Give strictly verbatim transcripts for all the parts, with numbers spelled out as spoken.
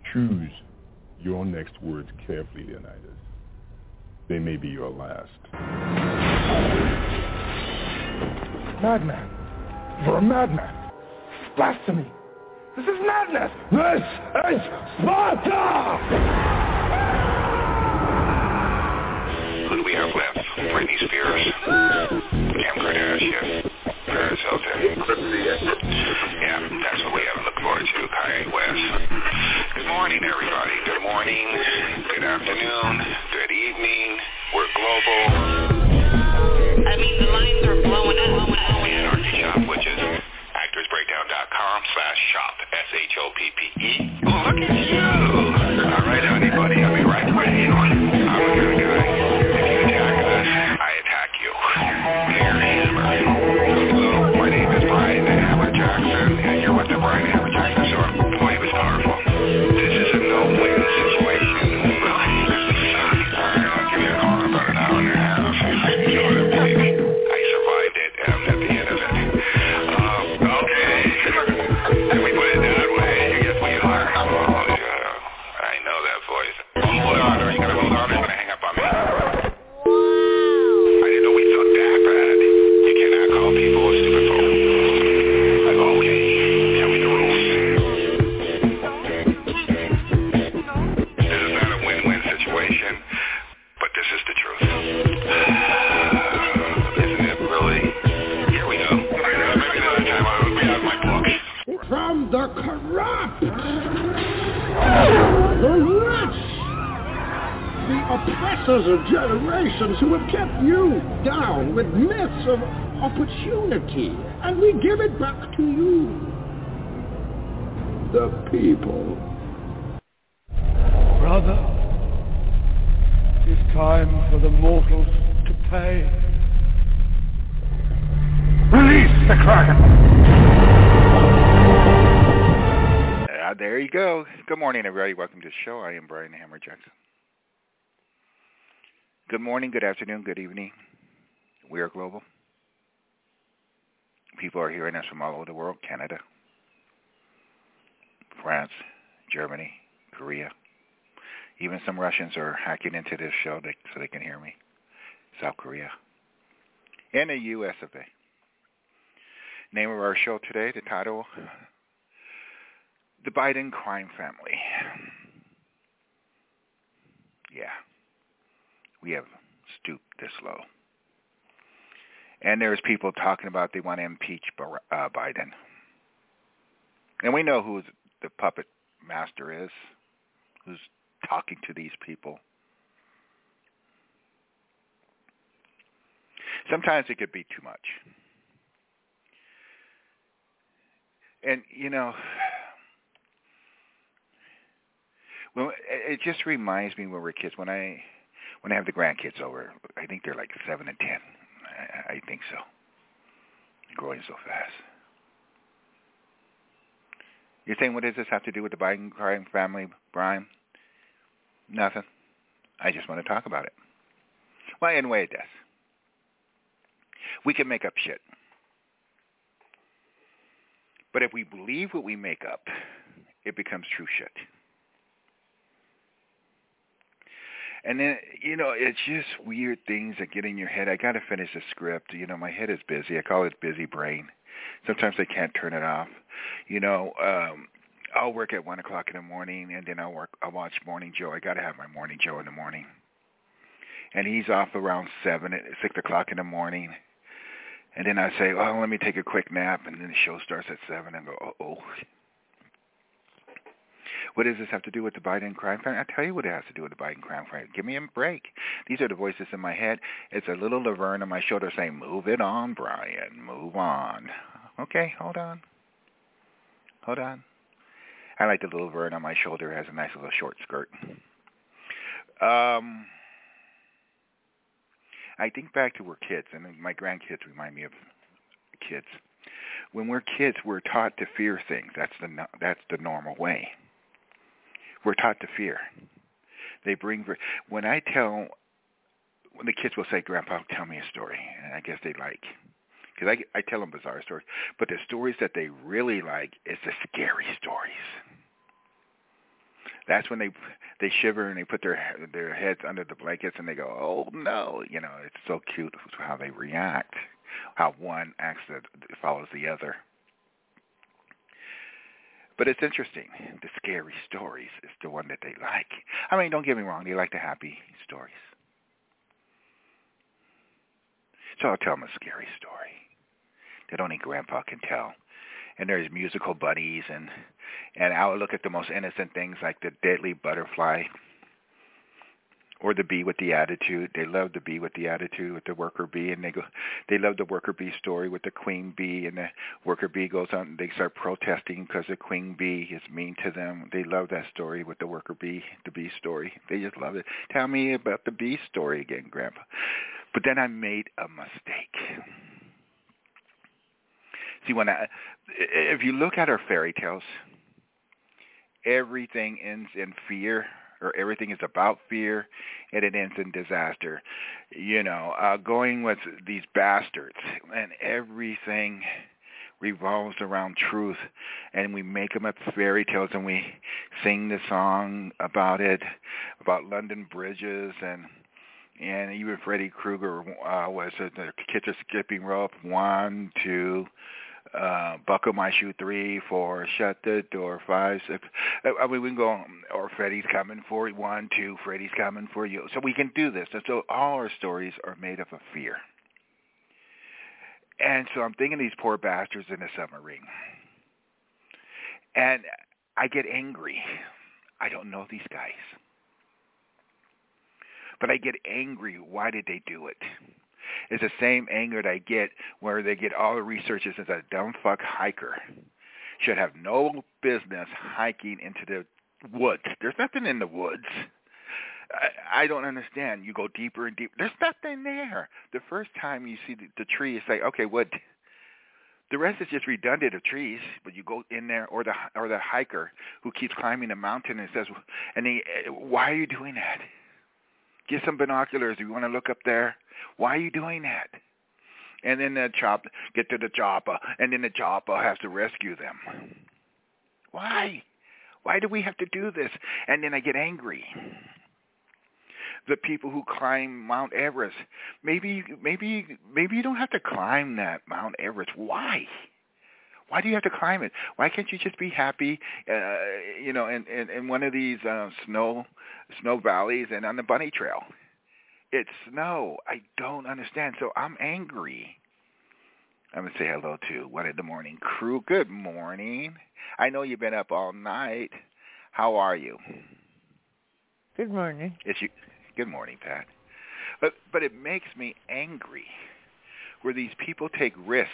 Choose your next words carefully, Leonidas. They may be your last. Madman. You're a madman. Blasphemy. This is madness. This is Sparta! Who do we have left? Britney Spears, Kim Kardashian, Paris Hilton. Yeah, that's what we have to look forward to, Kanye West. Good morning, everybody. Good morning, good afternoon, good evening. We're global. I mean, the lines are blowing up. The Anarchy Shop, which is actorsbreakdown.com slash shop, S H O P P E. Oh, look at you. All right, anybody, I'll be right with you. I'm the kind of guy, if you attack us, I attack you. Here, Hammer. Hello, my name is Brian Hammer Jackson, and you're with the Brian Hammer Jackson Show. Boy, it was powerful. This is a no-win situation. I'll give you a call in about an hour and a half. You know what I'm saying? I survived it, and I'm at the end of it. Um, okay. Can we put it that way? Yes, we are. Oh, yeah. I know that voice. Hold on. Are you going to hold on? Are you going to hang up on me? I didn't know we sucked that bad. You cannot call people a stupid phone. Like, okay. Tell me the rules. This is not a win-win situation, but this is the truth. Isn't it really? Here we go. Maybe another time I'll grab my book. From the corrupt, the rich, the oppressors of generations who have kept you down with myths of opportunity, and we give it back to you, the people. Brother, it's time for the mortals to pay. Release the Kraken! Uh, there you go. Good morning, everybody. Welcome to the show. I am Brian Hammer Jackson. Good morning, good afternoon, good evening. We are global. People are hearing us from all over the world. Canada, France, Germany, Korea. Even some Russians are hacking into this show so they can hear me. South Korea. And the U S of A. Name of our show today, the title, The Biden Crime Family. Yeah. We have stooped this low. And there's people talking about they want to impeach uh, Biden. And we know who the puppet master is, who's talking to these people. Sometimes it could be too much. And, you know, well, it just reminds me when we're kids, when I when I have the grandkids over, I think they're like seven and ten. I, I think so. Growing so fast. You're saying, what does this have to do with the Biden crime family, Brian? Nothing. I just want to talk about it. Well, anyway, it does. We can make up shit. But if we believe what we make up, it becomes true shit. And then, you know, it's just weird things that get in your head. I got to finish the script. You know, my head is busy. I call it busy brain. Sometimes I can't turn it off. You know, um, I'll work at one o'clock in the morning, and then I'll work. I'll watch Morning Joe. I got to have my Morning Joe in the morning. And he's off around seven, six o'clock in the morning. And then I say, well, let me take a quick nap, and then the show starts at seven, and go, uh-oh. What does this have to do with the Biden crime family? I'll tell you what it has to do with the Biden crime family. Give me a break. These are the voices in my head. It's a little Laverne on my shoulder saying, move it on, Brian, move on. Okay, hold on. Hold on. I like the little Laverne on my shoulder. It has a nice little short skirt. Um, I think back to we're kids, and my grandkids remind me of kids. When we're kids, we're taught to fear things. That's the that's the normal way. We're taught to fear. They bring when I tell when the kids will say, "Grandpa, tell me a story," and I guess they like because I I tell them bizarre stories, but the stories that they really like is the scary stories. That's when they they shiver and they put their their heads under the blankets and they go, oh no, you know, it's so cute how they react, how one acts that follows the other. But it's interesting. The scary stories is the one that they like. I mean, don't get me wrong, they like the happy stories. So I'll tell them a scary story that only Grandpa can tell. And there's musical bunnies, and and I'll look at the most innocent things like the deadly butterfly or the bee with the attitude. They love the bee with the attitude, with the worker bee, and they go. They love the worker bee story with the queen bee, and the worker bee goes on and they start protesting because the queen bee is mean to them. They love that story with the worker bee, the bee story. They just love it. Tell me about the bee story again, Grandpa. But then I made a mistake. See, when I, if you look at our fairy tales, everything ends in fear, or everything is about fear, and it ends in disaster. You know, uh, going with these bastards, and everything revolves around truth, and we make them up fairy tales, and we sing the song about it, about London bridges, and and even Freddy Krueger uh, was uh, the kids are skipping rope, one, two. Uh, buckle my shoe, three, four, shut the door, five, six. I mean, we can go, or Freddy's coming for you, one, two, Freddy's coming for you. So we can do this. And so all our stories are made up of fear. And so I'm thinking these poor bastards in a submarine. And I get angry. I don't know these guys. But I get angry. Why did they do it? It's the same anger that I get where they get all the researchers as a dumb fuck hiker. Should have no business hiking into the woods. There's nothing in the woods. I, I don't understand. You go deeper and deeper. There's nothing there. The first time you see the, the tree, it's like, okay, what? The rest is just redundant of trees, but you go in there, or the or the hiker who keeps climbing a mountain and says, and he, why are you doing that? Get some binoculars. Do you want to look up there? Why are you doing that? And then the chop, get to the chopper, and then the chopper has to rescue them. Why? Why do we have to do this? And then I get angry. The people who climb Mount Everest, maybe, maybe, maybe you don't have to climb that Mount Everest. Why? Why do you have to climb it? Why can't you just be happy, uh, you know, in, in, in one of these uh, snow snow valleys and on the bunny trail? It's snow. I don't understand. So I'm angry. I'm going to say hello to One in the Morning crew. Good morning. I know you've been up all night. How are you? Good morning. It's you. Good morning, Pat. But but it makes me angry where these people take risk.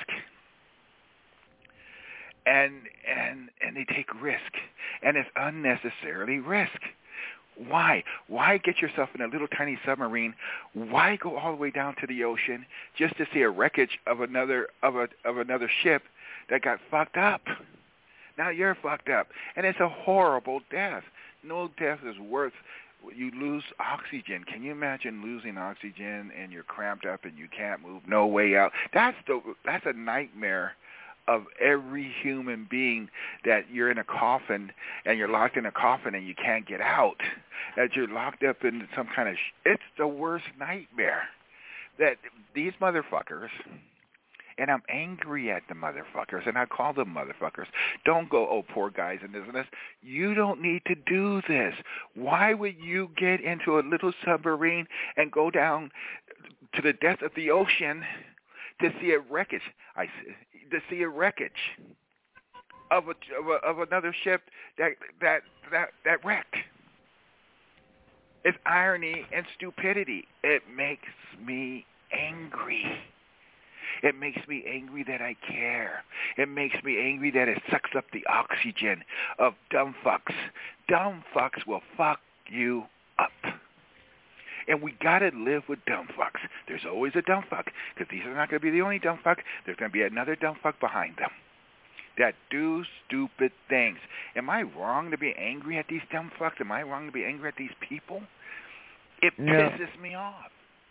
And and and they take risk, and it's unnecessarily risk. Why? Why get yourself in a little tiny submarine? Why go all the way down to the ocean just to see a wreckage of another of a of another ship that got fucked up? Now you're fucked up, and it's a horrible death. No death is worth. You lose oxygen. Can you imagine losing oxygen and you're cramped up and you can't move, no way out? That's the that's a nightmare of every human being, that you're in a coffin and you're locked in a coffin and you can't get out, that you're locked up in some kind of, sh- it's the worst nightmare. That these motherfuckers, and I'm angry at the motherfuckers, and I call them motherfuckers, don't go, oh, poor guys in this. You don't need to do this. Why would you get into a little submarine and go down to the depths of the ocean to see a wreckage? I to see a wreckage of a, of, a, of another ship that that that that wrecked. It's irony and stupidity. It makes me angry. It makes me angry that I care. It makes me angry that it sucks up the oxygen of dumb fucks. Dumb fucks will fuck you up. And we got to live with dumb fucks. There's always a dumb fuck, because these are not going to be the only dumb fuck. There's going to be another dumb fuck behind them that do stupid things. Am I wrong to be angry at these dumb fucks? Am I wrong to be angry at these people? It no. pisses me off.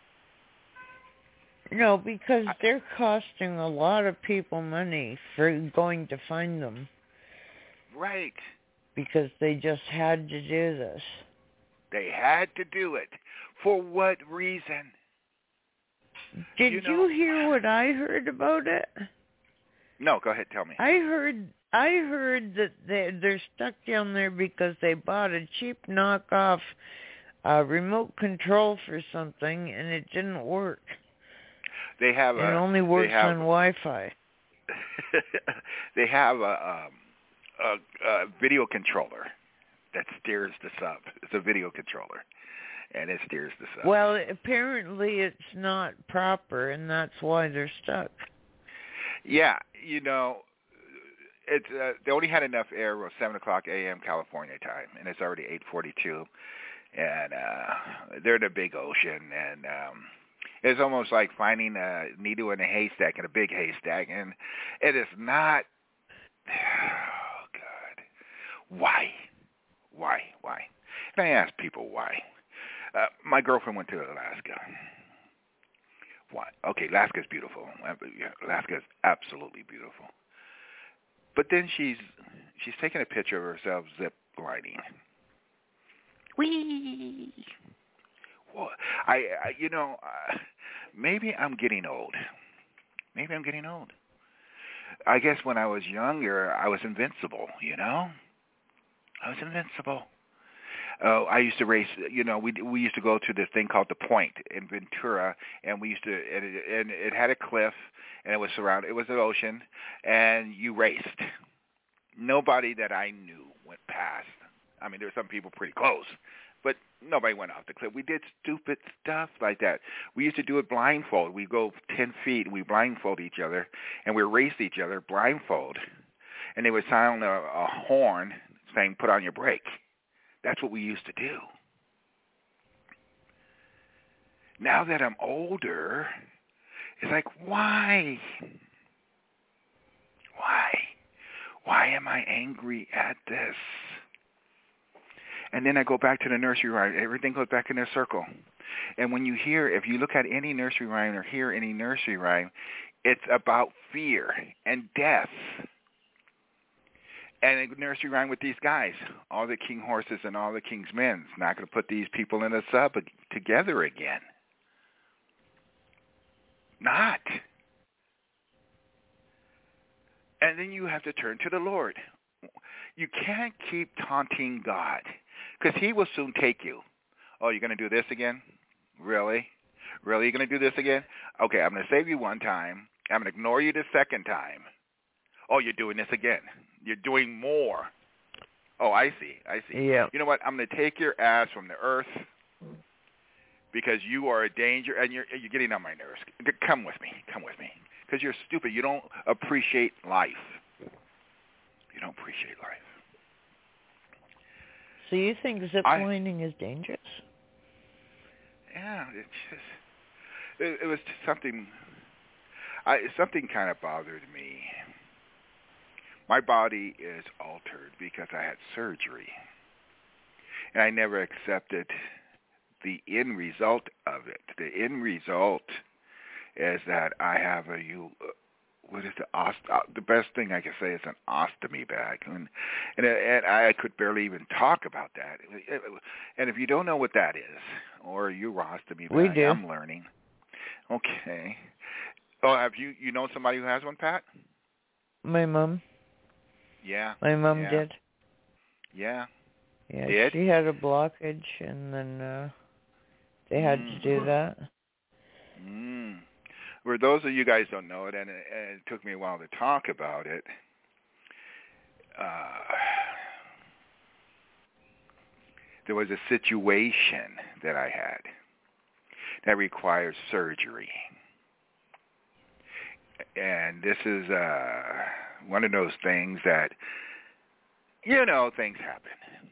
No, because they're costing a lot of people money for going to find them. Right. because they just had to do this. They had to do it. For what reason? Did you, know, you hear what I heard about it? No, go ahead, tell me. I heard I heard that they they're stuck down there because they bought a cheap knockoff uh, remote control for something and it didn't work. They have it a, only works have, on Wi-Fi. They have a, um, a, a video controller that steers the sub. It's a video controller, and it steers the sub. Well, apparently it's not proper, and that's why they're stuck. Yeah, you know, it's uh, they only had enough air at seven o'clock a.m. California time, and it's already eight forty-two, and uh, they're in a big ocean, and um, it's almost like finding a needle in a haystack, in a big haystack, and it is not. Oh God, why, why, why? And I ask people why. Uh, my girlfriend went to Alaska. Why? Okay, Alaska's beautiful. Alaska is absolutely beautiful. But then she's she's taking a picture of herself zip lining. Whee! Well, I, I you know, uh, maybe I'm getting old. Maybe I'm getting old. I guess when I was younger, I was invincible. You know, I was invincible. Uh, I used to race. You know, we we used to go to this thing called the Point in Ventura, and we used to, and it, and it had a cliff, and it was surrounded. It was an ocean, and you raced. Nobody that I knew went past. I mean, there were some people pretty close, but nobody went off the cliff. We did stupid stuff like that. We used to do it blindfold. We go ten feet, and we blindfold each other, and we race each other blindfold, and they would sound a, a horn saying, "Put on your brake." That's what we used to do. Now that I'm older, it's like, why? Why? Why am I angry at this? And then I go back to the nursery rhyme. Everything goes back in a circle. And when you hear, if you look at any nursery rhyme or hear any nursery rhyme, it's about fear and death. And a nursery rhyme with these guys, all the king horses and all the king's men. It's not going to put these people in a sub together again. Not. And then you have to turn to the Lord. You can't keep taunting God, because he will soon take you. Oh, you're going to do this again? Really? Really? You're going to do this again? Okay, I'm going to save you one time. I'm going to ignore you the second time. Oh, you're doing this again. You're doing more. Oh, I see. I see. Yeah. You know what? I'm going to take your ass from the earth because you are a danger, and you're you're getting on my nerves. Come with me. Come with me. Because you're stupid. You don't appreciate life. You don't appreciate life. So you think zip lining is dangerous? Yeah, it's just it, it was just something. I something kind of bothered me. My body is altered because I had surgery, and I never accepted the end result of it. The end result is that I have a you. What is the ost? The best thing I can say is an ostomy bag, and and, and I could barely even talk about that. And if you don't know what that is, or urostomy bag, we do. I'm learning. Okay. Oh, have you you know somebody who has one, Pat? My mom. Yeah. My mom yeah. did. Yeah. Yeah, did? she had a blockage, and then uh, they had mm. to do that. Mm. For those of you guys who don't know it, and it, and it took me a while to talk about it, uh, there was a situation that I had that requires surgery. And this is uh, one of those things that, you know, things happen.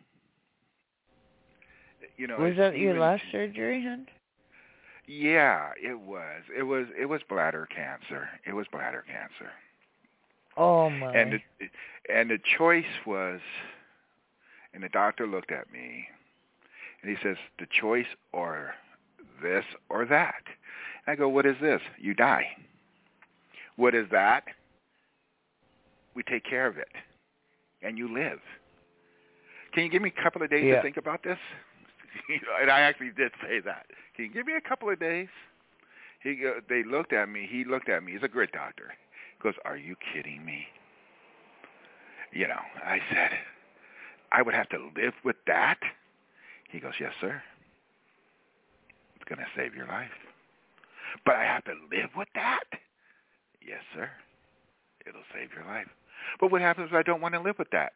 You know, was that your last to, surgery, hon? Yeah, it was. It was. It was bladder cancer. It was bladder cancer. Oh my! And the, and the choice was, and the doctor looked at me, and he says, "The choice or this or that." I go, "What is this? You die. What is that? We take care of it, and you live." can you give me a couple of days yeah. to think about this? And I actually did say that. Can you give me a couple of days? He, uh, they looked at me. He looked at me. He's a great doctor. He goes, are you kidding me? You know, I said, I would have to live with that? He goes, yes, sir. It's going to save your life. But I have to live with that? Yes, sir. It'll save your life. But what happens if I don't want to live with that?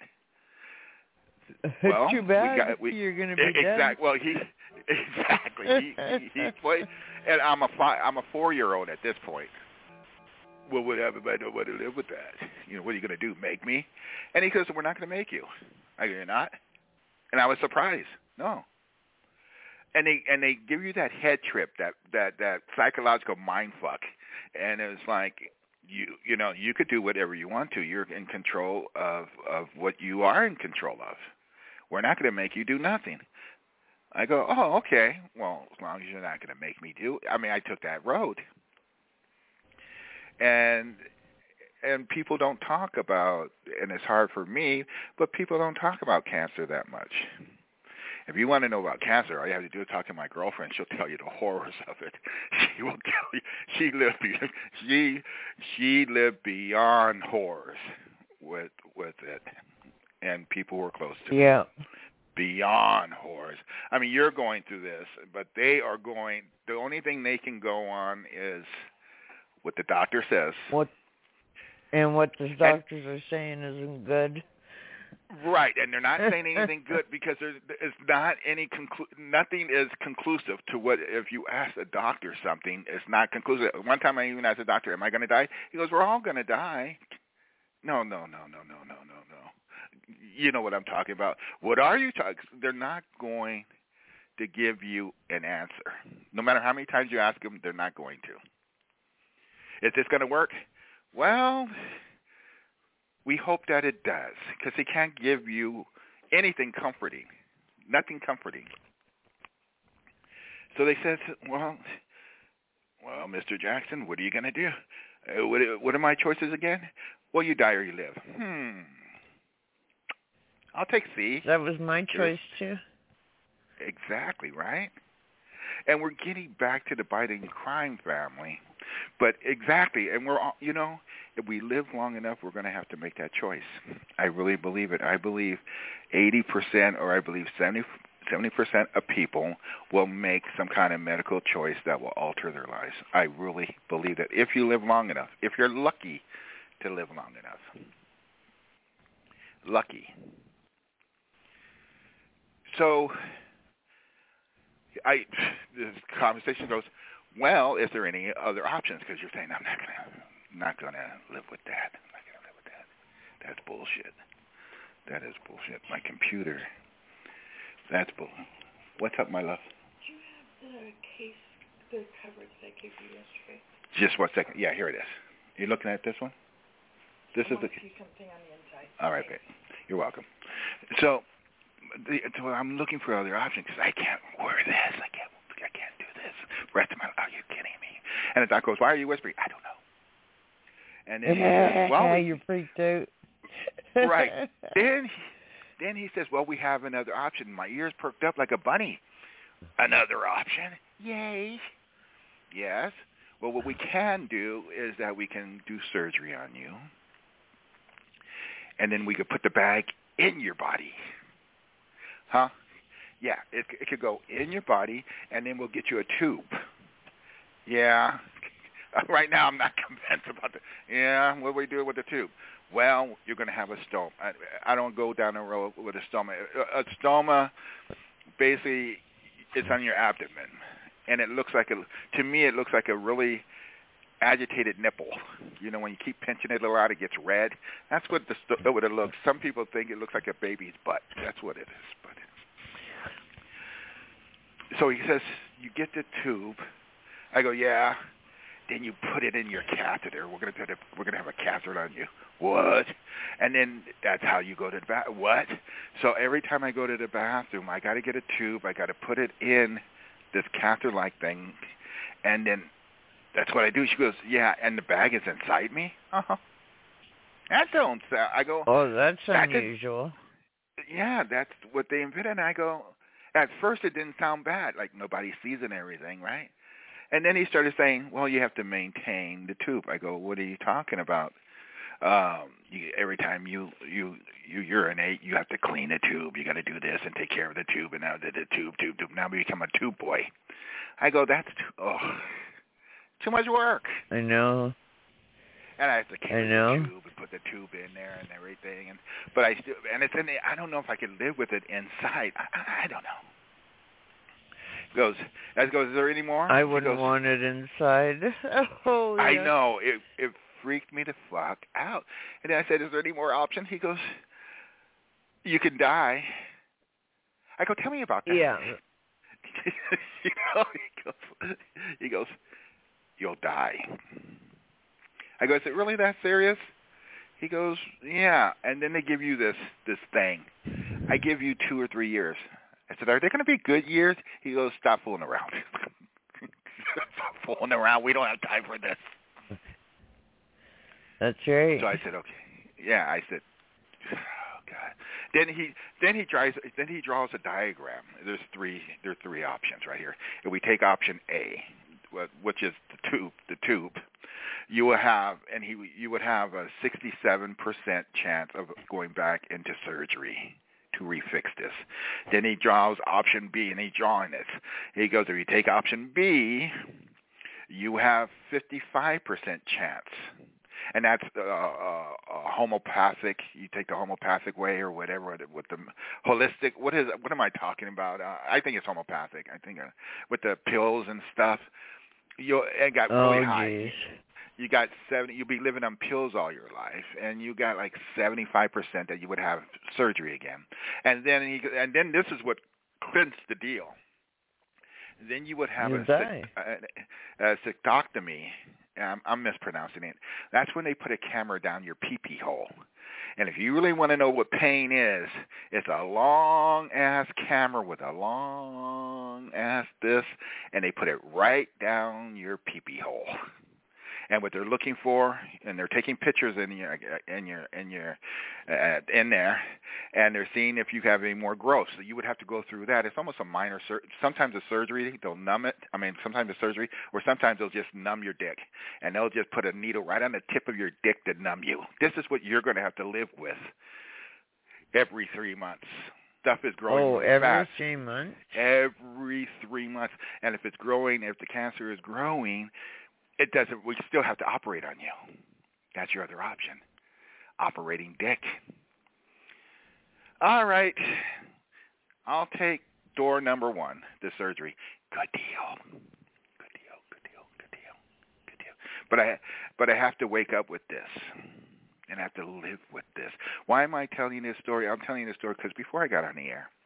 Well, too bad. We got, we, You're going to be exact, dead. Well, he exactly. He, he, he played, and I'm a fi- I'm a four-year-old at this point. Well, what happens if I don't want to live with that? You know, what are you going to do? Make me? And he goes, we're not going to make you. I go, you're not? And I was surprised. No. And they and they give you that head trip, that that that psychological mind fuck, and it's like you you know you could do whatever you want to. You're in control of of what you are in control of. We're not going to make you do nothing. I go, oh, okay. Well, as long as you're not going to make me do. I mean, I took that road, and and people don't talk about, and it's hard for me, but people don't talk about cancer that much. If you want to know about cancer, all you have to do is talk to my girlfriend. She'll tell you the horrors of it. She will tell you. She lived. She she lived beyond horrors with with it, and people were close to yeah. it. Beyond horrors. I mean, you're going through this, but they are going. The only thing they can go on is what the doctor says. What and what the doctors and, are saying isn't good. Right, and they're not saying anything good because there's it's not any conclu- nothing is conclusive to what if you ask a doctor something, it's not conclusive. One time I even asked a doctor, "Am I going to die?" He goes, "We're all going to die." No, no, no, no, no, no, no, no. You know what I'm talking about. What are you talking? They're not going to give you an answer. No matter how many times you ask them, they're not going to. Is this going to work? Well, we hope that it does, because they can't give you anything comforting, nothing comforting. So they said, well, well, Mister Jackson, what are you going to do? Uh, what, what are my choices again? Well, you die or you live. Hmm. I'll take C. That was my choice, too. Exactly, right? And we're getting back to the Biden crime family. But exactly, and we're all, you know, if we live long enough, we're going to have to make that choice. I really believe it. I believe eighty percent or I believe seventy, seventy percent of people will make some kind of medical choice that will alter their lives. I really believe that if you live long enough, if you're lucky to live long enough. Lucky. So I, this conversation goes, well, is there any other options? Because you're saying I'm not gonna, not gonna live with that. I'm not gonna live with that. That's bullshit. That is bullshit. My computer. That's bull. What's up, my love? Do you have the case, the coverage that I gave you yesterday? Just one second. Yeah, here it is. You looking at this one? This I is the. see something on the inside. All right, babe. You're welcome. So, the, so I'm looking for other options because I can't wear this. I can't. I can't do this. Rest of my life. Are you kidding me? And the doc goes, "Why are you whispering?" I don't know. And then he says, "Well, we, you're freaked out." Right. Then, then he says, "Well, we have another option." My ears perked up like a bunny. Another option? Yay! Yes. Well, what we can do is that we can do surgery on you, and then we could put the bag in your body. Huh? Yeah, it, it could go in your body, and then we'll get you a tube. Yeah. Right now, I'm not convinced about the. Yeah, what do we do with the tube? Well, you're going to have a stoma. I, I don't go down the road with a stoma. A, a stoma, basically, it's on your abdomen, and it looks like a. To me, it looks like a really agitated nipple. You know, when you keep pinching it a lot, it gets red. That's what the what it looks. Some people think it looks like a baby's butt. That's what it is. But so he says, you get the tube. I go, yeah. Then you put it in your catheter. We're gonna put a, we're gonna have a catheter on you. What? And then that's how you go to the bath. What? So every time I go to the bathroom, I got to get a tube. I got to put it in this catheter-like thing, and then that's what I do. She goes, yeah, and the bag is inside me. Uh huh. That don't sound. I go. Oh, that's that unusual. yeah, that's what they invented. And I go, at first it didn't sound bad, like nobody sees it and everything, right? And then he started saying, well, you have to maintain the tube. I go, what are you talking about? Um, you, every time you, you you urinate, you have to clean the tube. You got to do this and take care of the tube. And now the, the tube, tube, tube. Now we become a tube boy. I go, that's too, oh, too much work. I know. And I have to carry I know. the tube and put the tube in there and everything. And but I still, and it's in the, I don't know if I could live with it inside. I, I, I don't know. Goes, as goes, is there any more? I wouldn't goes, want it inside. Oh, yeah. I know. It it freaked me the fuck out. And then I said, is there any more option? He goes, you can die. I go, tell me about that. Yeah. you know, he goes, he goes, you'll die. I go, is it really that serious? He goes, yeah. And then they give you this this thing. I give you two or three years. I said, are they going to be good years? He goes, stop fooling around. Stop fooling around. We don't have time for this. That's right. So I said, okay. Yeah, I said, oh, God. Then he then he draws then he draws a diagram. There's three there's three options right here. If we take option A, which is the tube, the tube, you will have and he you would have a sixty-seven percent chance of going back into surgery to refix this. Then he draws option B, and he's drawing this. He goes, if you take option B, you have fifty-five percent chance. And that's uh, uh, homeopathic. You take the homeopathic way or whatever with the holistic. What is? What am I talking about? Uh, I think it's homeopathic. I think uh, with the pills and stuff. You it got really oh, high. Geez. You got seventy. You'll be living on pills all your life, and you got like seventy-five percent that you would have surgery again. And then he, and then this is what clinched the deal. Then you would have you a, die. a, a cystectomy. I'm, I'm mispronouncing it. That's when they put a camera down your pee-pee hole. And if you really want to know what pain is, it's a long-ass camera with a long-ass this, and they put it right down your pee-pee hole. And what they're looking for, and they're taking pictures in your in your in your uh, in there, and they're seeing if you have any more growth. So you would have to go through that. It's almost a minor. Sur- sometimes a surgery, they'll numb it. I mean, sometimes a surgery, or sometimes they'll just numb your dick, and they'll just put a needle right on the tip of your dick to numb you. This is what you're going to have to live with every three months. Stuff is growing oh, really every fast. three months? Every three months. And if it's growing, if the cancer is growing, it doesn't. We still have to operate on you. That's your other option. Operating dick. All right. I'll take door number one, the surgery. Good deal. Good deal. Good deal. Good deal. Good deal. But I, but I have to wake up with this, and I have to live with this. Why am I telling you this story? I'm telling you this story because before I got on the air,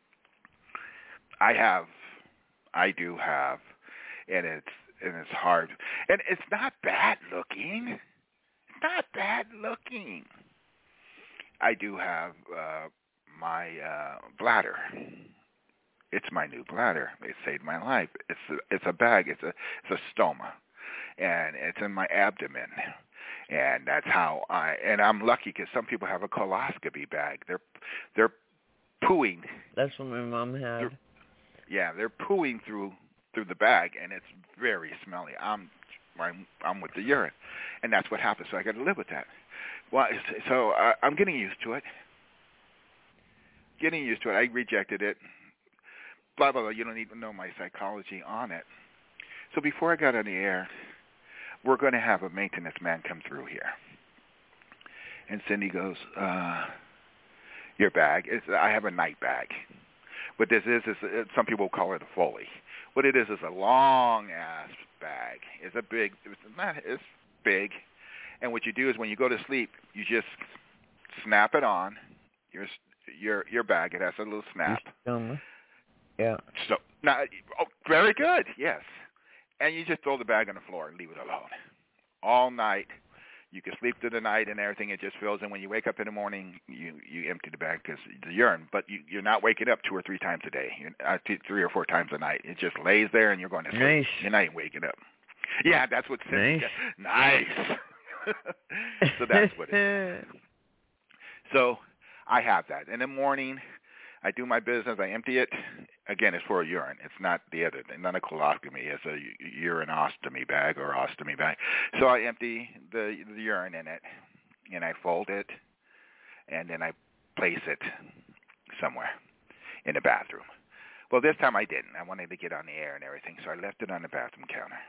I have, I do have, and it's. And it's hard. And it's not bad looking. It's not bad looking. I do have uh, my uh, bladder. It's my new bladder. It saved my life. It's a, it's a bag. It's a it's a stoma, and it's in my abdomen. And that's how I. And I'm lucky because some people have a coloscopy bag. They're they're pooing. That's what my mom had. They're, yeah, they're pooing through. through the bag, and it's very smelly. I'm, I'm, I'm with the urine, and that's what happens. So I got to live with that. Well, so uh, I'm getting used to it. Getting used to it. I rejected it. Blah blah blah. You don't need to know my psychology on it. So before I got on the air, we're going to have a maintenance man come through here, and Cindy goes, uh, "Your bag is." I have a night bag. What this is is uh, some people call it a Foley. What it is is a long ass bag. It's a big. It's not. It's big. And what you do is when you go to sleep, you just snap it on your your your bag. It has a little snap. Yeah. So now, oh, very good. Yes. And you just throw the bag on the floor and leave it alone all night. You can sleep through the night and everything. It just fills in. When you wake up in the morning, you, you empty the bag because the urine. But you, you're not waking up two or three times a day, you're, uh, two, three or four times a night. It just lays there and you're going to sleep. Nice. You're not even waking up. Yeah, that's what. Nice. Nice. So that's what it is. So I have that. In the morning, I do my business. I empty it. Again, it's for a urine. It's not the other thing, not a colostomy. It's a urinostomy bag or ostomy bag. So I empty the, the urine in it, and I fold it, and then I place it somewhere in the bathroom. Well, this time I didn't. I wanted to get on the air and everything, so I left it on the bathroom counter.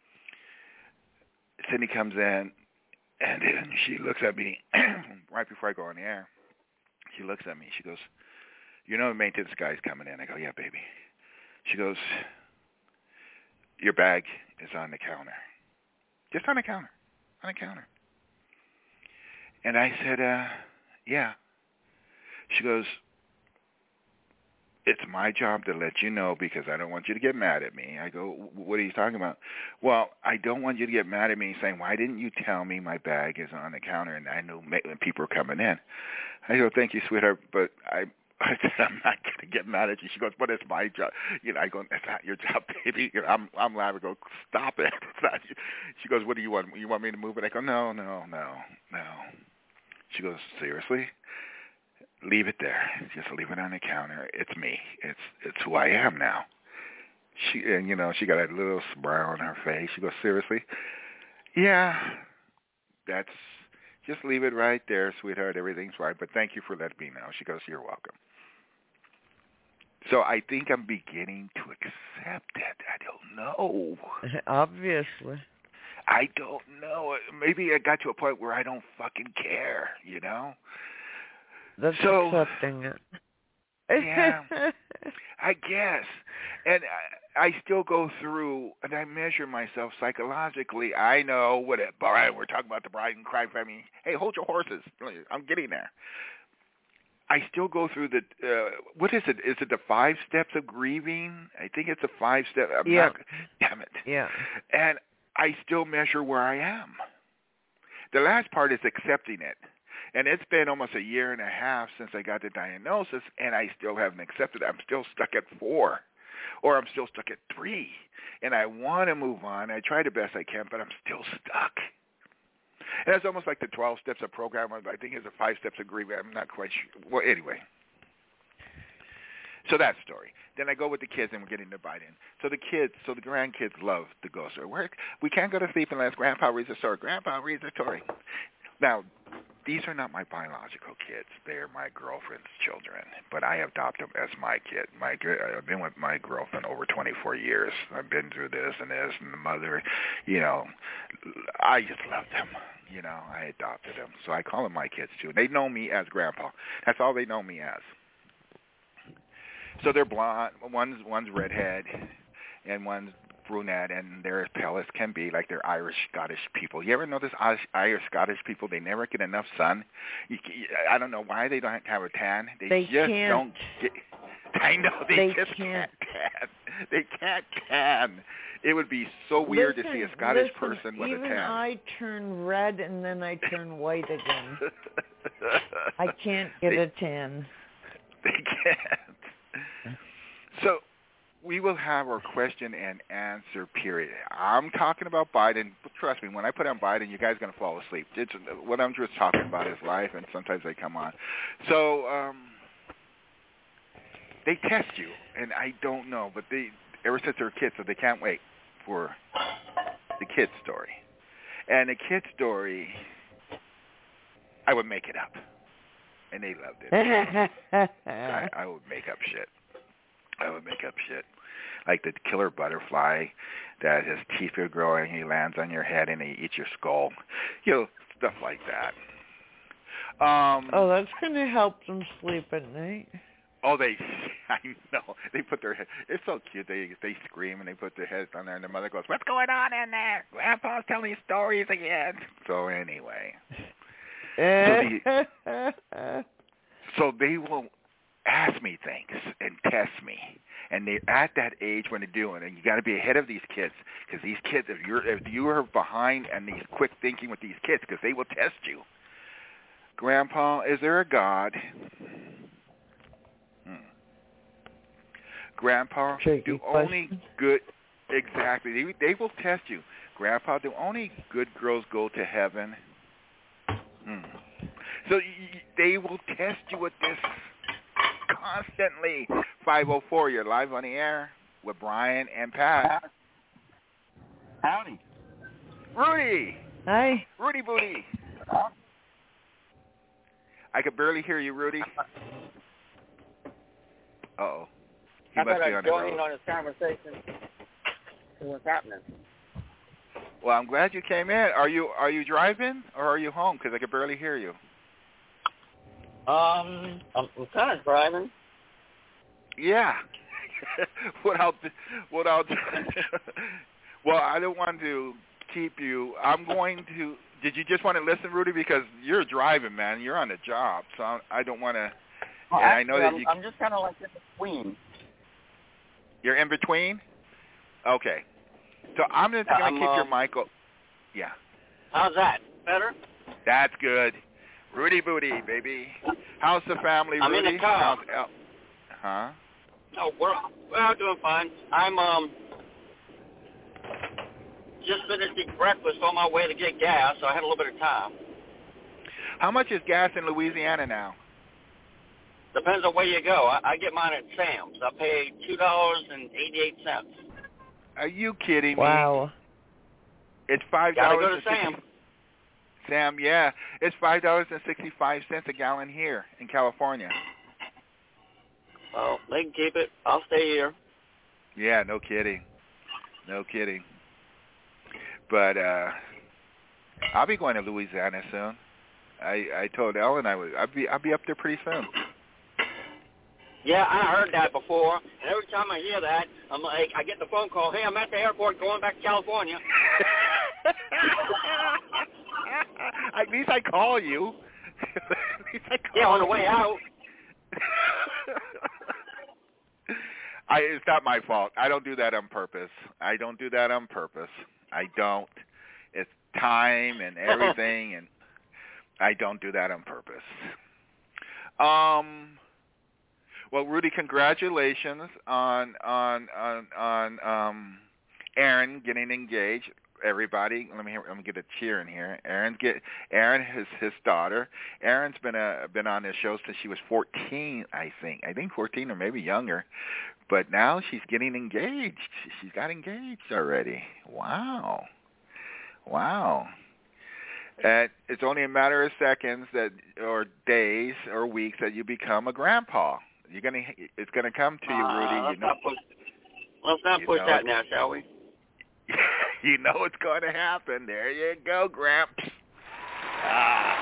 Cindy comes in, and then she looks at me right before I go on the air. She looks at me. She goes, you know the maintenance guy's coming in. I go, yeah, baby. She goes, your bag is on the counter. Just on the counter. On the counter. And I said, uh, yeah. She goes, it's my job to let you know because I don't want you to get mad at me. I go, what are you talking about? Well, I don't want you to get mad at me saying, why didn't you tell me my bag is on the counter and I knew people were coming in? I go, thank you, sweetheart, but I I said, I'm not going to get mad at you. She goes, but it's my job. You know, I go, it's not your job, baby. You know, I'm I'm laughing. I go, stop it. It's not you. She goes, what do you want? You want me to move it? I go, no, no, no, no. She goes, seriously? Leave it there. Just leave it on the counter. It's me. It's it's who I am now. She and you know she got a little smile on her face. She goes, seriously? Yeah. That's just leave it right there, sweetheart. Everything's right. But thank you for letting me know. She goes, you're welcome. So I think I'm beginning to accept it. I don't know. Obviously. I don't know. Maybe I got to a point where I don't fucking care. You know. That's so, accepting it. Yeah, I guess. And I, I still go through, and I measure myself psychologically. I know what it, all right, we're talking about the bride and crime family. Hey, hold your horses. I'm getting there. I still go through the, uh, what is it? Is it the five steps of grieving? I think it's a five step. I'm yeah. Not, damn it. Yeah. And I still measure where I am. The last part is accepting it. And it's been almost a year and a half since I got the diagnosis, and I still haven't accepted it. I'm still stuck at four, or I'm still stuck at three. And I want to move on. I try the best I can, but I'm still stuck. And it's almost like the twelve steps of program. I think it's the five steps of grieving. I'm not quite sure. Well, anyway. So that story. Then I go with the kids, and we're getting to bite in. So the kids, so the grandkids love the ghost story. We're, we can't go to sleep unless Grandpa reads a story. Grandpa reads a story. Now, these are not my biological kids. They're my girlfriend's children, but I adopt them as my kid. My I've been with my girlfriend over twenty-four years. I've been through this and this, and the mother, you know, I just love them. You know, I adopted them. So I call them my kids, too. They know me as Grandpa. That's all they know me as. So they're blonde. One's, one's redhead, and one's brunette, and they're as pale as can be, like they're Irish, Scottish people. You ever notice Irish, Scottish people, they never get enough sun? You, I don't know why they don't have a tan. They, they just can't. don't get... I know, they, they just can't. can't tan. They can't tan. It would be so weird listen, to see a Scottish listen, person with even a tan. I turn red, and then I turn white again. I can't get they, a tan. They can't. So... we will have our question and answer period. I'm talking about Biden. Trust me, when I put on Biden, you guys are going to fall asleep. It's, what I'm just talking about is life, and sometimes they come on. So um, they test you, and I don't know, but they ever since they were kids, so they can't wait for the kid story. And the kid story, I would make it up, and they loved it. I, I would make up shit. I would make up shit. Like the killer butterfly that his teeth are growing, he lands on your head and he eats your skull. You know, stuff like that. Um, oh, that's going to help them sleep at night. Oh, they, I know. They put their head, it's so cute. They they scream and they put their heads on there and the mother goes, what's going on in there? Grandpa's telling me stories again. So anyway. so, the, so they will ask me things and test me, and they're at that age when they're doing it. And you got to be ahead of these kids, because these kids, if you're if you are behind and these quick thinking with these kids, because they will test you. Grandpa, is there a God? Hmm. Grandpa, Tricky do question. only good exactly? They, they will test you. Grandpa, do only good girls go to heaven? Hmm. So y- they will test you with this constantly. five oh four, you're live on the air with Brian and Pat. Howdy. Rudy. Hi. Rudy Booty. I could barely hear you, Rudy. Uh-oh. He I must thought be I'd on the join road. in on this conversation. See what's happening. Well, I'm glad you came in. Are you are you driving or are you home? Because I could barely hear you. Um, I'm, I'm kind of driving. Yeah. what I'll what I'll do. Well, I don't want to keep you. I'm going to. Did you just want to listen, Rudy? Because you're driving, man. You're on the job, so I, I don't want to. Well, and actually, I know that I'm, you. I'm just kind of like in between. You're in between. Okay. So I'm just going to I'm, keep um, your mic. O- yeah. How's that? Better? That's good. Rudy Booty, baby. How's the family, I'm Rudy? in the car. How's El- huh? No, we're we're out doing fine. I'm um just finished eating breakfast on my way to get gas, so I had a little bit of time. How much is gas in Louisiana now? Depends on where you go. I, I get mine at Sam's. I pay two dollars and eighty-eight cents. Are you kidding me? Wow. It's five Gotta dollars. go to Sam. Sam, yeah, it's five dollars and sixty-five cents a gallon here in California. Well, they can keep it. I'll stay here. Yeah, no kidding, no kidding. But uh, I'll be going to Louisiana soon. I I told Ellen I would. I'll be I'll be up there pretty soon. Yeah, I heard that before, and every time I hear that, I'm like, I get the phone call, hey, I'm at the airport going back to California. At least I call you. At least I call yeah, on the you. way out. I, it's not my fault. I don't do that on purpose. I don't do that on purpose. I don't. It's time and everything, and I don't do that on purpose. Um. Well, Rudy, congratulations on on on on um, Aaron getting engaged. Everybody, let me hear, let me get a cheer in here. Aaron's get Aaron is his daughter. Aaron's been a been on this show since she was fourteen, I think. I think fourteen or maybe younger. But now she's getting engaged. She's got engaged already. Wow, wow. And it's only a matter of seconds that, or days, or weeks that you become a grandpa. You're gonna, it's gonna come to you, Rudy. Uh, you let's know, not push, let's not push know that it. now, shall we? You know it's going to happen. There you go, Gramps. Ah,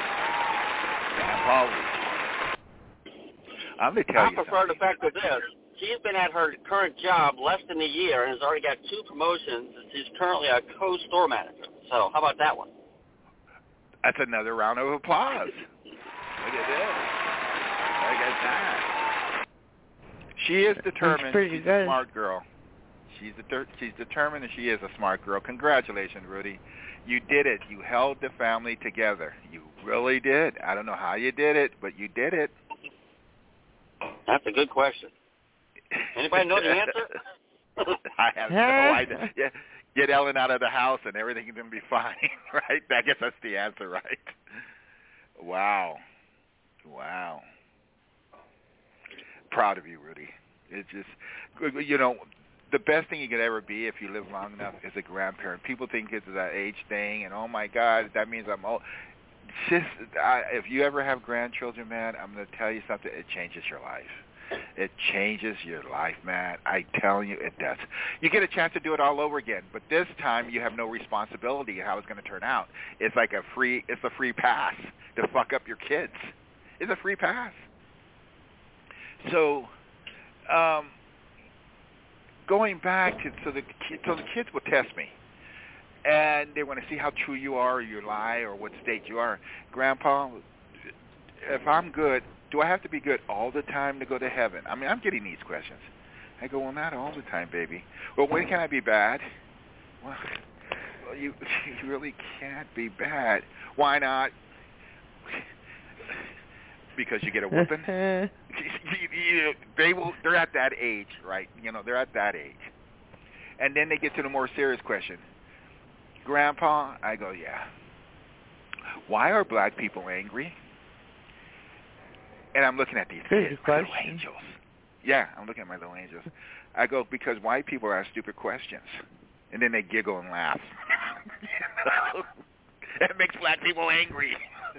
Grandpa. I'm gonna tell I you prefer something. the fact of this. She's been at her current job less than a year and has already got two promotions. She's currently a co-store manager. So how about that one? That's another round of applause. Look at this. Look at that. She is determined. She's good. a smart girl. She's deter- she's determined, and she is a smart girl. Congratulations, Rudy. You did it. You held the family together. You really did. I don't know how you did it, but you did it. That's a good question. Anybody know the answer? I have no idea. Yeah. Get Ellen out of the house and everything's going to be fine, right? I guess that's the answer, right? Wow. Wow. Proud of you, Rudy. It's just, you know, the best thing you could ever be if you live long enough is a grandparent. People think it's that age thing, and oh, my God, that means I'm old. Just, I, if you ever have grandchildren, man, I'm going to tell you something. It changes your life. It changes your life, man. I tell you, it does. You get a chance to do it all over again, but this time you have no responsibility how it's going to turn out. It's like a free, it's a free pass to fuck up your kids. It's a free pass. So, um, going back to so the so the kids will test me, and they want to see how true you are, or you lie, or what state you are. Grandpa, if I'm good, do I have to be good all the time to go to heaven? I mean, I'm getting these questions. I go, well, not all the time, baby. Well, when can I be bad? Well, well you you really can't be bad. Why not? Because you get a whooping. you, you, they will. They're at that age, right? You know, they're at that age, and then they get to the more serious question. Grandpa, I go, yeah. Why are black people angry? And I'm looking at these Good kids, my question. little angels. Yeah, I'm looking at my little angels. I go, because white people ask stupid questions. And then they giggle and laugh. You know? That makes black people angry.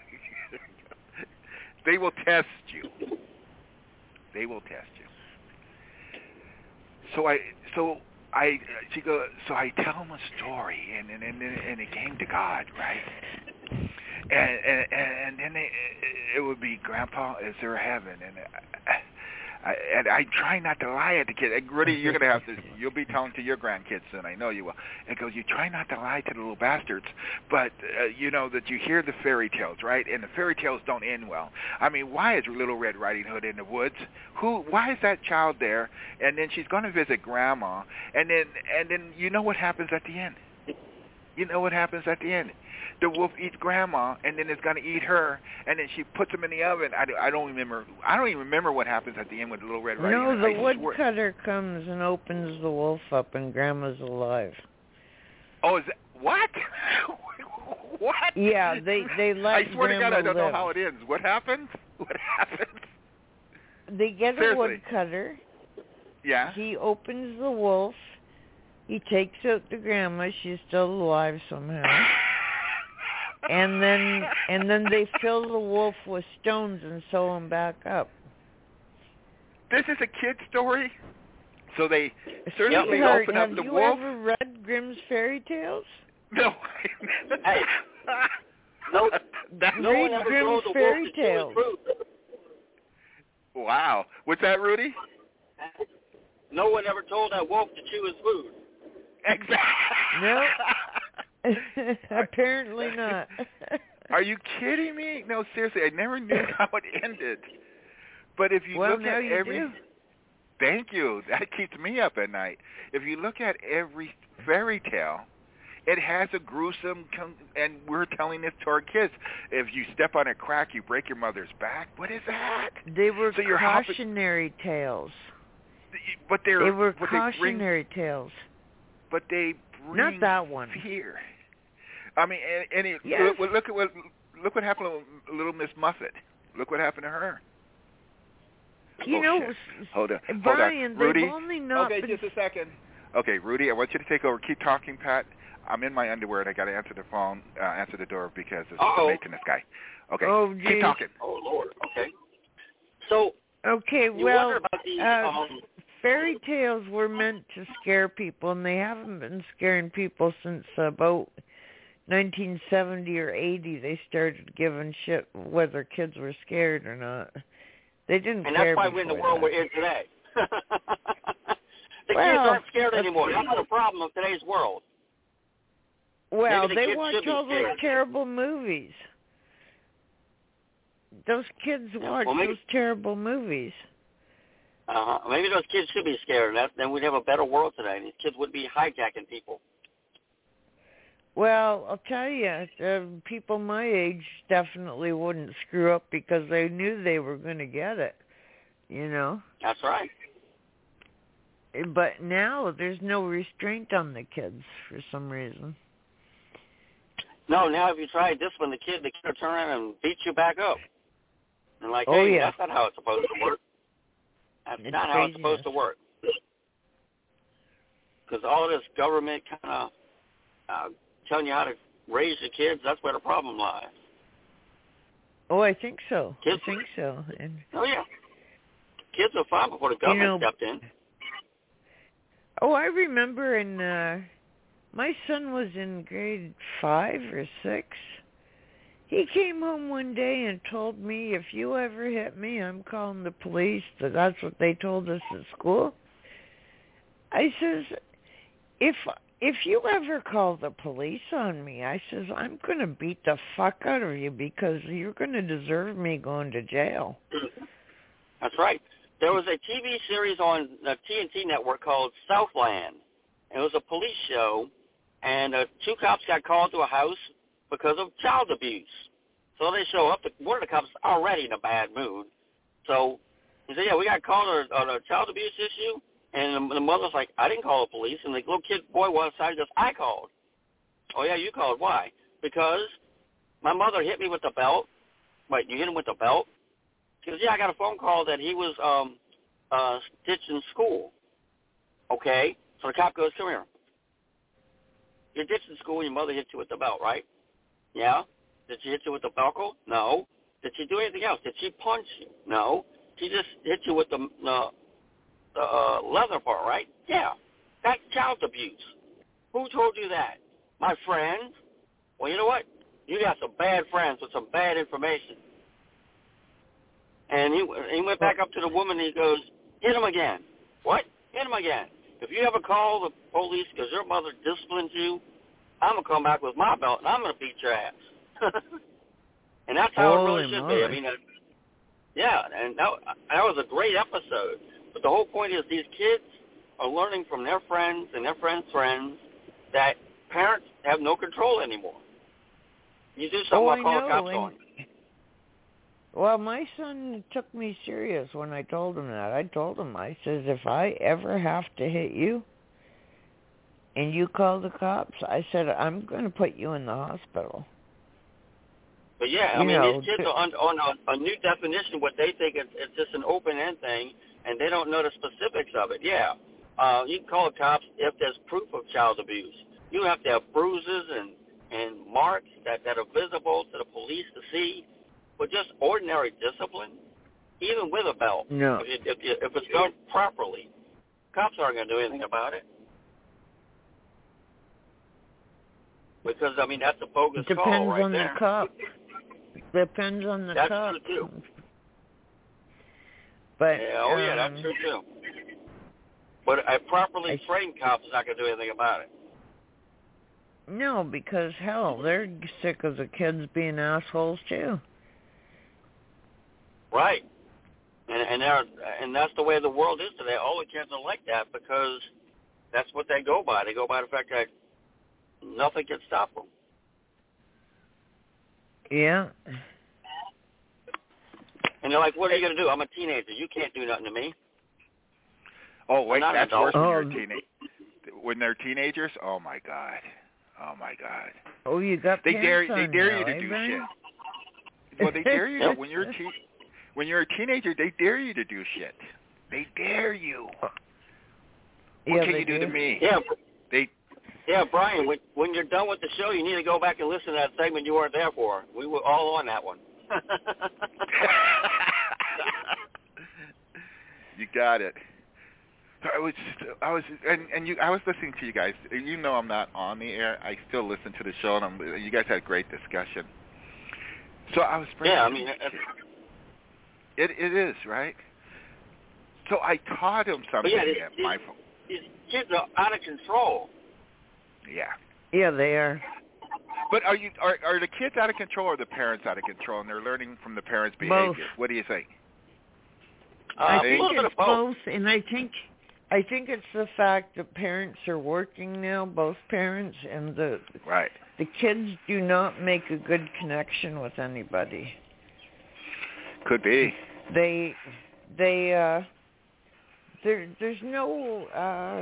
They will test you. They will test you. So I, so I, she go, so I tell them a story, and and and, and it came to God, right? And and and then they, it would be, Grandpa, is there a heaven? And I, I, and I try not to lie at the kid. And Rudy, you're gonna have to. You'll be telling to your grandkids soon. I know you will. It goes. You try not to lie to the little bastards, but uh, you know that you hear the fairy tales, right? And the fairy tales don't end well. I mean, why is Little Red Riding Hood in the woods? Who? Why is that child there? And then she's going to visit Grandma, and then and then you know what happens at the end. You know what happens at the end. The wolf eats Grandma, and then it's going to eat her, and then she puts them in the oven. I, I don't remember. I don't even remember what happens at the end with the Little Red Riding Hood. No, the woodcutter comes and opens the wolf up, and Grandma's alive. Oh, is that what? What? Yeah, they they let I swear Grandma to God, I don't live. know how it ends. What happens? What happens? They get Seriously. a woodcutter. Yeah. He opens the wolf. He takes out the Grandma. She's still alive somehow. And then and then they fill the wolf with stones and sew him back up. This is a kid's story? So they certainly Sweetheart, open up have the you wolf? ever read Grimm's Fairy Tales? No. Hey. No, That, no one Read ever Grimm's told the Fairy wolf to chew his food. Wow. What's that, Rudy? No one ever told that wolf to chew his food. Exactly. No. Apparently not. Are you kidding me? No, seriously, I never knew how it ended. But if you well, look now at you every... do. Thank you. That keeps me up at night. If you look at every fairy tale, it has a gruesome... Con- and we're telling this to our kids. If you step on a crack, you break your mother's back. What is that? They were so you're cautionary hopping, tales. But they're... They were but cautionary they bring, tales. But they bring Not that one. fear. I mean, any yes. look, look at what look what happened to Little Miss Muffet. Look what happened to her. You oh, know, shit. hold on, Brian, hold on, Rudy. they've only not okay, been... just a second. Okay, Rudy, I want you to take over. Keep talking, Pat. I'm in my underwear and I got to answer the phone, uh, answer the door because it's Uh-oh. a maintenance guy. Okay, oh, keep geez. talking. Oh Lord. Okay. So. Okay, you well, wonder about the, uh, um, fairy tales were meant to scare people, and they haven't been scaring people since about nineteen seventy or eighty. They started giving shit whether kids were scared or not. They didn't and care. And that's why we're in the world that. we're in today. The well, kids aren't scared anymore. That's the problem of today's world. Well, the they watch all those scared. terrible movies. Those kids watch well, maybe, those terrible movies. Uh-huh. Maybe those kids should be scared. That, then we'd have a better world today. These kids wouldn't be hijacking people. Well, I'll tell you, uh, people my age definitely wouldn't screw up because they knew they were going to get it, you know? That's right. But now there's no restraint on the kids for some reason. No, now if you try to discipline the kid, the kid will turn around and beat you back up. And like, oh, hey, yeah. that's not how it's supposed to work. That's it's not craziness. how it's supposed to work. Because all this government kind of uh, telling you how to raise your kids, that's where the problem lies. Oh, I think so. Kids, I think so. And, oh, yeah. Kids are fine before the government you know, stepped in. Oh, I remember in, uh, my son was in grade five or six. He came home one day and told me, if you ever hit me, I'm calling the police. That's what they told us at school. I says, if if you ever call the police on me, I says, I'm going to beat the fuck out of you because you're going to deserve me going to jail. That's right. There was a T V series on the T N T network called Southland. It was a police show, and uh, two cops got called to a house because of child abuse. So they show up. One of the cops is already in a bad mood. So he said, yeah, we got called on a, on a child abuse issue. And the, the mother's like, I didn't call the police. And the little kid boy was outside and goes, I called. Oh, yeah, you called. Why? Because my mother hit me with the belt. Wait, you hit him with the belt? Because, yeah, I got a phone call that he was um, uh, ditching school. Okay? So the cop goes, come here. You're ditching school and your mother hit you with the belt, right? Yeah? Did she hit you with the buckle? No. Did she do anything else? Did she punch you? No. She just hit you with the, the, the uh, leather part, right? Yeah. That's child abuse. Who told you that? My friends? Well, you know what? You got some bad friends with some bad information. And he, he went back up to the woman and he goes, hit him again. What? Hit him again. If you ever call the police because your mother disciplined you, I'm going to come back with my belt and I'm going to beat your ass. And that's how Holy it really should moly. be. I mean, uh, yeah, and that, that was a great episode. But the whole point is these kids are learning from their friends and their friends' friends that parents have no control anymore. You do something, oh, I'll call I the know. cops and, on. Well, my son took me serious when I told him that. I told him, I says, if I ever have to hit you and you call the cops, I said, I'm going to put you in the hospital. But yeah, I you mean, know, these kids are on, on a, a new definition of what they think it's, it's just an open-end thing, and they don't know the specifics of it. Yeah, uh, you can call the cops if there's proof of child abuse. You have to have bruises and, and marks that, that are visible to the police to see. But just ordinary discipline, even with a belt, no. if, if, if it's done properly, cops aren't going to do anything about it. Because, I mean, that's a bogus Depends call right on there. the cop. Depends on the that's cop. That's true, too. But, yeah, oh, um, yeah, that's true, too. But a properly I, trained cop is not going to do anything about it. No, because, hell, they're sick of the kids being assholes, too. Right. And and they're, and that's the way the world is today. All the kids are like that because that's what they go by. They go by the fact that nothing can stop them. Yeah. And they're like, what are you going to do? I'm a teenager. You can't do nothing to me. Oh, wait, I'm that's not worse when oh. you're a teenager. When they're teenagers, oh, my God. Oh, my God. Oh, you got They dare, pants they on dare now, you to eh, do Brian? shit. Well, they dare you to, when you're a teen, when you're a teenager, they dare you to do shit. They dare you. What yeah, can you do, do to me? Yeah. They. Yeah, Brian, when, when you're done with the show, you need to go back and listen to that segment you weren't there for. We were all on that one. You got it. I was, I was, and, and you, I was listening to you guys. You know, I'm not on the air. I still listen to the show, and I'm, you guys had a great discussion. So I was. Yeah, I mean, it it is right. So I taught him something yeah, these, at my phone. These kids are out of control. Yeah. Yeah, they are. But are you are are the kids out of control or the parents out of control, and they're learning from the parents' behavior? Both. What do you think? Uh, I a think little bit it's of both. both, and I think I think it's the fact that parents are working now, both parents, and the right. the kids do not make a good connection with anybody. Could be. They they uh there there's no uh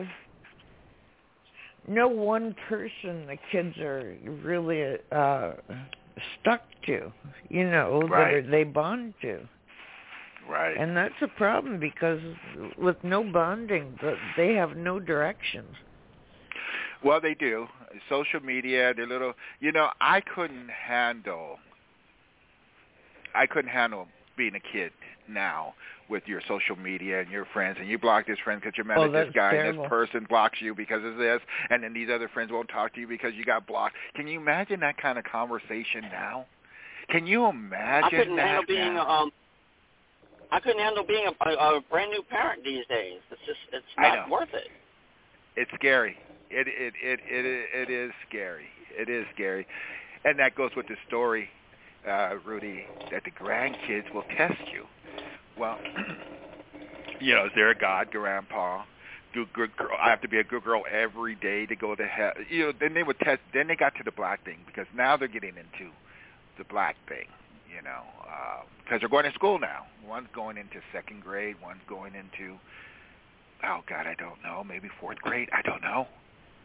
no one person the kids are really uh stuck to, you know, right. that they bond to. Right. And that's a problem because with no bonding, they have no direction. Well, they do. Social media, they're little, you know, I couldn't handle, I couldn't handle being a kid now with your social media and your friends, and you block this friend because you're mad oh, at this guy, terrible. and this person blocks you because of this, and then these other friends won't talk to you because you got blocked. Can you imagine that kind of conversation now? Can you imagine I couldn't that handle being now? um I couldn't handle being a, a, a brand new parent these days. It's just it's not worth it. It's scary. It it it it it is scary. It is scary, and that goes with the story, uh, Rudy, that the grandkids will test you. Well, you know, is there a God, Grandpa? Do good girl? I have to be a good girl every day to go to hell. You know, then they would test. Then they got to the black thing because now they're getting into the black thing. You know, because uh, they're going to school now. One's going into second grade. One's going into, oh God, I don't know, maybe fourth grade. I don't know.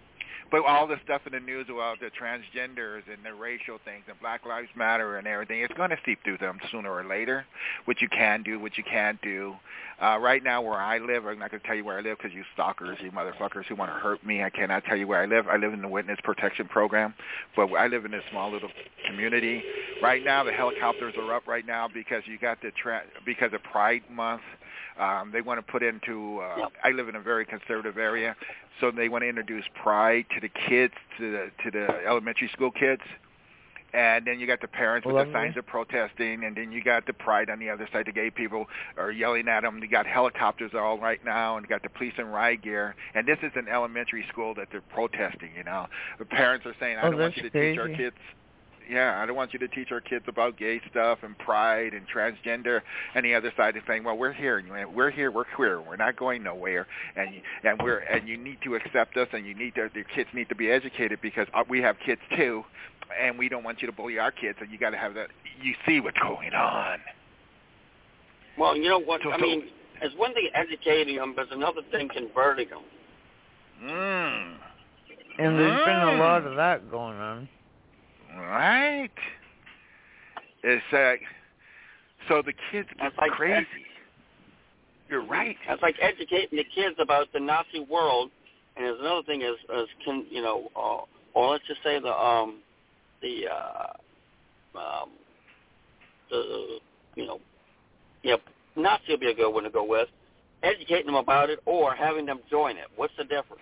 But all the stuff in the news about the transgenders and the racial things and Black Lives Matter and everything, it's going to seep through them sooner or later, what you can do, what you can't do. Uh, right now where I live, I'm not going to tell you where I live because you stalkers, you motherfuckers who want to hurt me, I cannot tell you where I live. I live in the Witness Protection Program, but I live in a small little community. Right now, the helicopters are up right now because you got the tra- because of Pride Month. Um, they want to put into, uh, yep. I live in a very conservative area, so they want to introduce Pride to the kids, to the to the elementary school kids. And then you got the parents with Lovely. the signs of protesting, and then you got the Pride on the other side. The gay people are yelling at them. You got helicopters all right now, and you got the police in riot gear. And this is an elementary school that they're protesting, you know. The parents are saying, I oh, don't want you to crazy. teach our kids. Yeah, I don't want you to teach our kids about gay stuff and pride and transgender. And the other side is saying, well, we're here. We're here. We're queer. We're not going nowhere. And and we're and you need to accept us. And you need to. The kids need to be educated because we have kids too, and we don't want you to bully our kids. And you got to have that. You see what's going on. Well, you know what? So, I so, mean, it's one thing educating them, but it's another thing converting them. Mm. And there's mm. been a lot of that going on. Right. It's uh, so the kids get like crazy. Ed- You're right. It's like educating the kids about the Nazi world, and there's another thing is, is can you know, uh, or let's just say the um, the uh, um, the you know, yeah, Nazi will be a good one to go with. Educating them about it or having them join it. What's the difference?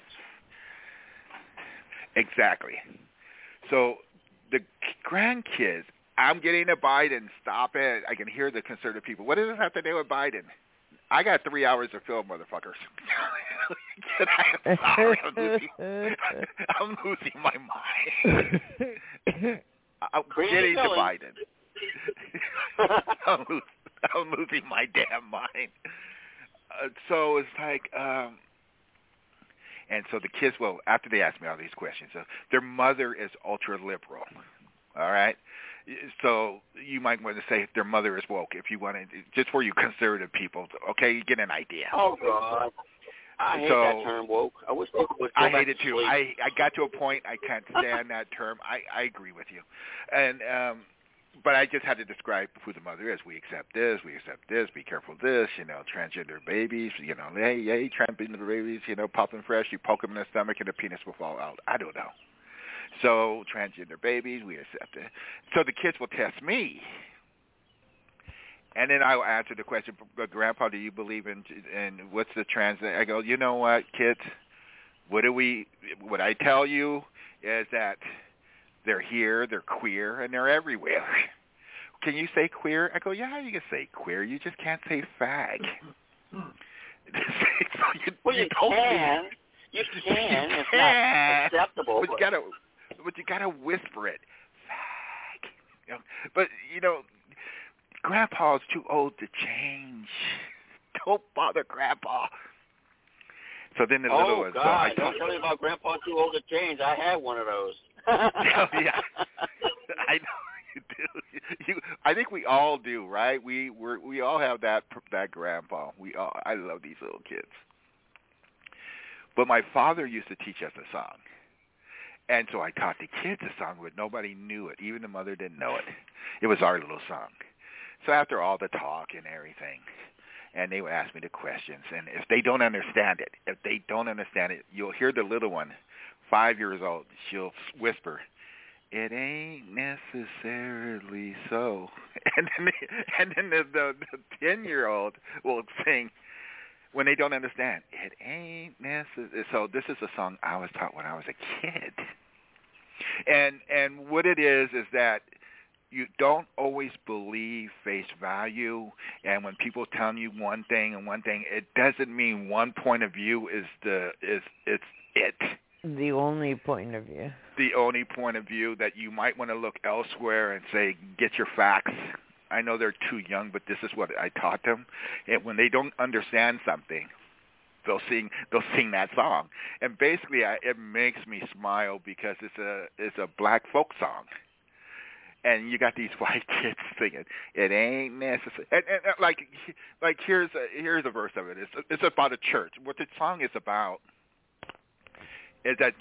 Exactly. So. The grandkids, I'm getting a Biden. Stop it. I can hear the conservative people. What does this have to do with Biden? I got three hours of film, motherfuckers. I'm sorry. I'm losing, I'm losing my mind. I'm getting to Biden. I'm, losing, I'm losing my damn mind. Uh, so it's like... Um, And so the kids, well, after they ask me all these questions, uh, their mother is ultra-liberal, all right? So you might want to say their mother is woke if you want to, just for you conservative people, okay? You get an idea. Oh, God. I hate so, that term, woke. I wish people would go I back hate it, to too. sleep. I, I got to a point I can't stand that term. I, I agree with you. And um, But I just had to describe who the mother is. We accept this. We accept this. Be careful of this. You know, transgender babies. You know, hey, hey, transgender babies. You know, popping fresh. You poke them in the stomach and the penis will fall out. I don't know. So transgender babies, we accept it. So the kids will test me, and then I will answer the question. But Grandpa, do you believe in? And what's the trans? I go, you know what, kids? What do we? What I tell you is that. They're here, they're queer, and they're everywhere. Can you say queer? I go, yeah, you can say queer. You just can't say fag. so you, well, you, you can. You can. It's can. not acceptable. But you gotta, but you gotta whisper it, fag. You know, but you know, Grandpa's too old to change. Don't bother Grandpa. So then the oh, little one. God, So I don't tell me about Grandpa too old to change. I had one of those. oh, yeah, I know you do. You, I think we all do, right? We we we all have that that grandpa. We all. I love these little kids. But my father used to teach us a song, and so I taught the kids a song, but nobody knew it. Even the mother didn't know it. It was our little song. So after all the talk and everything, and they would ask me the questions, and if they don't understand it, if they don't understand it, you'll hear the little one. Five years old, she'll whisper, "It ain't necessarily so," and then the, and then the, the, the ten-year-old will sing when they don't understand. It ain't necessary. So this is a song I was taught when I was a kid, and and what it is is that you don't always believe face value, and when people tell you one thing and one thing, it doesn't mean one point of view is the is it's it. The only point of view. The only point of view that you might want to look elsewhere and say, get your facts. I know they're too young, but this is what I taught them. And when they don't understand something, they'll sing they'll sing that song. And basically, I, it makes me smile because it's a it's a black folk song. And you got these white kids singing, "It ain't necessary." And, and, and like like here's a, here's a verse of it. It's it's about a church. What the song is about is that don't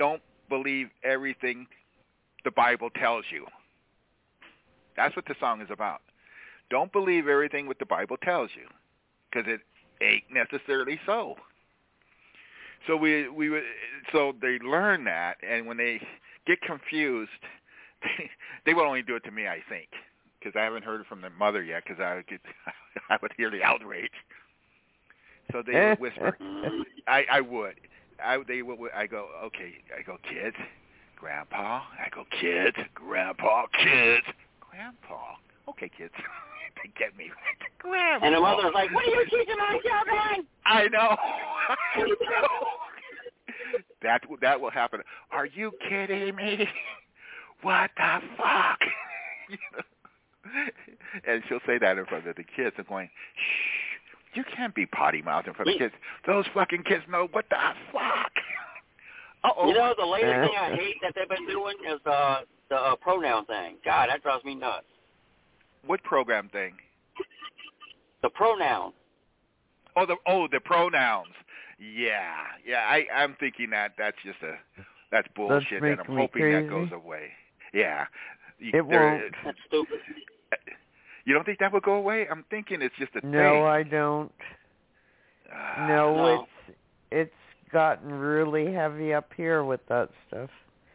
believe everything the Bible tells you. That's what the song is about. Don't believe everything what the Bible tells you, because it ain't necessarily so. So we we so they learn that, and when they get confused, they, they will only do it to me, I think, because I haven't heard it from their mother yet, because I would get I would hear the outrage. So they would whisper. I I would. I they would. I go okay. I go kids, Grandpa. I go kids, Grandpa, kids, Grandpa. Okay, kids. They get me. Grandpa. And the mother's like, "What are you teaching my children?" I know. I know. That that will happen. Are you kidding me? What the fuck? You know? And she'll say that in front of the kids. I'm going, shh, you can't be potty mouth in front of kids. Those fucking kids know what the fuck. Uh-oh. You know, the latest thing I hate that they've been doing is uh, the uh, pronoun thing. God, that drives me nuts. What program thing? The pronoun. Oh, the oh the pronouns. Yeah, yeah. I I'm thinking that that's just a that's bullshit, and I'm hoping crazy. that goes away. Yeah, it won't. That's stupid. You don't think that would go away? I'm thinking it's just a no, thing. No, I don't. Uh, no, no, it's it's gotten really heavy up here with that stuff.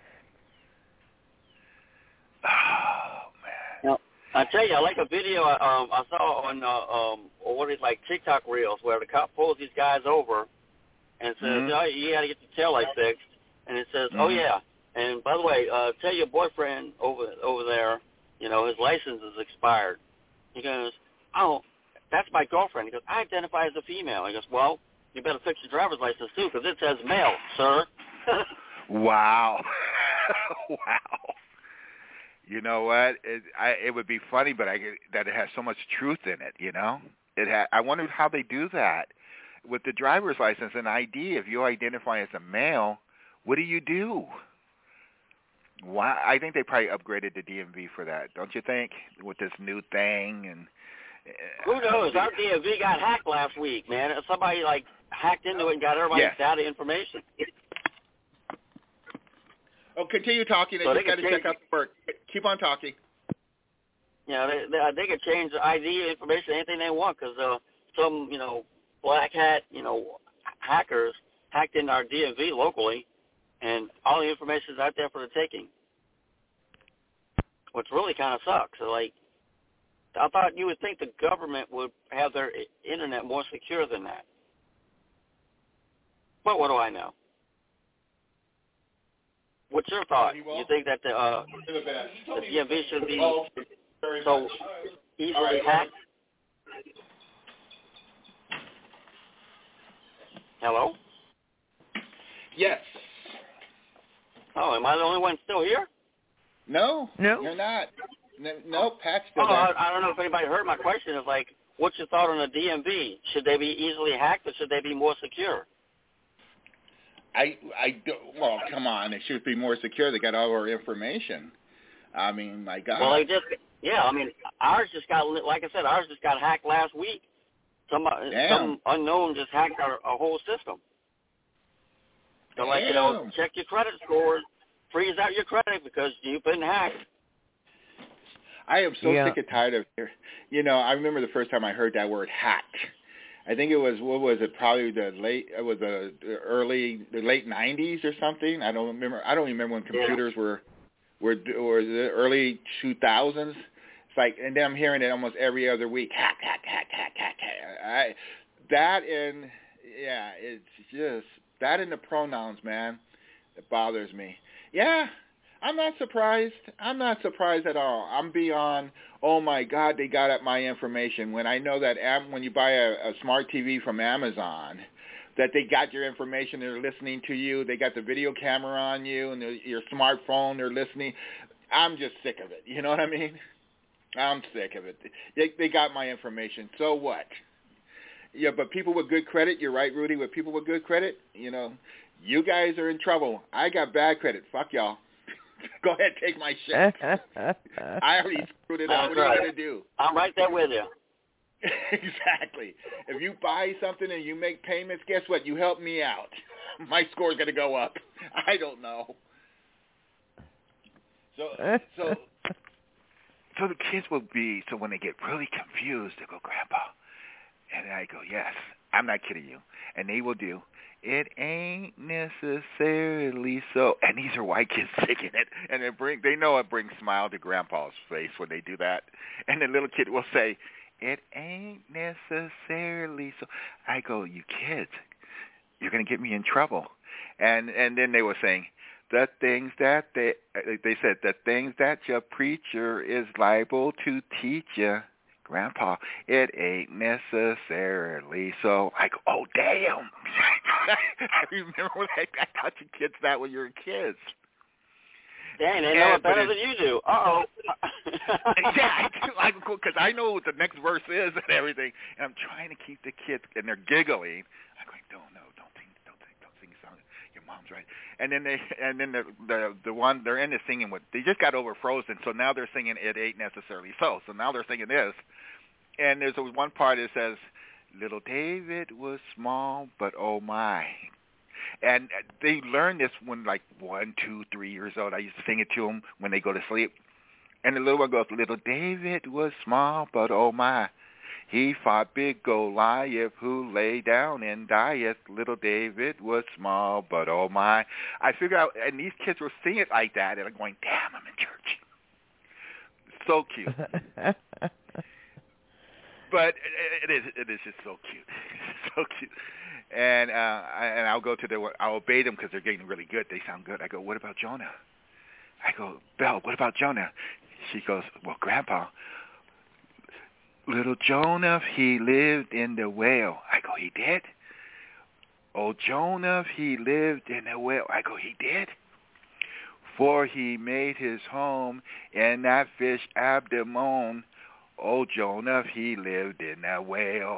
Oh man. No, I tell you, I like a video um, I saw on uh, um, what is like TikTok reels where the cop pulls these guys over and says, mm-hmm. "Oh, you got to get the tail light fixed," and it says, mm-hmm. "Oh yeah, and by the way, uh, tell your boyfriend over over there, you know, his license is expired." He goes, "Oh, that's my girlfriend." He goes, "I identify as a female." He goes, "Well, you better fix your driver's license too, because it says male, sir." Wow. Wow. You know what? It, I, it would be funny, but I that it has so much truth in it. You know, it. Ha, I wondered how they do that with the driver's license and I D. If you identify as a male, what do you do? Why? I think they probably upgraded the D M V for that. Don't you think? With this new thing and. Uh, Who knows? Our D M V got hacked last week, man. Somebody like hacked into it and got everybody's yes. data information. Oh, continue talking. So I they just got to change, check out the work. Keep on talking. Yeah, they, they, they can change the I D information, anything they want, because uh, some, you know, black hat, you know, hackers hacked into our D M V locally, and all the information is out there for the taking, which really kind of sucks. So, like, I thought you would think the government would have their internet more secure than that. But what do I know? What's your thought? You think that the, uh, the D M V should be so easily hacked? Hello? Yes. Oh, am I the only one still here? No, no, you're not. No, no Pat's still oh, there. I, I don't know if anybody heard my question. It's like, what's your thought on the D M V? Should they be easily hacked or should they be more secure? I, I do, well, come on. It should be more secure. They got all our information. I mean, my God. Well, they just, yeah, I mean, ours just got, like I said, ours just got hacked last week. Some some unknown just hacked our, our whole system. So, like, you know, check your credit score, freeze out your credit because you've been hacked. I am so yeah. sick and tired of it. You know, I remember the first time I heard that word hacked. I think it was, what was it, probably the late, it was the early, the late nineties or something. I don't remember. I don't remember when computers yeah. were, were, or the early two thousands. It's like, and then I'm hearing it almost every other week. Hack, hack, hack, hack, hack, hack. I, that and, yeah, it's just, that and the pronouns, man, it bothers me. Yeah. I'm not surprised. I'm not surprised at all. I'm beyond, oh, my God, they got at my information. When I know that Am- when you buy a, a smart T V from Amazon, that they got your information, they're listening to you, they got the video camera on you and the, your smartphone, they're listening. I'm just sick of it. You know what I mean? I'm sick of it. They, they got my information. So what? Yeah, but people with good credit, you're right, Rudy, with people with good credit, you know, you guys are in trouble. I got bad credit. Fuck y'all. Go ahead, take my check. I already screwed it up. What are you going to do? I'm right there with you. Exactly. If you buy something and you make payments, guess what? You help me out. My score's going to go up. I don't know. So, so, so the kids will be. So when they get really confused, they go, "Grandpa," and I go, "Yes, I'm not kidding you." And they will do, "It ain't necessarily so." And these are white kids singing it, and they bring. They know it brings smile to Grandpa's face when they do that. And the little kid will say, "It ain't necessarily so." I go, "You kids, you're gonna get me in trouble." And and then they were saying, the things that they they said, the things that your preacher is liable to teach you, Grandpa, it ain't necessarily so. I go, oh damn! I remember when I, I taught you kids that when you were kids. Dang, they know it better than you do. Uh oh. Yeah, I do. Because I know what the next verse is and everything, and I'm trying to keep the kids, and they're giggling. I'm going, don't no, don't sing, don't sing, don't sing a song. Your mom's right. And then they, and then the the the one they're into singing with. They just got over Frozen, so now they're singing "It Ain't Necessarily So." So now they're singing this, and there's one part that says, "Little David was small, but oh my." And they learn this when like one, two, three years old. I used to sing it to them when they go to sleep. And the little one goes, "Little David was small, but oh my. He fought big Goliath who lay down and dieth. Little David was small, but oh my." I figure out, and these kids will sing it like that, and I'm going, damn, I'm in church. So cute. But it, it is it is just so cute. So cute. And uh, I, and I'll go to the, I'll obey them because they're getting really good. They sound good. I go, "What about Jonah?" I go, "Belle, what about Jonah?" She goes, "Well, Grandpa, little Jonah, he lived in the whale." I go, "He did?" "Oh, Jonah, he lived in the whale." I go, "He did? For he made his home in that fish abdomen. Oh, Jonah, he lived in that whale."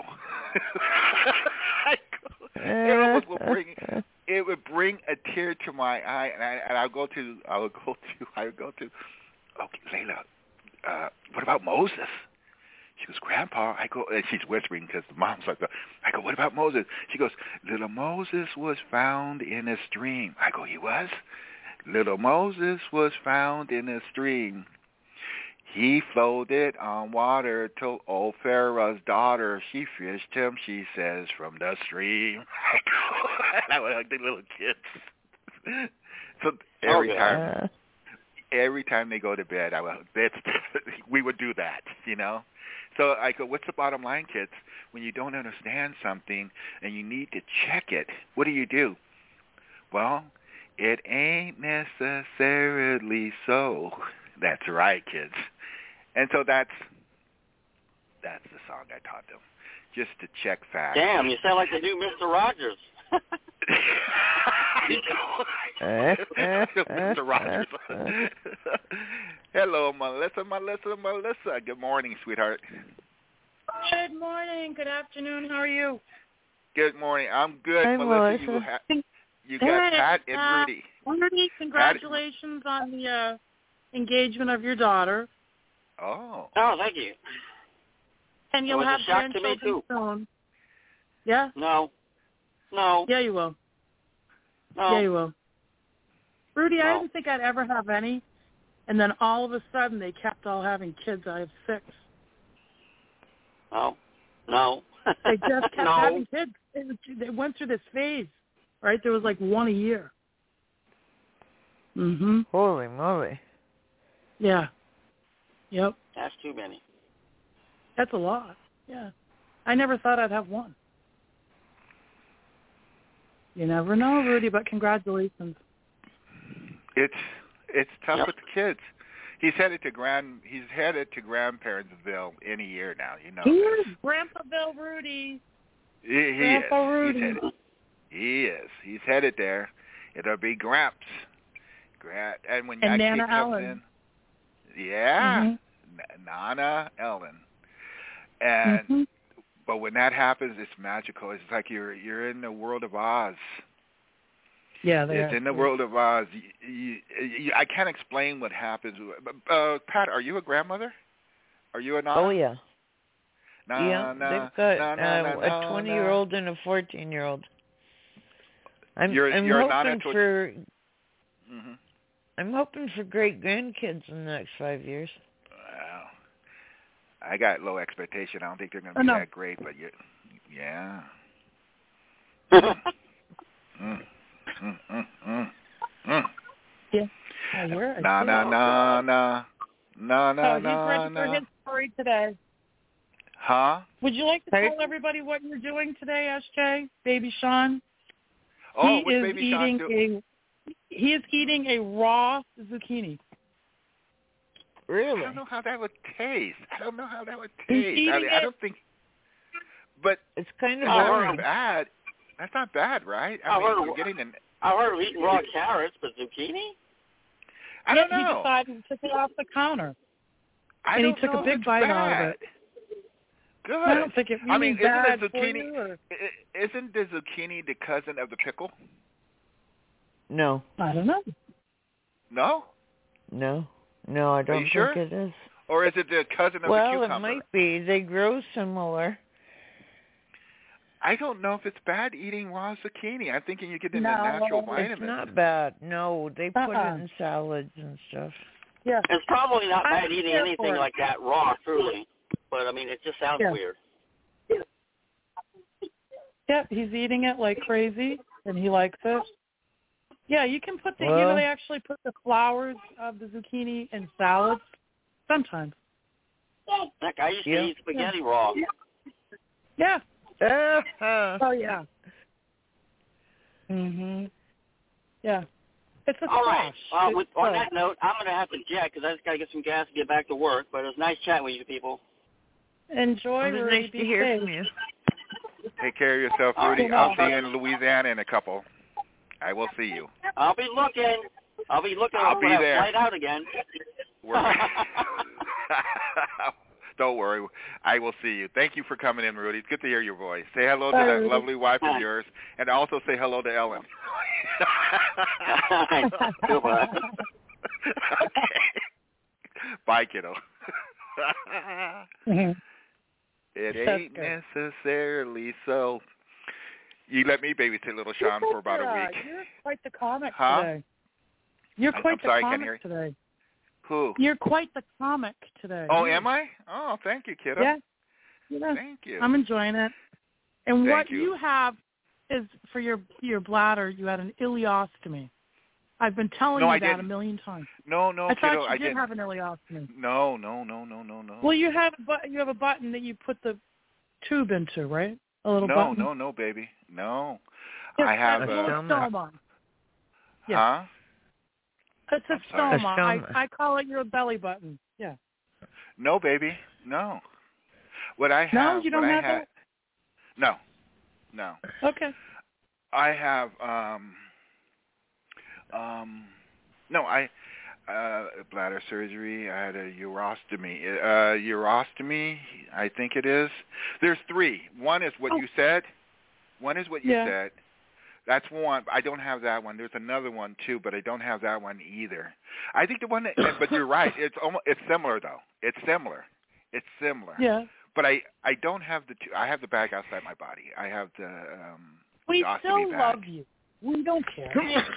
I go, it almost will bring, it would bring a tear to my eye, and I and I'll go to, I'll go to, I'll go to, okay, Layla, uh, what about Moses? She goes, "Grandpa," I go, and she's whispering because the mom's like, I go, "What about Moses?" She goes, "Little Moses was found in a stream." I go, "He was?" "Little Moses was found in a stream. He floated on water till old Pharaoh's daughter, she fished him, she says, from the stream." And I was like the little kids. So every oh, time, every time they go to bed, I would, that's, we would do that, you know. So I go, what's the bottom line, kids? When you don't understand something and you need to check it, what do you do? Well, it ain't necessarily so. That's right, kids. And so that's that's the song I taught them, just to check facts. Damn, you sound like the new Mister Rogers. Mister Rogers. Hello, Melissa, Melissa, Melissa. Good morning, sweetheart. Good morning. Good afternoon. How are you? Good morning. I'm good, Hi, Melissa. You, Melissa. ha- you got Pat and uh, Rudy. Rudy, congratulations Pat. on the uh, engagement of your daughter. Oh. Oh, thank you. And you'll have grandchildren soon. Yeah? No. No. Yeah, you will. No. Yeah, you will. Rudy, no. I didn't think I'd ever have any, and then all of a sudden they kept all having kids. I have six. No. No. They just kept no. having kids. They, they went through this phase, right? There was like one a year. Mm-hmm. Holy moly. Yeah. Yep. That's too many. That's a lot. Yeah. I never thought I'd have one. You never know, Rudy, but congratulations. It's it's tough yep. with the kids. He's headed to grand. He's headed to Grandparentsville any year now. You know. He is Grandpaville Rudy. He, he Grandpa is. Rudy. He's headed, he is. He's headed there. It'll be Gramps. Grant, and when and that Nana kid comes Ellen. in, yeah, mm-hmm. Nana Ellen. And mm-hmm. but when that happens, it's magical. It's like you're you're in the world of Oz. Yeah, they it's are. in the world of Oz. You, you, you, I can't explain what happens. Uh, Pat, are you a grandmother? Are you a Nana? Oh yeah. Na, yeah, na, they've got na, uh, na, a twenty-year-old and a fourteen-year-old. I'm, you're, I'm you're hoping a Nana for. Mm-hmm. I'm hoping for great grandkids in the next five years. Wow. I got low expectation. I don't think they're going to Oh, be no. that great, but you, yeah. mm, mm, mm, mm, mm. Yeah. I hear it. Nah, nah, nah, nah. Nah, nah, Oh, he's nah, ready for nah. his story today. Huh? Would you like to Hey. tell everybody what you're doing today, S J? Baby Sean? Oh, he what's is Baby Sean eating do? a he is eating a raw zucchini. Really? I don't know how that would taste. I don't know how that would He's taste. eating I, mean, I it. don't think. But It's kind of I that's heard boring. not bad. That's not bad, right? I, I mean, heard- you're getting an. I heard of eating raw carrots, but zucchini? I don't He know. decided to take it off the counter. I and he don't took a know if big it's bite bad. out of it. Good. I don't think it I mean, means bad isn't a for zucchini? you, or? i- Isn't the zucchini the cousin of the pickle? No, I don't know. No. no, no. I don't you sure? think it is. Or is it the cousin of Well, the it cucumber? might be. They grow similar. I don't know if it's bad eating raw zucchini. I'm thinking you're getting No, the natural it's vitamins. It's not bad. No, they put Uh-uh. it in salads and stuff. Yeah. It's probably not I'm bad eating here anything for it. like that raw, truly. But, I mean, it just sounds Yeah. weird. Yep, he's eating it like crazy, and he likes it. Yeah, you can put the, you know, Well- they actually put the flowers of the zucchini in salads sometimes. Heck, I used to Yeah. eat spaghetti raw. Yeah. Uh-huh. Oh, yeah. Mhm. Yeah. It's a All right. squash. Uh, It's with, on close. that note, I'm going to have to jet because I just got to get some gas to get back to work. But it was nice chatting with you people. Enjoy. It was Rudy. nice Be to hear safe. from you. Take care of yourself, All Rudy. right. I'll see you in Louisiana in a couple. I will see you. I'll be looking. I'll be looking I'll for be that there. flight out again. We're- Don't worry. I will see you. Thank you for coming in, Rudy. It's good to hear your voice. Say hello to Bye, that Rudy. lovely wife of yours, and also say hello to Ellen. Goodbye. Okay. Bye, kiddo. Mhm. It That's ain't good. necessarily so. You let me babysit little Sean for about a Sarah, week. You're quite the comic Huh? today. You're I'm- quite I'm the sorry, I can't comic hear today. Who? You're quite the comic today. Oh, Yeah. am I? Oh, thank you, kiddo. Yeah. Yeah. Thank you. I'm enjoying it. And Thank what you. you have is for your your bladder. You had an ileostomy. I've been telling No, you I that didn't. a million times. No, no, I kiddo, thought you I did didn't. have an ileostomy. No, no, no, no, no, no. Well, you have a bu- you have a button that you put the tube into, right? A little no, button. no, no, baby. No. Yes, I have that's a... a little stoma. stoma. Yeah. Huh? It's a I'm sorry. stoma. A stoma. I, I call it your belly button. Yeah. No, baby. No. What I have... No, you don't what have I ha- that? No. No. Okay. I have... um um No, I... Uh, bladder surgery. I had a urostomy. Uh, urostomy, I think it is. There's three. One is what Oh. you said. One is what you Yeah. said. That's one. I don't have that one. There's another one too, but I don't have that one either. I think the one that, but you're right. It's almost, it's similar though. It's similar. It's similar. Yeah. But I, I don't have the two. I have the bag outside my body. I have the um, We the ostomy still bag. love you. We don't care.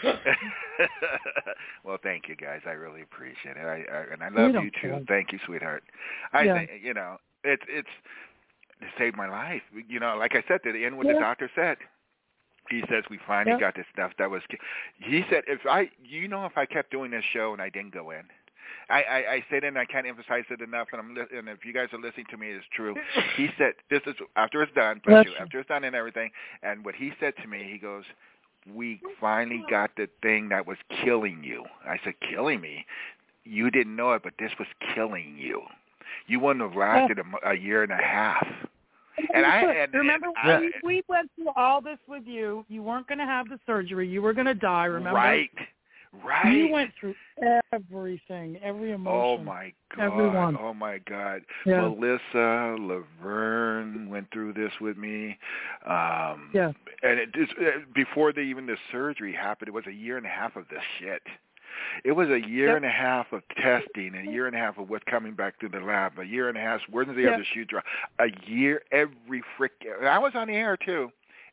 Well, thank you guys. I really appreciate it. I, I and I We love don't you too. care. Thank you, sweetheart. I Yeah. think you know it's it's it saved my life. You know, like I said, to the end what Yeah. the doctor said. He says we finally Yeah. got this stuff that was. He said if I, you know, if I kept doing this show and I didn't go in, I, I, I said and I can't emphasize it enough. And I'm li- and if you guys are listening to me, it's true. He said this is after it's done. Bless Bless you. you. After it's done and everything. And what he said to me, he goes, "We finally got the thing that was killing you." I said, "Killing me? You didn't know it, but this was killing you. You wouldn't have lasted a, mo- a year and a half." And I and, remember and we, I, we went through all this with you. You weren't going to have the surgery. You were going to die. Remember? right, right. You went through everything, every emotion. Oh my God! Everyone. Oh my God! Yeah. Melissa Laverne went through this with me. Um, Yeah. And it just uh, before the, even the surgery happened, it was a year and a half of this shit. It was a year Yep. and a half of testing, and a year and a half of what's coming back to the lab. A year and a half. Where does the Yep. other shoe drop? A year every frick. I was on the air too.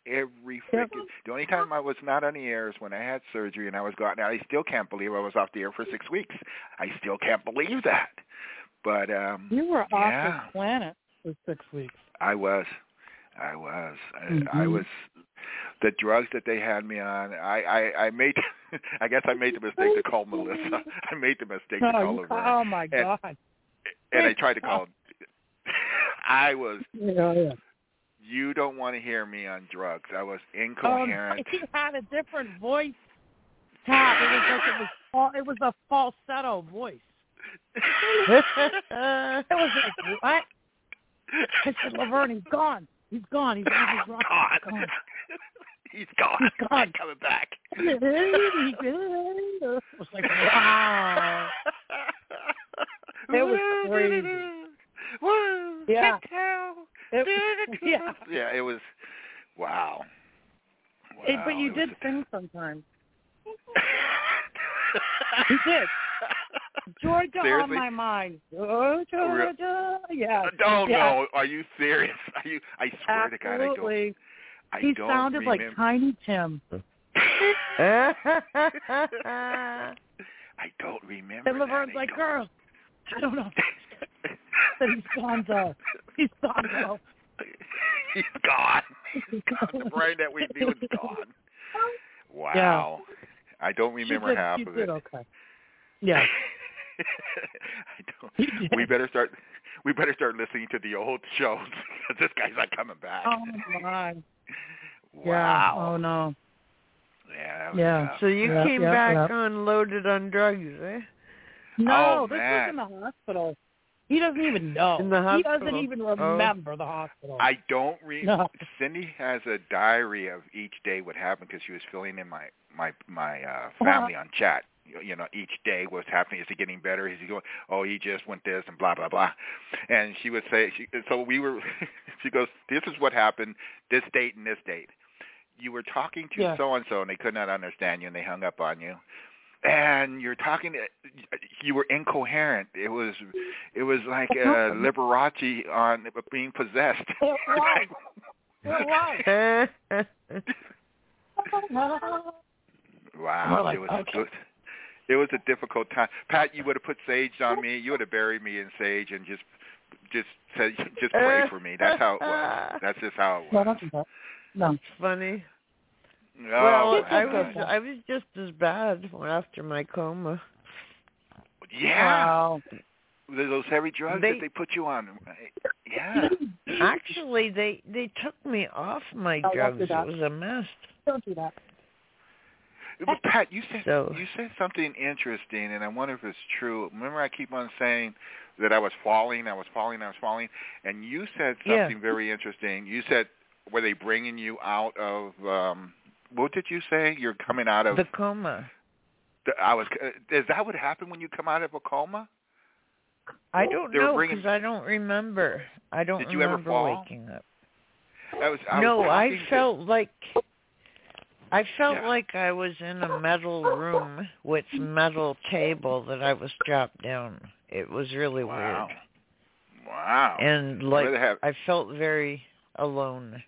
every freaking. The only time I was not on the air is when I had surgery and I was gone. Now I still can't believe I was off the air for six weeks. I still can't believe that. But um, you were yeah, off the planet for six weeks. I was. I was. Mm-hmm. I, I was. The drugs that they had me on, I, I, I made. I guess I made the mistake to call Melissa. I made the mistake to oh, call her. Oh my and, God! And I tried to call. I was. Yeah, yeah. You don't want to hear me on drugs. I was incoherent. Oh, he had a different voice. Pat, it was like it was. All, it was a falsetto voice. It was like what? I said, Laverne, he's gone. He's gone. He's on his rock. Gone. He's gone. He's gone. He's gone. Coming back. It was like, wow. It was crazy. Woo! Yeah. It, yeah. Yeah, it was, wow. wow. It, but you it did was... sing sometimes. You did. Georgia Seriously? on my mind. Georgia. Yeah. No, yeah. no. Are you serious? Are you? I swear Absolutely. to God, I don't. I he don't sounded remember. like Tiny Tim. I don't remember. And Laverne's that. like, girl, I don't know. But he's Gonzo. He's Gonzo. He's gone. He's gone. The brain that we knew is gone. Wow. Yeah. I don't remember did, half you of did it. Okay. Yeah. I don't. We better start. We better start listening to the old shows because this guy's not coming back. Oh my. Wow. Yeah. Oh no. Yeah. That was Yeah. tough. So you yeah, came yeah, back yeah. unloaded on drugs, eh? No, oh, this man. was in the hospital. He doesn't even know. In the hospital. He doesn't even remember oh. the hospital. I don't read. No. Cindy has a diary of each day what happened because she was filling in my my my uh, family on chat. You, you know, each day what's happening. Is he getting better? Is he going? Oh, he just went this and blah blah blah. And she would say, she, so we were. She goes, this is what happened. This date and this date. You were talking to yeah. so and so, and they could not understand you, and they hung up on you. And you're talking to, you were incoherent. It was, it was like uh, Liberace on being possessed. It was. It was. Wow, like, it was okay. good. It was a difficult time. Pat, you would have put sage on me. You would have buried me in sage and just, just said, just pray for me. That's how it was. That's just how it was. No, no. It's funny. No, well, I God. was I was just as bad after my coma. Yeah. Wow. Those heavy drugs they, that they put you on. Yeah. Actually, they they took me off my oh, drugs. It was a mess. Don't do that. But Pat, you said so, you said something interesting, and I wonder if it's true. Remember, I keep on saying that I was falling, I was falling, I was falling, and you said something yeah. very interesting. You said, were they bringing you out of? Um, what did you say? You're coming out of the coma. The, I was. Uh, is that what happened when you come out of a coma? I don't they were know bringing, because I don't remember. I don't did you remember ever fall? waking up. I was, I no, was I felt to, like I felt yeah. like I was in a metal room with metal table that I was strapped down. It was really wow. weird. Wow. And like have, I felt very alone.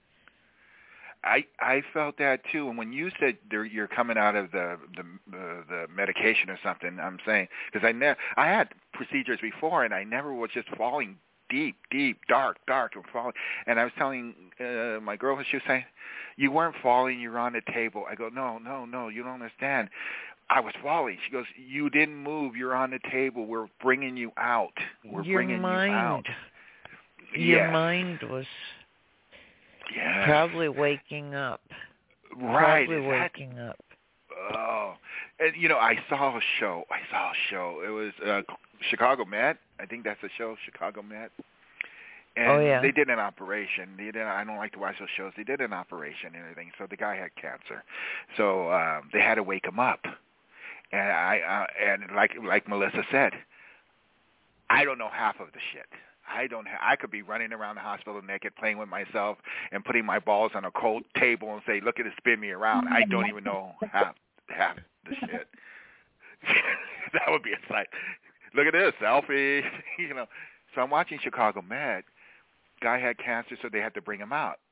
I I felt that too. And when you said there, you're coming out of the the the, the medication or something, I'm saying because I never I had procedures before and I never was just falling deep, deep, dark, dark, and falling. And I was telling uh, my girl, she was saying, "You weren't falling. You were on the table." I go, "No, no, no. You don't understand. I was falling." She goes, "You didn't move. You're on the table. We're bringing you out. We're Your bringing mind, you out." Your yes. mind was yes. probably waking up. Right. Probably Is waking that, up. Oh. And, you know, I saw a show. I saw a show. It was uh, Chicago Med. I think that's the show, Chicago Med. And oh, yeah. they did an operation. They did. I don't like to watch those shows. They did an operation and everything. So the guy had cancer. So um, they had to wake him up. And I uh, and like like Melissa said, I don't know half of the shit. I don't. Ha- I could be running around the hospital naked, playing with myself, and putting my balls on a cold table and say, "Look at it, spin me around." I don't even know half half the shit. That would be a sight. Look at this selfie. You know. So I'm watching Chicago Med. Guy had cancer, so they had to bring him out.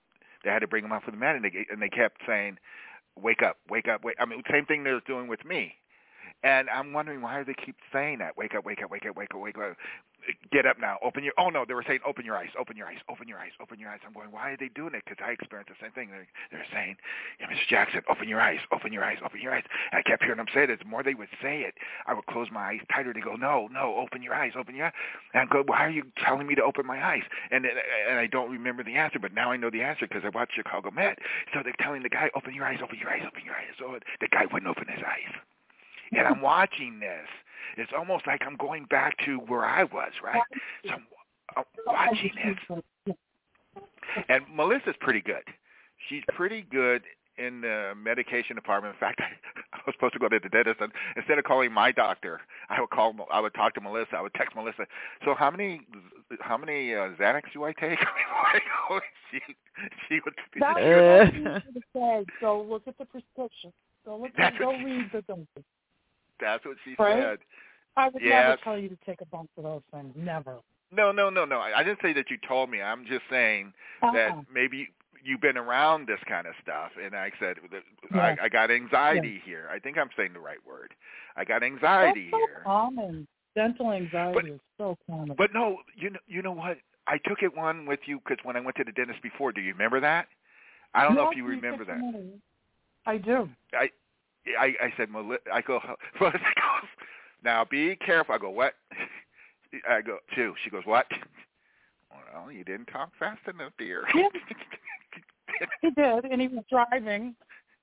They had to bring him out for the med, and they and they kept saying, "Wake up, wake up, wake." I mean, same thing they were doing with me. And I'm wondering why do they keep saying that? Wake up, wake up, wake up, wake up, wake up. Get up now. Open your. Oh no, they were saying open your eyes, open your eyes, open your eyes, open your eyes. I'm going, why are they doing it? Because I experienced the same thing. They're, they're saying, yeah, Mister Jackson, open your eyes, open your eyes, open your eyes. And I kept hearing them say it. The more they would say it, I would close my eyes tighter. They go, no, no, open your eyes, open your eyes. And I go, why are you telling me to open my eyes? And and I don't remember the answer, but now I know the answer because I watched Chicago Med. So they're telling the guy, open your eyes, open your eyes, open your eyes. So the guy wouldn't open his eyes. And I'm watching this. It's almost like I'm going back to where I was, right? So I'm, I'm watching this. And Melissa's pretty good. She's pretty good in the medication department. In fact, I, I was supposed to go to the dentist, and instead of calling my doctor, I would call. I would talk to Melissa. I would text Melissa. So how many how many uh, Xanax do I take? she she would. That's what you said. So look at the prescription. Go look at. Go read the thing. That's what she right? said. I would yes. never tell you to take a bunch of those things. Never. No, no, no, no. I, I didn't say that you told me. I'm just saying uh-uh. that maybe you've been around this kind of stuff. And I said, yeah. I, I got anxiety yeah. here. I think I'm saying the right word. I got anxiety That's so here. common. Dental anxiety but, is so common. But no, you know, you know what? I took it one with you because when I went to the dentist before, do you remember that? I don't yes, know if you remember that. Money. I do. I I, I said, I go, Melissa goes, now be careful. I go, what? I go, two. She goes, what? Well, you didn't talk fast enough, dear. Yeah. He did, and he was driving.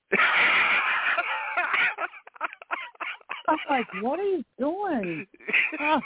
I'm like, what are you doing? Uh,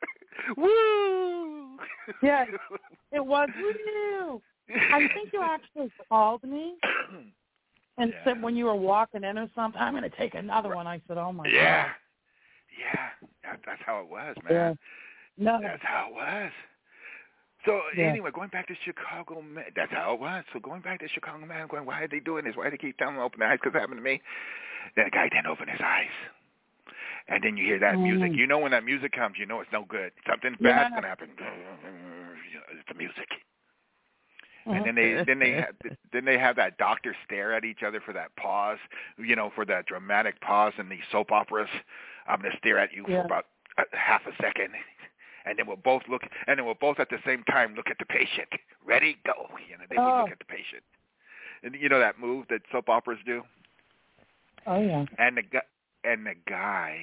Woo! Yeah, it was woo. I think you actually called me. And yeah. said when you were walking in or something, I'm going to take another one. I said, oh, my yeah. God. Yeah. That, that's how it was, man. Yeah. No. That's how it was. So, yeah. anyway, going back to Chicago, that's how it was. So, going back to Chicago, man, going, why are they doing this? Why do they keep telling them to open their eyes? Because it happened to me. Then the guy didn't open his eyes. And then you hear that mm. music. You know when that music comes, you know it's no good. Something yeah. bad's going to happen. It's the music. And then they then they have, then they have that doctor stare at each other for that pause, you know, for that dramatic pause in these soap operas. I'm going to stare at you yeah. for about a, half a second, and then we'll both look, and then we'll both at the same time look at the patient. Ready, go. You know, they oh. would look at the patient, and you know that move that soap operas do. Oh yeah. And the guy and the guy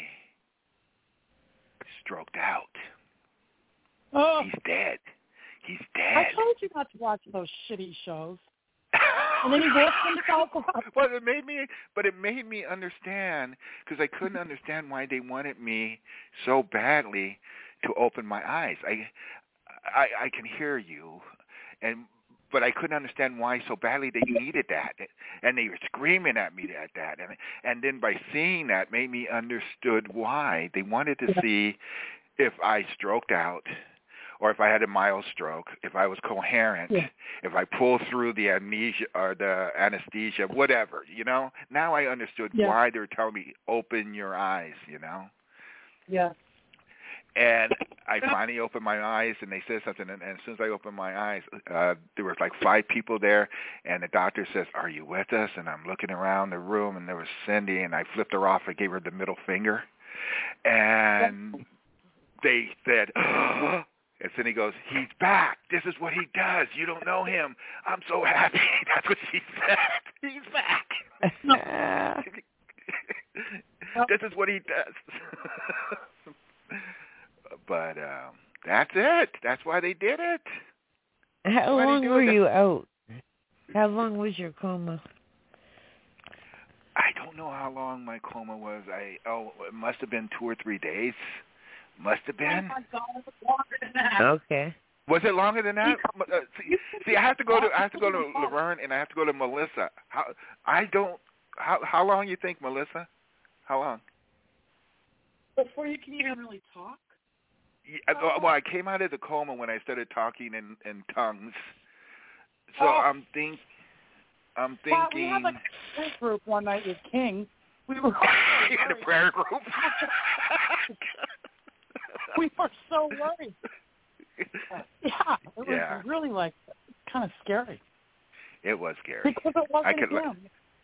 stroked out. Oh. He's dead. He's dead. I told you not to watch those shitty shows. And then he worked himself up. Well, it made me, but it made me understand because I couldn't understand why they wanted me so badly to open my eyes. I, I, I can hear you, and but I couldn't understand why so badly they needed that, and they were screaming at me at that, and and then by seeing that made me understood why they wanted to see if I stroked out. Or if I had a mild stroke, if I was coherent, yeah. if I pulled through the amnesia or the anesthesia, whatever, you know. Now I understood yeah. why they were telling me, open your eyes, you know. Yeah. And I finally opened my eyes, and they said something, and, and as soon as I opened my eyes, uh, there was like five people there, and the doctor says, are you with us? And I'm looking around the room, and there was Cindy, and I flipped her off. I gave her the middle finger. And they said, oh. And Cindy goes, he's back. This is what he does. You don't know him. I'm so happy. That's what she said. He's back. This is what he does. But um, that's it. That's why they did it. How why long were you out? How long was your coma? I don't know how long my coma was. I oh, it must have been two or three days. Must have been. Oh my God, it was longer than that. Okay. Was it longer than that? Uh, see, see, I have to go to I have to go to Laverne and I have to go to Melissa. How I don't. How how long you think, Melissa? How long? Before you can even really talk. Yeah, well, I came out of the coma when I started talking in, in tongues. So oh. I'm think I'm thinking. Well, we had like a prayer group one night with King. We were in a prayer group. We were so worried. Yeah, it was yeah. really like kind of scary. It was scary. Because it wasn't I could, him.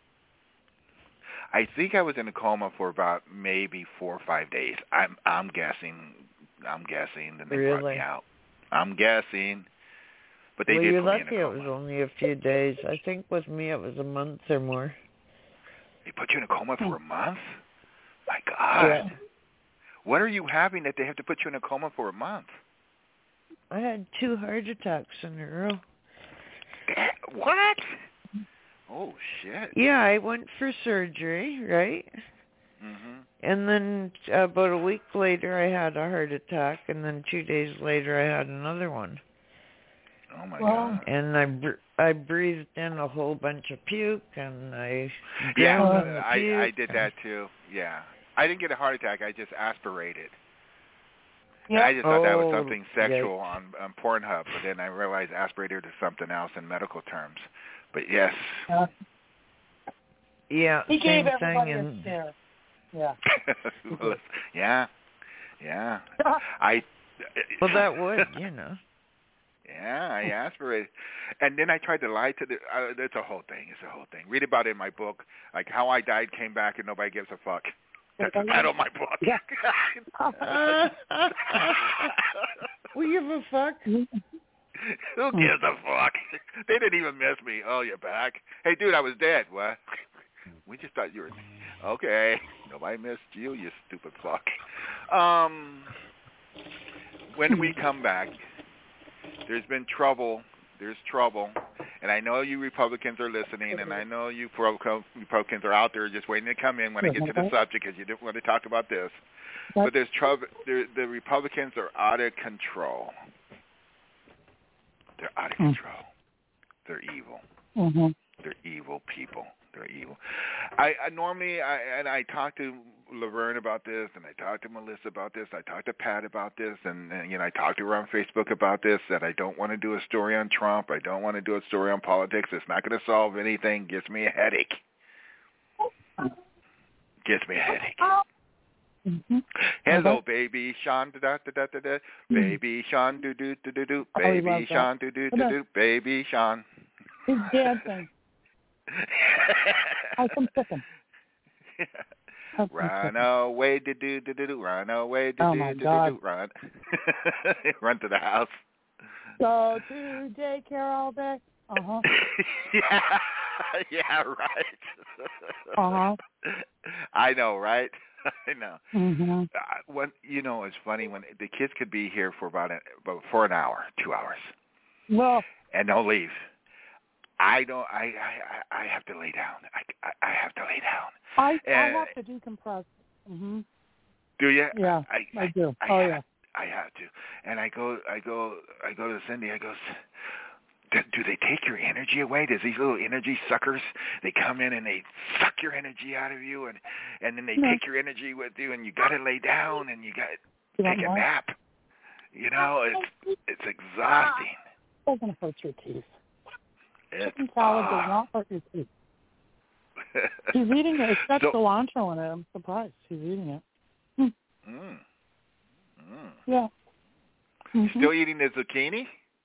I think I was in a coma for about maybe four or five days. I'm I'm guessing. I'm guessing. Then they really? brought me out. I'm guessing. But they well, did you're put lucky me in a it coma. was only a few days. I think with me it was a month or more. They put you in a coma for a month? My God. Yeah. What are you having that they have to put you in a coma for a month? I had two heart attacks in a row. What? Oh, shit. Yeah, I went for surgery, right? Mhm. And then uh, about a week later, I had a heart attack, and then two days later, I had another one. Oh my well, God. And I br- I breathed in a whole bunch of puke, and I yeah, drowned in the I puke. I did that too. Yeah, I didn't get a heart attack. I just aspirated. yeah. I just thought that was Oh, something sexual yikes. on, on Pornhub, but then I realized aspirated is something else in medical terms. But yes. Uh, Yeah, he same gave thing. everybody And a scare. Yeah. yeah, yeah. I. well, that would, you know. Yeah, I aspirated, and then I tried to lie to the. Uh, it's a whole thing. It's a whole thing. Read about it in my book, like how I died, came back, and nobody gives a fuck. That's the title of my book. Yeah. Will you give a fuck? Who gives a fuck? They didn't even miss me. Oh, you're back. Hey, dude, I was dead. What? We just thought you were. Okay. Nobody missed you, you stupid fuck. Um, when we come back, there's been trouble. There's trouble. And I know you Republicans are listening, and I know you Republicans are out there just waiting to come in when I get to the subject because you didn't want to talk about this. But there's trouble. The Republicans are out of control. They're out of control. They're evil. Mm-hmm. They're evil people. They're evil. I, I normally, I, and I talk to Laverne about this, and I talk to Melissa about this. I talk to Pat about this, and, and you know, I talk to her on Facebook about this. That I don't want to do a story on Trump. I don't want to do a story on politics. It's not going to solve anything. Gives me a headache. Gives me a headache. Mm-hmm. Hello, baby Sean, da da da da da. Baby Sean, do do do do do. Baby Sean, do do do do. Baby Sean. He's dancing. I can pick him. Run away, do do do do do. Run away, do oh do my do God. do. Run, run to the house. Go to daycare all day. Uh huh. yeah, yeah, right. Uh huh. I know, right? I know. Mm-hmm. Uh, when you know, it's funny when the kids could be here for about, a, about for an hour, two hours, well, and they'll leave. I don't. I, I. I have to lay down. I. I have to lay down. I. And, I have to decompress. Mhm. Do you? Yeah. I. I, I do. I, oh I yeah. have, I have to. And I go. I go. I go to Cindy. I go. Do they take your energy away? Does these little energy suckers? They come in and they suck your energy out of you, and and then they no. take your energy with you, and you got to lay down and you got You to take a know? nap. You know, it's it's exhausting. It doesn't hurt your teeth. It's, Chicken salad uh, does not hurt your teeth. He's eating it. It's got so, cilantro in it. I'm surprised he's eating it. Mm. Mm, mm. Yeah. Mm-hmm. Still eating the zucchini?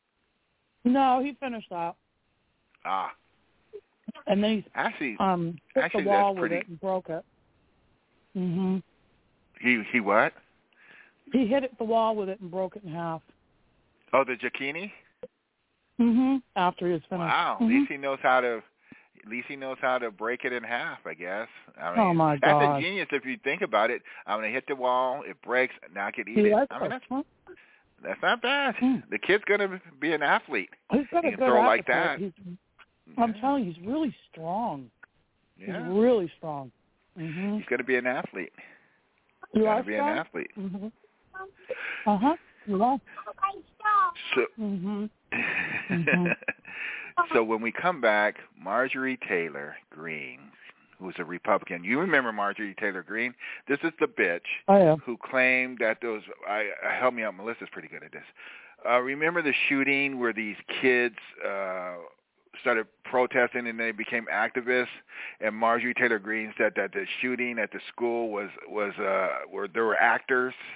No, he finished that. Ah. And then he actually, um hit actually the wall that's with pretty... it and broke it. Mhm. He he what? He hit it the wall with it and broke it in half. Oh, the zucchini? Mhm. After he was finished. Wow. Mm-hmm. At least he knows how to. At least he knows how to break it in half, I guess. I mean, oh my that's God. a genius if you think about it. I'm gonna hit the wall, it breaks, now I can eat He it. likes I mean, it, that's huh? that's not bad. Mm. The kid's gonna be an athlete. He's got he a can good throw like appetite. that. He's, I'm telling you, he's really strong. Yeah. He's really strong. Mhm. He's gonna be an athlete. You He's are gonna be strong? an athlete. Mhm. Uh huh. You are. So. Mhm. Mhm. So when we come back, Marjorie Taylor Greene, who's a Republican, you remember Marjorie Taylor Greene? This is the bitch oh, yeah. who claimed that those. I, I help me out. Melissa's pretty good at this. Uh, remember the shooting where these kids uh, started protesting and they became activists, and Marjorie Taylor Greene said that the shooting at the school was was uh, where there were actors.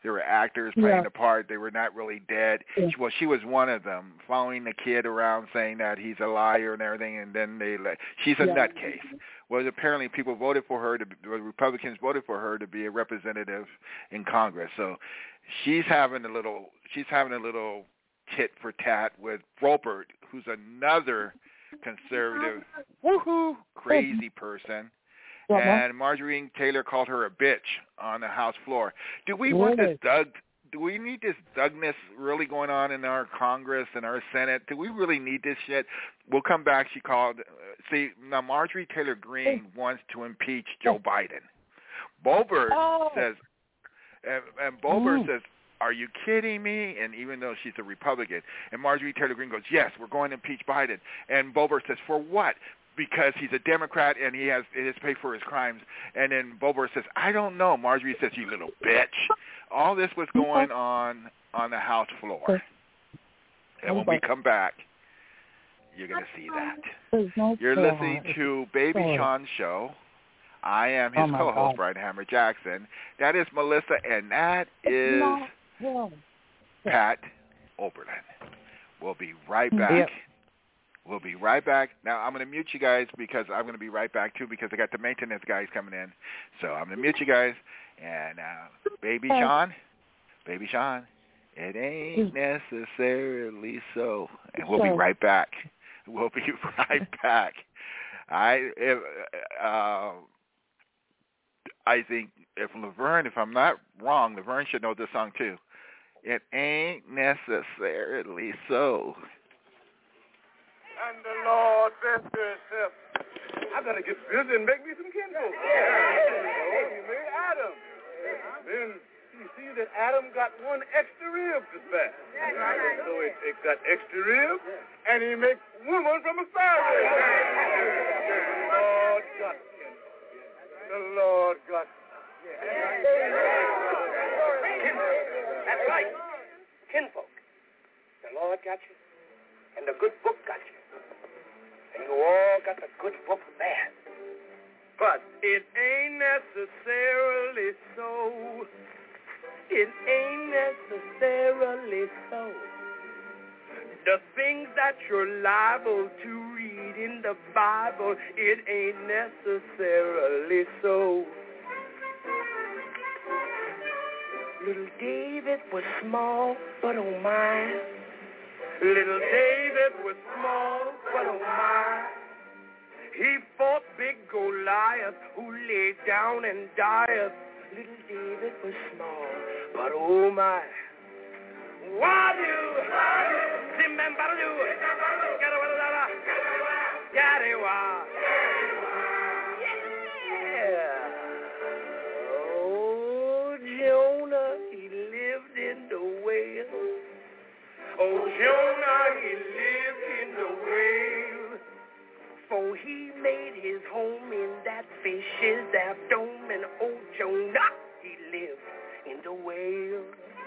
There were actors playing Yeah. the part. They were not really dead. Yeah. Well, she was one of them, following the kid around, saying that he's a liar and everything, and then they let. She's a Yeah. nutcase. Well, apparently people voted for her to. The Republicans voted for her to be a representative in Congress. So she's having a little. She's having a little tit for tat with Robert, who's another conservative, woohoo, crazy person. Uh-huh. And Marjorie Taylor called her a bitch on the House floor. Do we want this Doug? Do we need this Dougness really going on in our Congress and our Senate? Do we really need this shit? We'll come back. She called. Uh, see, now Marjorie Taylor Greene wants to impeach Joe Biden. Boebert Oh. says, and, and Boebert Mm. says, are you kidding me? And even though she's a Republican, and Marjorie Taylor Greene goes, yes, we're going to impeach Biden. And Boebert says, for what? Because he's a Democrat and he has it has paid for his crimes. And then Boebert says, I don't know. Marjorie says, you little bitch. All this was going on on the House floor. And when we come back, you're going to see that. No You're floor. listening to Baby Sorry. Sean's show. I am his Oh, my co-host, God. Brian Hammer Jackson. That is Melissa, and that is No floor. Pat Oberlin. We'll be right back. Yep. We'll be right back. Now, I'm going to mute you guys because I'm going to be right back, too, because I got the maintenance guys coming in. So I'm going to mute you guys. And uh, Baby Sean, Baby Sean, it ain't necessarily so. And we'll be right back. We'll be right back. I if, uh, I think if Laverne, if I'm not wrong, Laverne should know this song, too. It ain't necessarily so. And the Lord said to himself, I gotta get busy and make me some kinfolk. So he made Adam. Then you see that Adam got one extra rib to spare. So he takes that extra rib and he makes woman from a spare rib. The Lord got kinfolk. The Lord got Kinfolk. That's right. Kinfolk. The Lord got you, and the good book got you. And you all got the good book there. But it ain't necessarily so. It ain't necessarily so. The things that you're liable to read in the Bible, it ain't necessarily so. Little David was small, but oh my. Little David was small, but oh my. He fought big Goliath, who lay down and dieth. Little David was small, but oh my. Wadu, Zimbabwe, Garawada, Yadiwa. Yeah. Oh, Jonah, he lived in the whale. Oh, Jonah, he lived in the whale. For he made his home in that fish's abdomen. Oh, Jonah, he lived in the whale.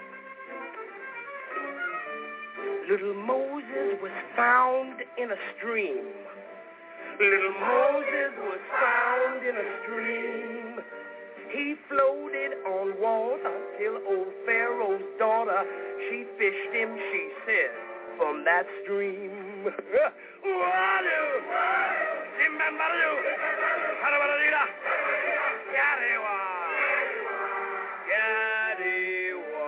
Little Moses was found in a stream. Little Moses was found in a stream. He floated on water till old Pharaoh's daughter, she fished him, she said, from that stream. Wadu, Zimbabwe, Garawada, Yadiwa, Yadiwa.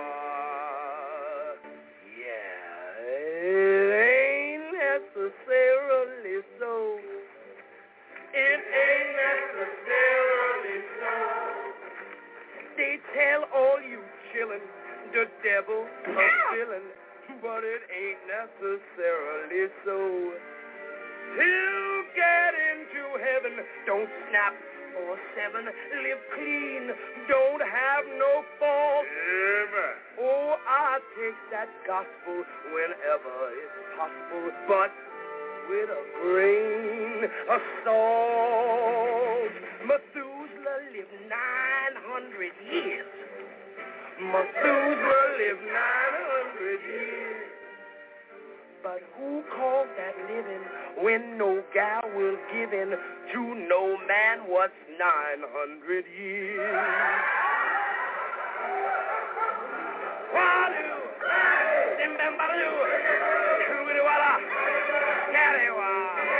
It ain't necessarily so. It ain't necessarily so. They tell all you chillin', the devil a villain, but it ain't necessarily so. To get into heaven, Don't snap for seven, live clean, don't have no fault. Amen. Oh, I take that gospel whenever it's possible, but with a grain of salt. Methuselah lived nine hundred years. Methuselah lived nine hundred years. But who calls that living when no gal will give in to no man what's nine hundred years? Wadu, Dimbambadu, Kuwiwala, Garewa.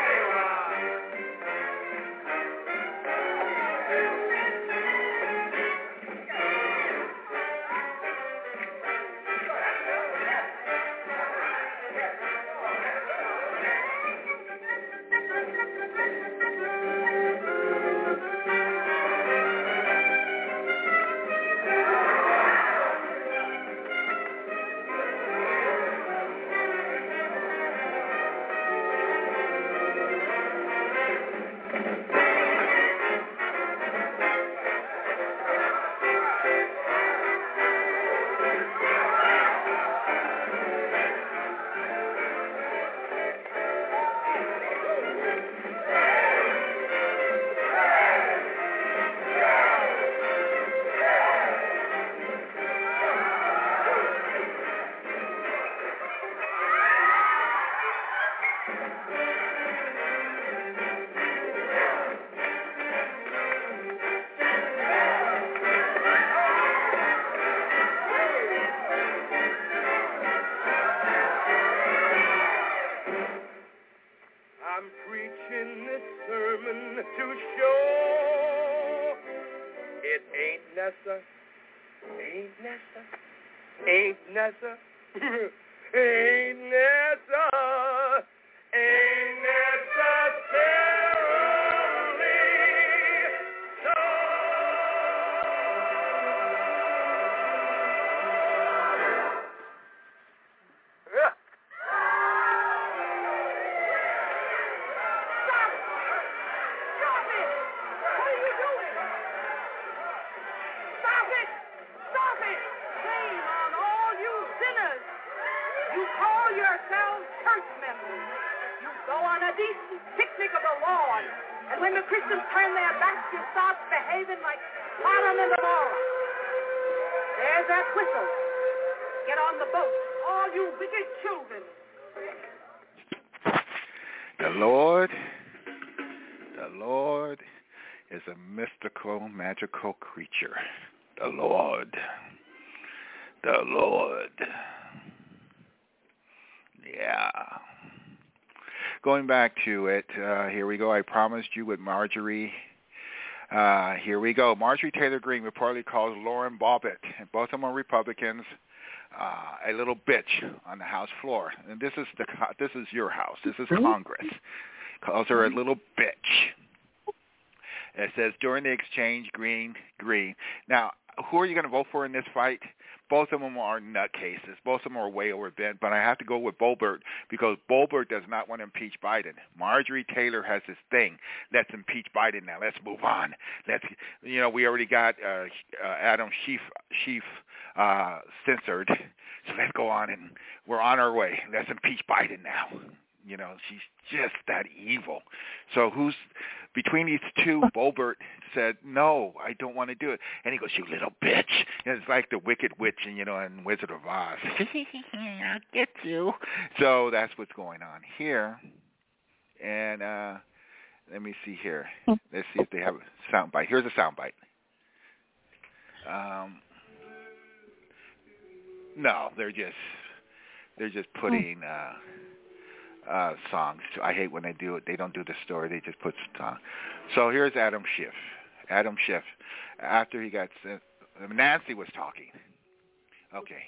I'm preaching this sermon to show it ain't Nessa, ain't Nessa, ain't Nessa, ain't Nessa, ain't necessarily so. Yeah. Yourselves church members. You go on a decent picnic of the Lord, and when the Christians turn their backs, you start behaving like Sodom and Gomorrah. There's that whistle. Get on the boat, all you wicked children. The Lord, the Lord is a mystical, magical creature. The Lord, the Lord. Yeah. Going back to it, uh, here we go. I promised you with Marjorie. Uh, here we go. Marjorie Taylor Greene reportedly calls Lauren Bobbitt, and both of them are Republicans, uh, a little bitch on the House floor. And this is the this is your house. This is Congress. Calls her a little bitch. It says during the exchange, Green, Green. Now, who are you going to vote for in this fight? Both of them are nutcases. Both of them are way overbent, but I have to go with Boebert because Boebert does not want to impeach Biden. Marjorie Taylor has this thing. Let's impeach Biden now. Let's move on. Let's, you know, we already got uh, uh, Adam Schiff, Schiff uh, censored, so let's go on and we're on our way. Let's impeach Biden now. You know, she's just that evil. So who's between these two? Boebert said, "No, I don't want to do it." And he goes, "You little bitch!" And it's like the Wicked Witch, you know, in Wizard of Oz. I'll get you. So that's what's going on here. And uh, let me see here. Let's see if they have a sound bite. Here's a sound bite. Um, no, they're just they're just putting. Uh, Uh, songs. I hate when they do it. They don't do the story. They just put song. So here's Adam Schiff. Adam Schiff. After he got sent, Nancy was talking. Okay.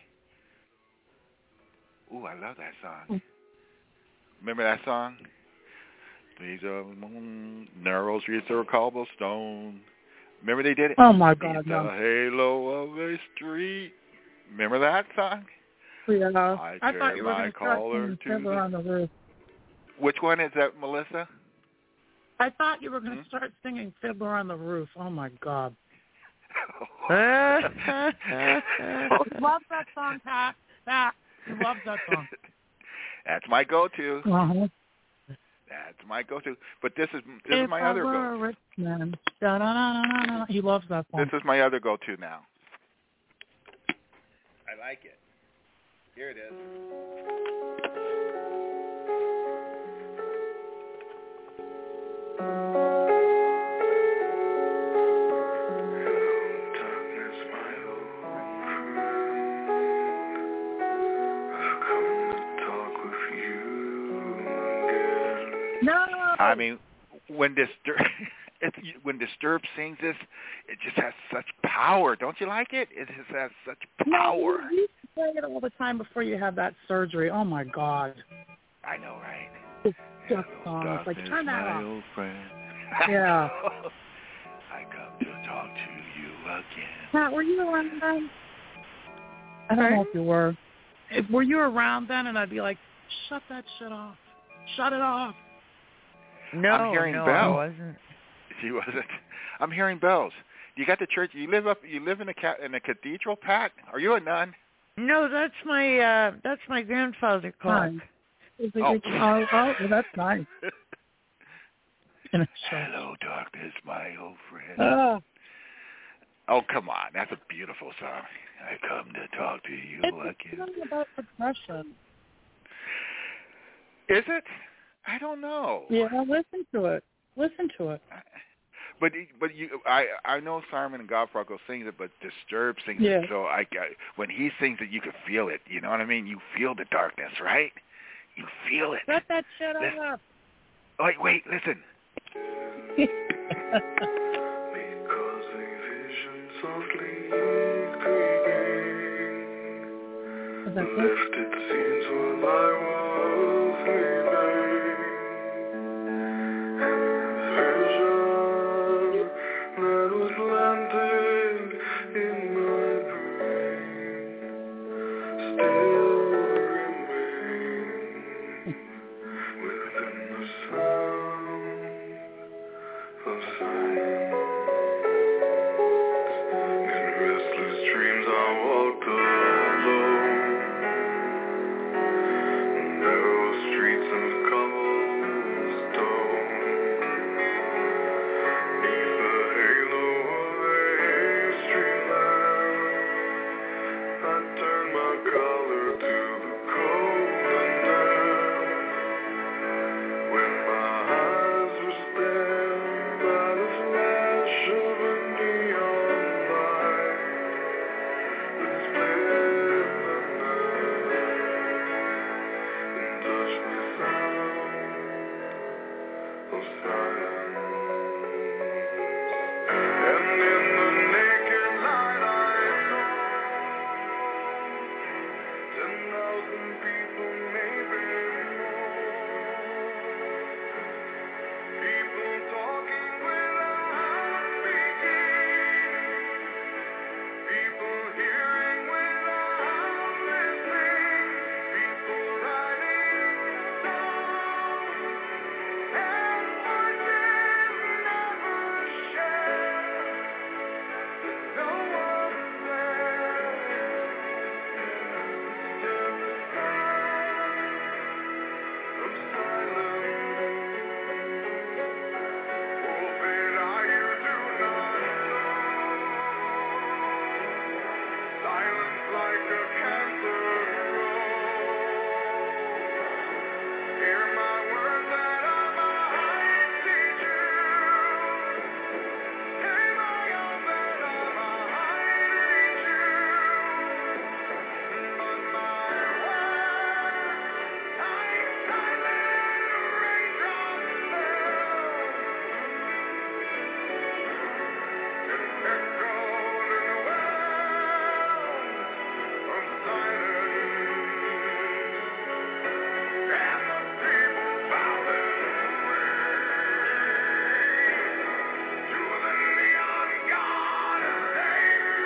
Ooh, I love that song. Remember that song? These are narrow streets are cobblestone. Remember they did it? Oh my God! It's No. the halo of a street. Remember that song? Yeah. I, I thought you were going to start singing Fiddler on the Roof. Which one is that, Melissa? I thought you were going to hmm? start singing Fiddler on the Roof. Oh, my God. oh, love that song, Pat. Pat, you love that song. That's my go-to. Uh-huh. That's my go-to. But this is this if is my I other go-to. Rich man. Da, da, da, da, da. He loves that song. This is my other go-to now. I like it. Here it is. I mean, when Disturb, it's, when Disturbed sings this, it just has such power. Don't you like it? It just has such power. No, you used to play it all the time before you had that surgery. Oh my God. I know, right? It's just songs. Darkness, Like, turn that my off. old friend. Yeah. I come to talk to you again. Pat, were you around then? I don't know if you were. If, were you around then? And I'd be like, shut that shit off. Shut it off. No, I'm hearing no, bells. I wasn't. She wasn't. I'm hearing bells. You got the church. You live up. You live in a ca- in a cathedral, Pat. Are you a nun? No, that's my uh that's my grandfather clock. Oh, oh, oh, well, that's nice. Hello, darkness, my old friend. Uh, oh, come on. That's a beautiful song. I come to talk to you it's again. something about depression. Is it? I don't know. Yeah, listen to it. Listen to it. But but you, I I know Simon and Garfunkel sings it, but Disturbed sings yeah. it. So I, I when he sings it, you can feel it. You know what I mean? You feel the darkness, right? You feel it. Shut that shit listen. up. Wait, wait, listen. Because a vision softly creeping left its scenes while I was sleeping. Vision that was planted in my brain still remains within the sound of silence. In restless dreams I walked alone, narrow streets of cobblestone. Neath the halo of a street lamp, I turned my collar to the cold and damp. When my eyes were stared by the flash of a neon light that split the night and touched the sound of silence. And in the naked light I saw ten thousand people, maybe people talking without speaking, people hearing without listening, people writing songs and voices never shared. No one there, just the sound of silence. Open eye, you do not know. Silence like a cancer grows. Hear my words that I might teach you. Say my own that I might reach you. But my words, like silent raindrops fell, echoed in the wells of silence, and the people bowed their way to the neon god they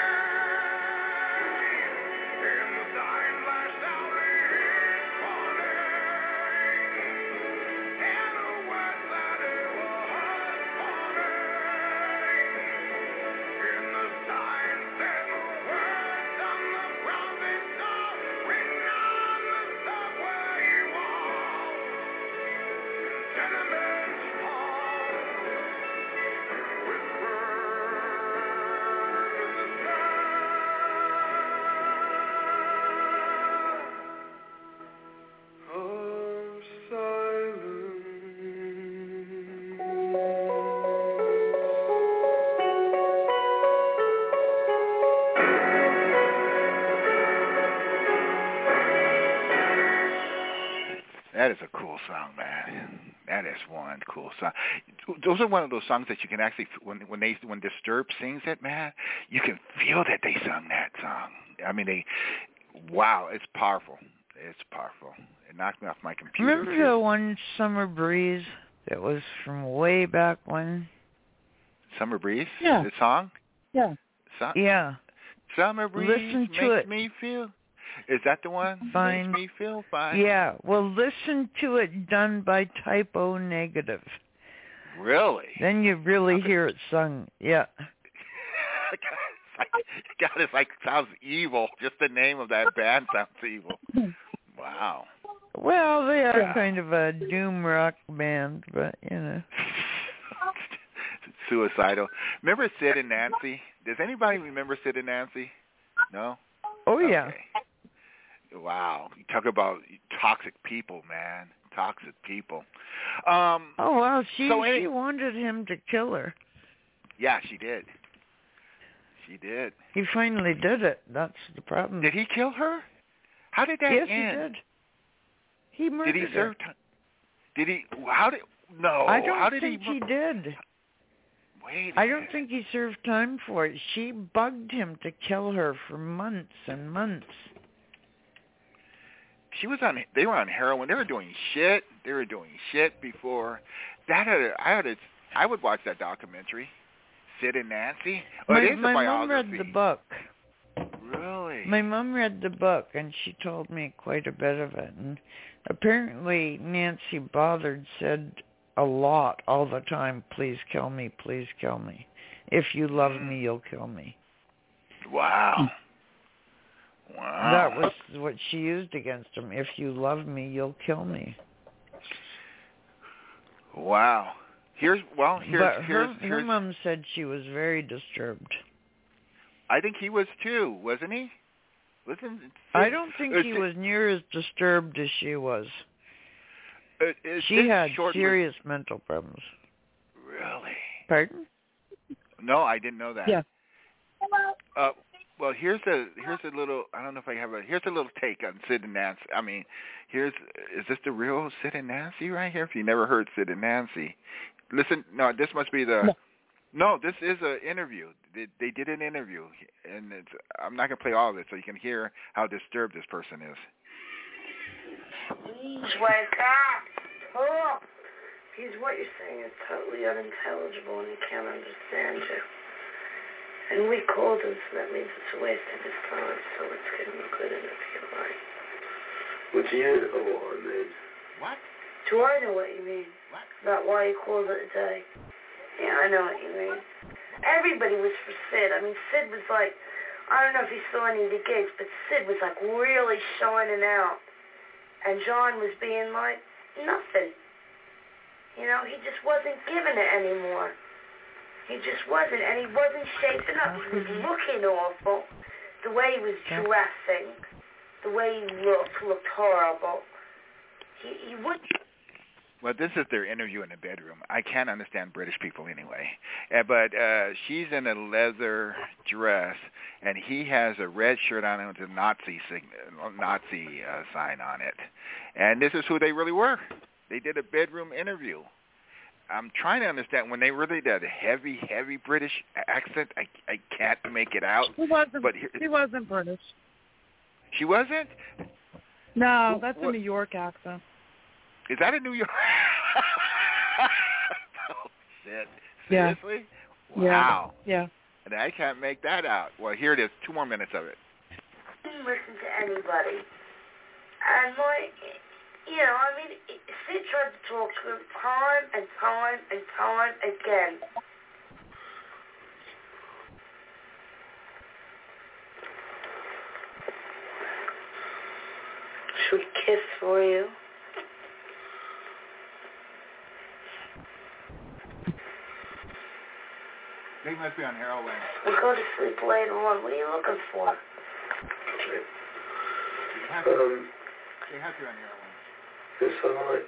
made. In the sign flashed out his warning, and the words that it was forming. In the sign said the words on the prophets are written on the subway walls, in tenement halls, whispered in the sound of silence. That is a cool song, man. That is one cool song. Those are one of those songs that you can actually, when when they when Disturbed sings it, man, you can feel that they sung that song. I mean, they, wow, it's powerful. It's powerful. It knocked me off my computer. Remember the one Summer Breeze that was from way back when? Summer Breeze? Yeah. The song? Yeah. So- Yeah. Summer Breeze Listen to makes it. me feel. Is that the one? Fine. Makes me feel fine. Yeah. Well, listen to it done by Type O Negative. Really? Then you really hear it sung. Yeah. God, it's like sounds evil. Just the name of that band sounds evil. Wow. Well, they are kind of a doom rock band, but you know. Suicidal. Remember Sid and Nancy? Does anybody remember Sid and Nancy? No? Oh, yeah. Okay. Wow. You talk about toxic people, man. Toxic people. Um, oh, wow. She, so any- she wanted him to kill her. Yeah, she did. She did. He finally did it. That's the problem. Did he kill her? How did that yes, end? Yes, he did. He murdered Did he her. serve time? Did he? How did? No. I don't how did think he, he did. Wait. I don't think he served time for it. She bugged him to kill her for months and months. She was on. They were on heroin. They were doing shit. They were doing shit before. That had. A, I had. A, I would watch that documentary. Sid and Nancy. Oh, my it is my a mom biography. read the book. Really? My mom read the book, and she told me quite a bit of it. And apparently, Nancy Bothard said a lot all the time, "Please kill me, please kill me. If you love mm. me, you'll kill me." Wow. Wow. That was what she used against him. If you love me, you'll kill me. Wow. Here's well. Here's but here's, her, here's her mom said she was very disturbed. I think he was too, wasn't he? Wasn't? I don't think uh, he was near as disturbed as she was. Uh, she had short serious was... mental problems. Really? Pardon? No, I didn't know that. Yeah. Uh, well, here's a here's a little. I don't know if I have a. Here's a little take on Sid and Nancy. I mean, here's is this the real Sid and Nancy right here? If you never heard Sid and Nancy, listen. No, this must be the. No, no this is an interview. They, they did an interview, and it's, I'm not gonna play all of it, so you can hear how disturbed this person is. Please wake up! Oh. Because what you're saying is totally unintelligible, and he can't understand you. And we called him, so that means it's a waste of his time, so let's get him a good interview, right? What do you know what I mean? What? Do I know what you mean? What? About why you called it a day? Yeah, I know what you mean. Everybody was for Sid. I mean, Sid was like, I don't know if he saw any of the gigs, but Sid was like really shining out. And John was being like, nothing. You know, he just wasn't giving it anymore. He just wasn't, and he wasn't shaping up. He was looking awful. The way he was dressing, the way he looked, looked horrible. He, he would... Well, this is their interview in the bedroom. I can't understand British people anyway. Uh, but uh, she's in a leather dress, and he has a red shirt on with a Nazi sign, Nazi uh, sign on it. And this is who they really were. They did a bedroom interview. I'm trying to understand when they really did a heavy, heavy British accent. I I can't make it out. He wasn't. But here, he wasn't British. She wasn't? No, that's what? a New York accent. Is that a New York? Oh shit! Seriously? Yeah. Wow. Yeah. And I can't make that out. Well, here it is. Two more minutes of it. Didn't listen to anybody, and like. You know, I mean, Sid tried to talk to him time and time and time again. Should we kiss for you? They must be on heroin. We'll go to sleep later on. What are you looking for? They have to, Um, they have to be on heroin. Yes, I like.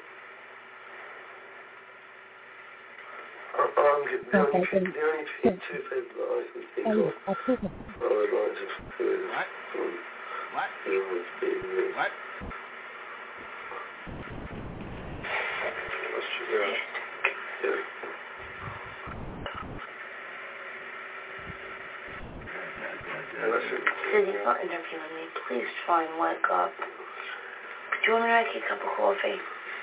I'm, I'm the, only, the only two people that I can think of I would like to do What? Um, What? He would be with. What? Let's just Yeah. Yeah. Yeah, that's it. Sid, you're not interviewing me. Please try and wake up. Could you want me to make you a cup of coffee?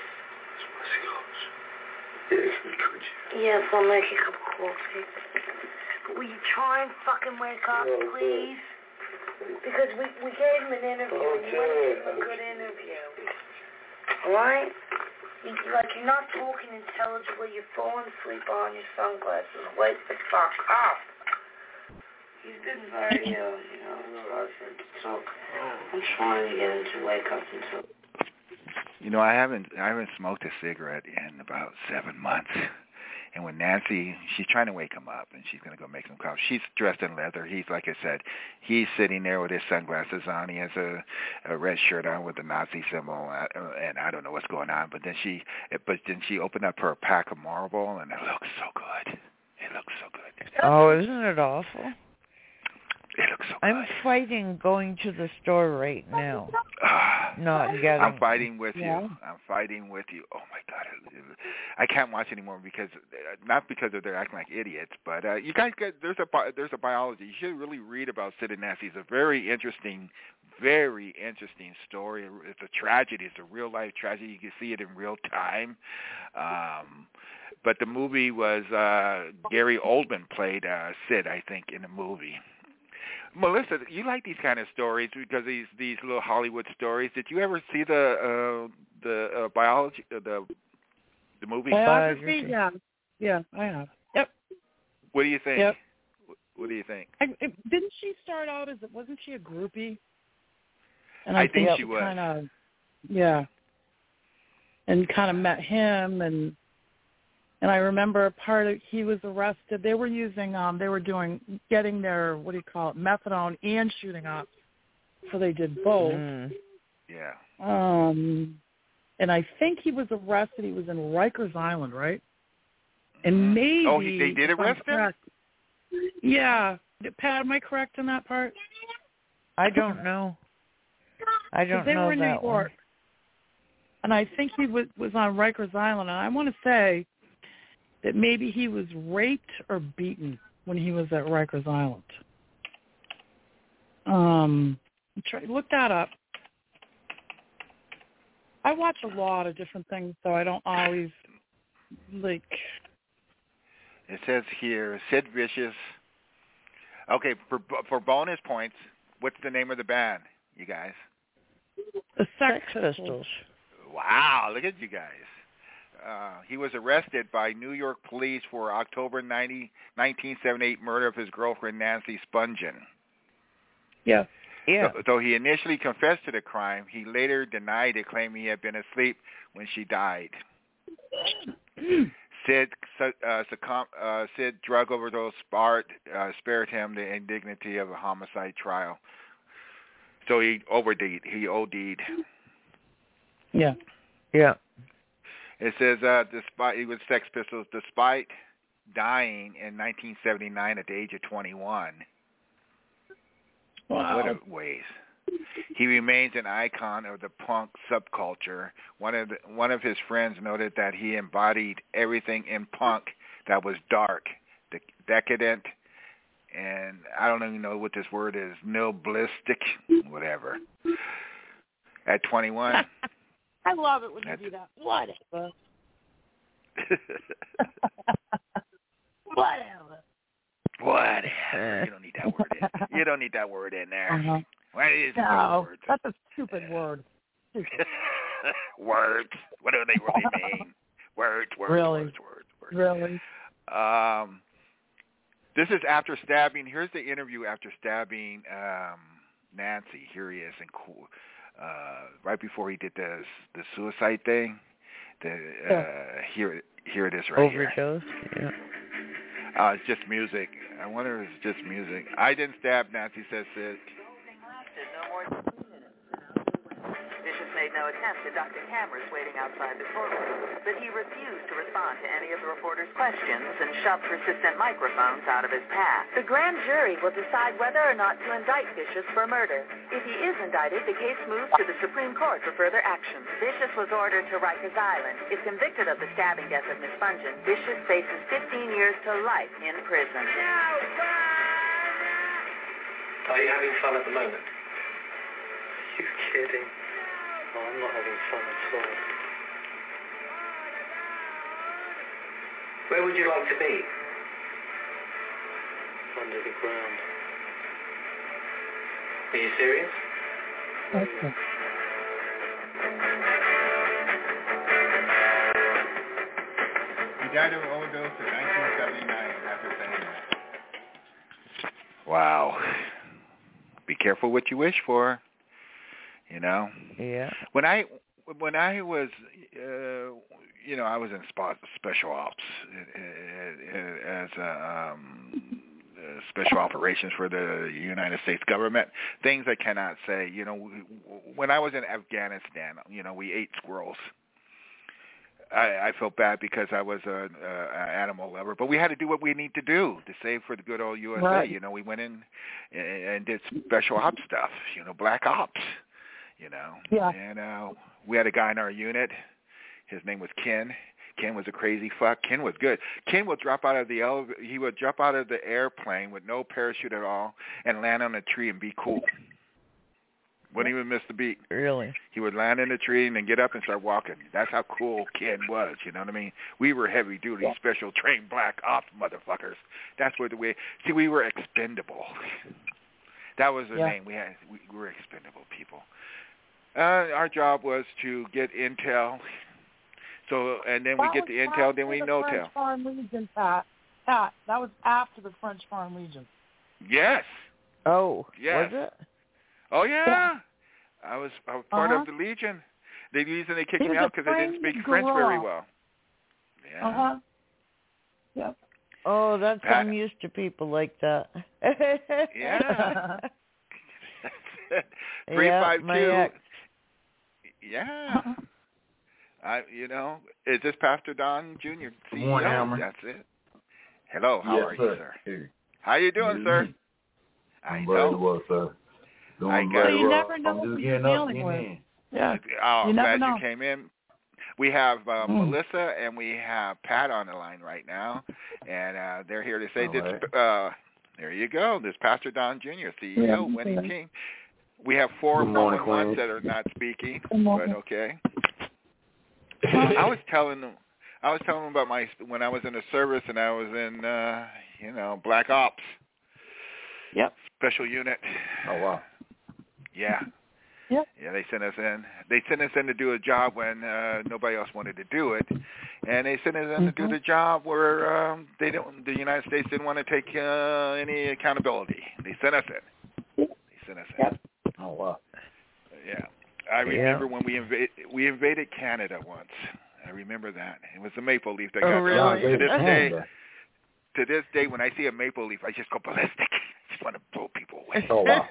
Yes, could you? Yes, I'll make you a cup of coffee. But will you try and fucking wake up, Oh, please? Because we, we gave him an interview, and you want to give him a good interview. Alright? You, like, you're not talking intelligibly, you're falling asleep on your sunglasses. Wake the fuck up. He's been very ill, you know, so I'm trying to get him to wake up until... You know, I haven't I haven't smoked a cigarette in about seven months. And when Nancy, she's trying to wake him up, and she's going to go make some coffee. She's dressed in leather. He's, like I said, he's sitting there with his sunglasses on. He has a, a red shirt on with the Nazi symbol, and I don't know what's going on. But then she, but then she opened up her pack of Marlboro, and it looks so good. It looks so good. Oh, isn't it awful? It looks so I'm good. fighting going to the store right now. Not getting. I'm fighting with yeah. you. I'm fighting with you. Oh my God, I can't watch anymore because not because of they're acting like idiots, but uh, you guys get there's a there's a biology. You should really read about Sid and Nancy. It's a very interesting, very interesting story. It's a tragedy. It's a real life tragedy. You can see it in real time. Um, but the movie was uh, Gary Oldman played uh, Sid, I think, in the movie. Melissa, you like these kind of stories because these these little Hollywood stories. Did you ever see the uh, the uh, biology uh, the the movie? Biography, yeah, yeah, I have. Yep. What do you think? Yep. What do you think? I, I, didn't she start out as wasn't she a groupie? And I, I think, think she was. Kind of, yeah. And kind of met him and. And I remember a part of, he was arrested. They were using, um, they were doing, getting their, what do you call it, methadone and shooting up. So they did both. Mm. Yeah. Um, and I think he was arrested. He was in Rikers Island, right? And maybe. Oh, he, they did arrest him? Correct, yeah. Pat, am I correct in that part? I don't know. I don't they know were in that New York. one. And I think he was, was on Rikers Island. And I want to say that maybe he was raped or beaten when he was at Rikers Island. Um, try, look that up. I watch a lot of different things, so I don't always, like... It says here, Sid Vicious. Okay, for for bonus points, what's the name of the band, you guys? The Sex, Sex Pistols. Wow, look at you guys. Uh, he was arrested by New York police for October ninetieth, nineteen seventy-eight murder of his girlfriend Nancy Spungen. Yeah. Yeah. So, though he initially confessed to the crime, he later denied it, claiming he had been asleep when she died. Sid, uh, succumb, uh, Sid drug overdose spared, uh, spared him the indignity of a homicide trial. So he OD'd. He OD'd. Yeah. Yeah. It says, uh, despite he was Sex Pistols, despite dying in nineteen seventy-nine at the age of twenty-one. Wow. What a ways. He remains an icon of the punk subculture. One of the, one of his friends noted that he embodied everything in punk that was dark, de- decadent, and I don't even know what this word is, nihilistic, whatever. At twenty-one. I love it when That's you do that. Whatever. Whatever. Whatever. You don't need that word in. You don't need that word in there. Uh-huh. What is No, words? that's a stupid word. Stupid. Words. What do they really mean? Words, words, Really? words, words, words. Really? Um, this is after stabbing. Here's the interview after stabbing um, Nancy. Here he is, in cool. Uh, right before he did the the suicide thing. The uh, yeah. here here it is right Overdose. here. Yeah. Uh, it's just music. I wonder if it's just music. I didn't stab Nancy, says Sid. Vicious made no attempt to duck the cameras waiting outside the courtroom, but he refused to respond to any of the reporters' questions and shoved persistent microphones out of his path. The grand jury will decide whether or not to indict Vicious for murder. If he is indicted, the case moves to the Supreme Court for further action. Vicious was ordered to Rikers Island. If convicted of the stabbing death of Miss Bungeon, Vicious faces fifteen years to life in prison. Are you having fun at the moment? Are you kidding? No, I'm not having fun at all. Where would you like to be? Under the ground. Are you serious? Okay. He died of overdose in nineteen seventy-nine after saying that. Wow. Be careful what you wish for. You know. Yeah. When I when I was, uh, you know, I was in spot, special ops uh, as a, um, uh, special operations for the United States government. Things I cannot say. You know, when I was in Afghanistan, you know, we ate squirrels. I, I felt bad because I was an animal lover, but we had to do what we need to do to save for the good old U S A. Right. You know, we went in and, and did special ops stuff. You know, black ops. You know, yeah. And uh, we had a guy in our unit. His name was Ken. Ken was a crazy fuck. Ken was good. Ken would drop out of the elevator. He would jump out of the airplane with no parachute at all and land on a tree and be cool. Wouldn't even miss the beat. Really? He would land in the tree and then get up and start walking. That's how cool Ken was, you know what I mean? We were heavy-duty, special trained black ops motherfuckers. That's what the way... See, we were expendable. That was the yeah. name. We had. We were expendable people. Uh, our job was to get intel. So, and then that we get the intel, then we know French tell. Foreign Legion, Pat. Pat, that was after the French Foreign Legion. Yes. Oh, yes. was it? Oh, yeah. yeah. I was I was part uh-huh. of the Legion. The reason they kicked he me out because I didn't speak French girl. very well. Yeah. Uh-huh. Yep. Oh, that's Pat. I'm used to people like that. Yeah. Three yeah, five my two. ex. Yeah. I, you know, is this Pastor Don Junior C E O? Good morning, Elmer. That's it. Hello, how yes, are sir. you, sir? Hey. How you doing, Hey. sir? I'm I very know. well, sir. Doing I got very so you well. never know I'm who just you're getting up, dealing getting with. in. Yeah. Oh, you glad never know. you came in. We have uh, mm. Melissa and we have Pat on the line right now, and uh, they're here to say All this. right. Uh, there you go. This Pastor Don Junior, C E O, Yeah, winning okay. team. We have four Good morning, four one ones Queen. that are not speaking, Good morning. but okay. I was telling them, I was telling them about my when I was in the service and I was in, uh, you know, Black Ops. Yep. Special unit. Oh wow. Yeah. Yep. Yeah, they sent us in. They sent us in to do a job when uh, nobody else wanted to do it, and they sent us in mm-hmm. to do the job where um, they don't. The United States didn't want to take uh, any accountability. They sent us in. They sent us in. Yep. Oh wow. Yeah. I remember yeah. when we invaded we invaded Canada once. I remember that. It was the maple leaf that oh, got really? to this day. Canada. To this day, when I see a maple leaf, I just go ballistic. I just want to blow people away. Oh wow.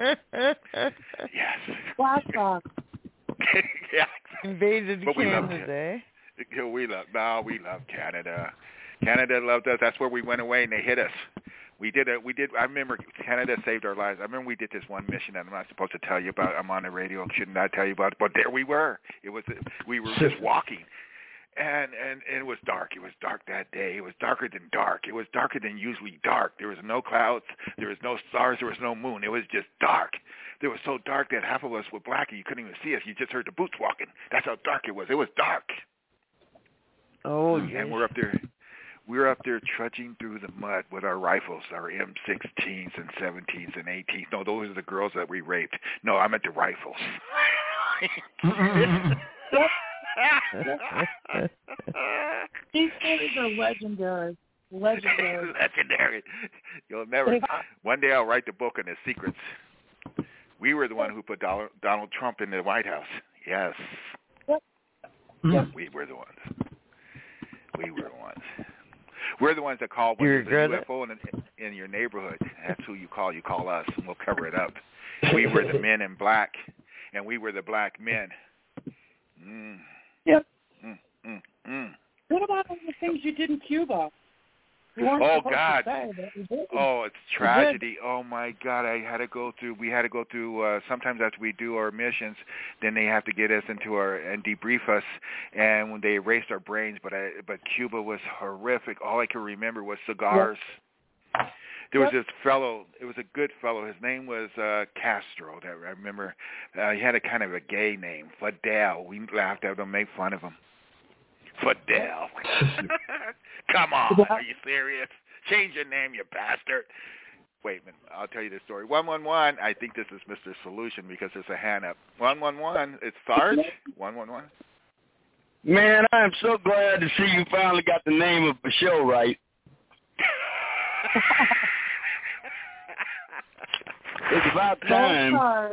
Yes. Flashback. Yeah. Invaded But we loved Canada. Yeah, we love. No, we love Canada. Canada loved us. That's where we went away, and they hit us. We did it. We did. I remember Canada saved our lives. I remember we did this one mission that I'm not supposed to tell you about. I'm on the radio. Shouldn't I tell you about it? But there we were. It was. We were just walking, and, and and it was dark. It was dark that day. It was darker than dark. It was darker than usually dark. There was no clouds. There was no stars. There was no moon. It was just dark. It was so dark that half of us were black and you couldn't even see us. You just heard the boots walking. That's how dark it was. It was dark. Oh, and yes. we're up there. We were up there trudging through the mud with our rifles, our M sixteens and seventeens and eighteens. No, those are the girls that we raped. No, I meant the rifles. These stories are legendary. Legendary. Legendary. You'll never. One day I'll write the book on the secrets. We were the one who put Donald Trump in the White House. Yes. Yep. Yep. We were the ones. We were the ones. We're the ones that call when you there's a U F O in, in your neighborhood. That's who you call. You call us, and we'll cover it up. We were the men in black, and we were the black men Mm. Yep. Mm, mm, mm. What about all the things you did in Cuba? You weren't Oh supposed God! to say, but you did. Oh, it's You tragedy. Oh my God! I had to go through. We had to go through. Uh, sometimes after we do our missions, then they have to get us into our and debrief us, and when they erased our brains. But I, but Cuba was horrific. All I could remember was cigars. Yep. There was Yep. this fellow. It was a good fellow. His name was uh, Castro. That I remember. Uh, he had a kind of a gay name, Fidel. We laughed at him, made fun of him. Fidel. Come on, are you serious? Change your name, you bastard. Wait a minute, I'll tell you the story. one one one, I think this is Mister Solution because there's a hand up. one one one, it's Sarge? one one one? Man, I'm so glad to see you finally got the name of the show right. It's about time.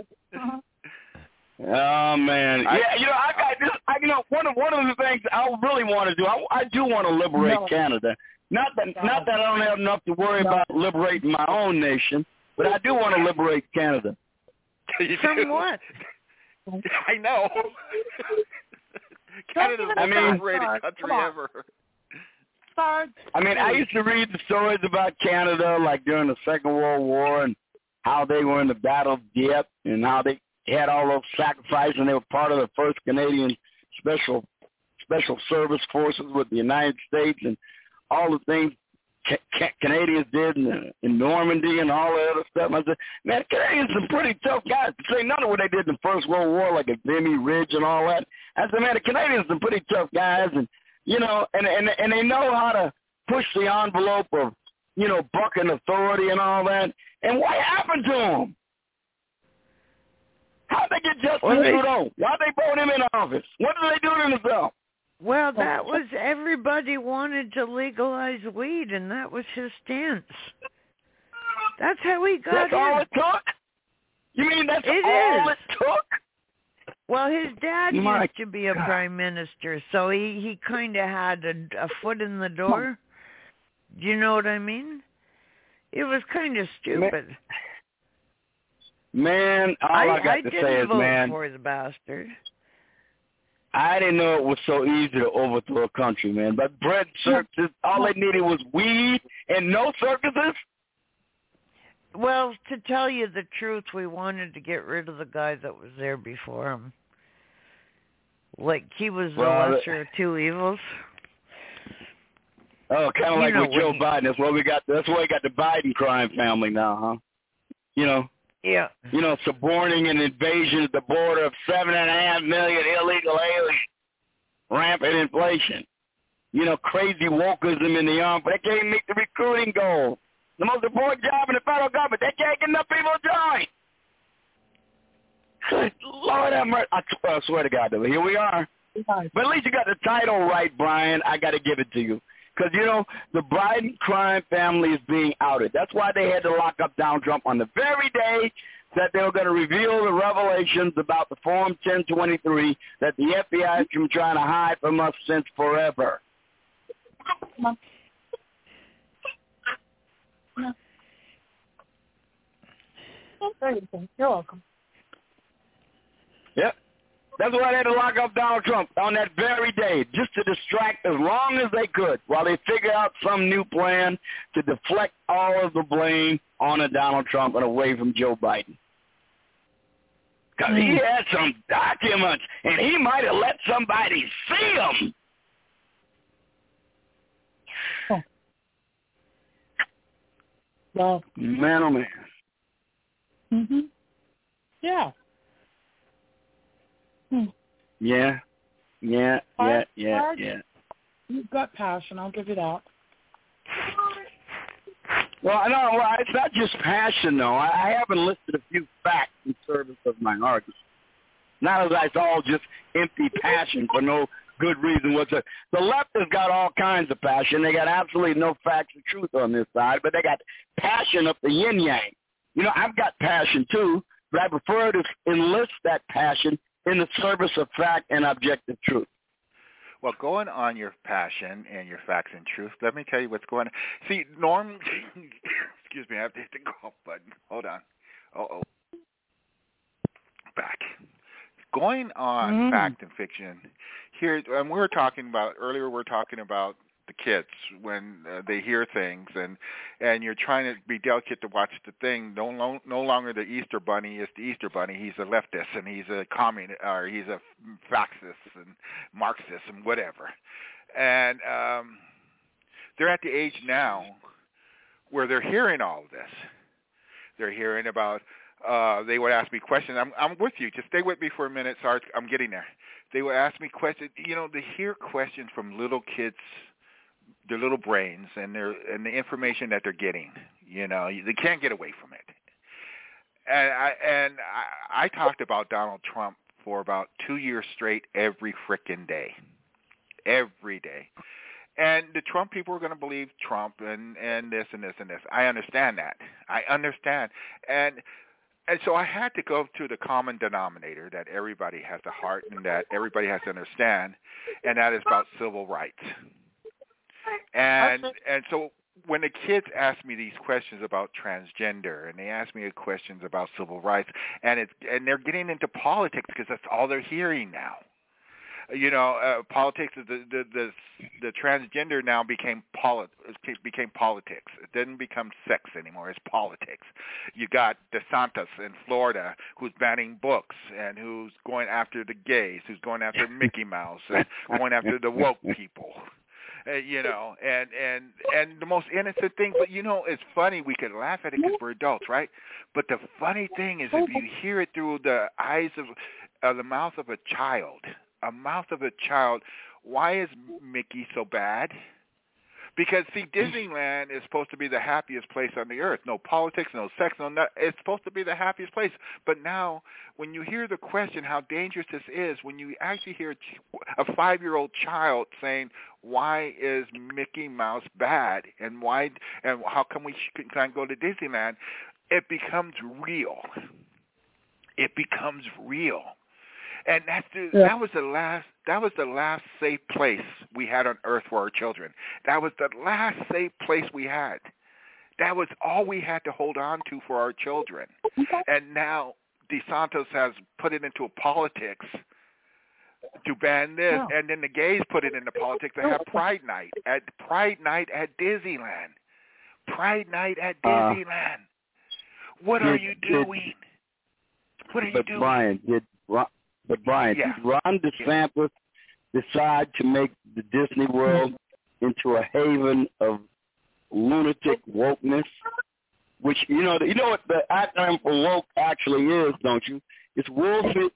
Oh man, I, yeah. You know, I got this. I, you know, one of one of the things I really want to do. I, I do want to liberate no. Canada. Not that, no. not that I don't have enough to worry no. about liberating my own nation, but I do want to liberate Canada. From what? I know. Canada's the I mean, most liberated country ever. Sarge. I mean, I used to read the stories about Canada, like during the Second World War, and how they were in the Battle of Dieppe, and how they had all those sacrifices, and they were part of the first Canadian special special service forces with the United States, and all the things ca- ca- Canadians did in, in Normandy and all that other stuff. I said, man, Canadians are pretty tough guys. To say none of what they did in the First World War, like at Vimy Ridge and all that. I said, man, the Canadians are pretty tough guys, and you know, and and and they know how to push the envelope of, you know, bucking authority and all that. And what happened to them? How'd they get Justin well, Trudeau? Why'd they vote him in office? What did they do to themselves? Well, that was everybody wanted to legalize weed, and that was his stance. That's how he got That's in. all it took? You mean that's it all is. it took? Well, his dad My used to be a God. prime minister, so he, he kind of had a, a foot in the door. Do you know what I mean? It was kind of stupid. Man, all I, I got I to didn't say is, vote man, for the bastard. I didn't know it was so easy to overthrow a country, man. But bread circuses, all they needed was weed and no circuses? Well, to tell you the truth, we wanted to get rid of the guy that was there before him. Like, he was the well, lesser of two evils. Oh, kind of like know, with Joe he, Biden. That's why we got. That's why we got the Biden crime family now, huh? You know. Yeah. You know, suborning an invasion at the border of seven and a half million illegal aliens, rampant inflation. You know, crazy wokeism in the army, but they can't meet the recruiting goal. The most important job in the federal government, they can't get enough people to join. Good Lord have mercy. I, I swear to God, though, here we are. But at least you got the title right, Brian. I got to give it to you. Because, you know, the Biden crime family is being outed. That's why they had to lock up Donald Trump on the very day that they were going to reveal the revelations about the Form ten twenty-three that the F B I has been trying to hide from us since forever. Come on. No. You're welcome. Yep. That's why they had to lock up Donald Trump on that very day, just to distract as long as they could while they figure out some new plan to deflect all of the blame onto Donald Trump and away from Joe Biden. Because he had some documents, and he might have let somebody see them. Oh. Well, man, oh, man. Mm-hmm. Yeah. Hmm. Yeah, yeah, yeah, yeah, Sarge, yeah. You've got passion. I'll give you that. Well, no, well, it's not just passion, though. I, I haven't listed a few facts in service of my argument. Not as it's all just empty passion for no good reason whatsoever. The left has got all kinds of passion. They got absolutely no facts or truth on this side, but they got passion up the yin-yang. You know, I've got passion, too, but I prefer to enlist that passion in the service of fact and objective truth. Well, going on your passion and your facts and truth, let me tell you what's going on. See, Norm, excuse me, I have to hit the golf button. Hold on. Uh-oh. Back. Going going on Mm. fact and fiction, here, and we were talking about, earlier we were talking about the kids when uh, they hear things, and and you're trying to be delicate to watch the thing. No, no, no longer the Easter Bunny is the Easter Bunny. He's a leftist, and he's a communist, or he's a Marxist and Marxist and whatever. And um, they're at the age now where they're hearing all of this. They're hearing about. Uh, they would ask me questions. I'm, I'm with you. Just stay with me for a minute. Sorry, I'm getting there. They would ask me questions. You know, they hear questions from little kids, their little brains, and their and the information that they're getting. You know, they can't get away from it. And I and I, I talked about Donald Trump for about two years straight, every frickin' day, every day. And the Trump people are going to believe Trump and and this and this and this. I understand that. I understand. And And so I had to go to the common denominator that everybody has a heart and that everybody has to understand, and that is about civil rights. And and so when the kids ask me these questions about transgender, and they ask me questions about civil rights, and it's and they're getting into politics because that's all they're hearing now. You know, uh, politics. The, the the the transgender now became polit became politics. It didn't become sex anymore. It's politics. You got DeSantis in Florida, who's banning books and who's going after the gays, who's going after Mickey Mouse, and going after the woke people. Uh, you know, and and and the most innocent thing. But you know, it's funny. We can laugh at it because we're adults, right? But the funny thing is, if you hear it through the eyes of uh, the mouth of a child. A mouth of a child, why is Mickey so bad? Because, see, Disneyland is supposed to be the happiest place on the earth. No politics, no sex, no nothing. It's supposed to be the happiest place. But now, when you hear the question how dangerous this is, when you actually hear a five-year-old child saying, why is Mickey Mouse bad? And why? And how come we can't go to Disneyland? It becomes real. It becomes real. And that's the, yeah. that was the last that was the last safe place we had on earth for our children. That was the last safe place we had. That was all we had to hold on to for our children. And now DeSantis has put it into politics to ban this, yeah. and then the gays put it into politics to have Pride Night at Pride Night at Disneyland. Pride Night at Disneyland. Uh, what did, are you doing? Did, what are you but doing? Brian, did But Brian, yeah. did Ron DeSantis decide to make the Disney World into a haven of lunatic wokeness? Which you know, you know what the acronym for woke actually is, don't you? It's willfully,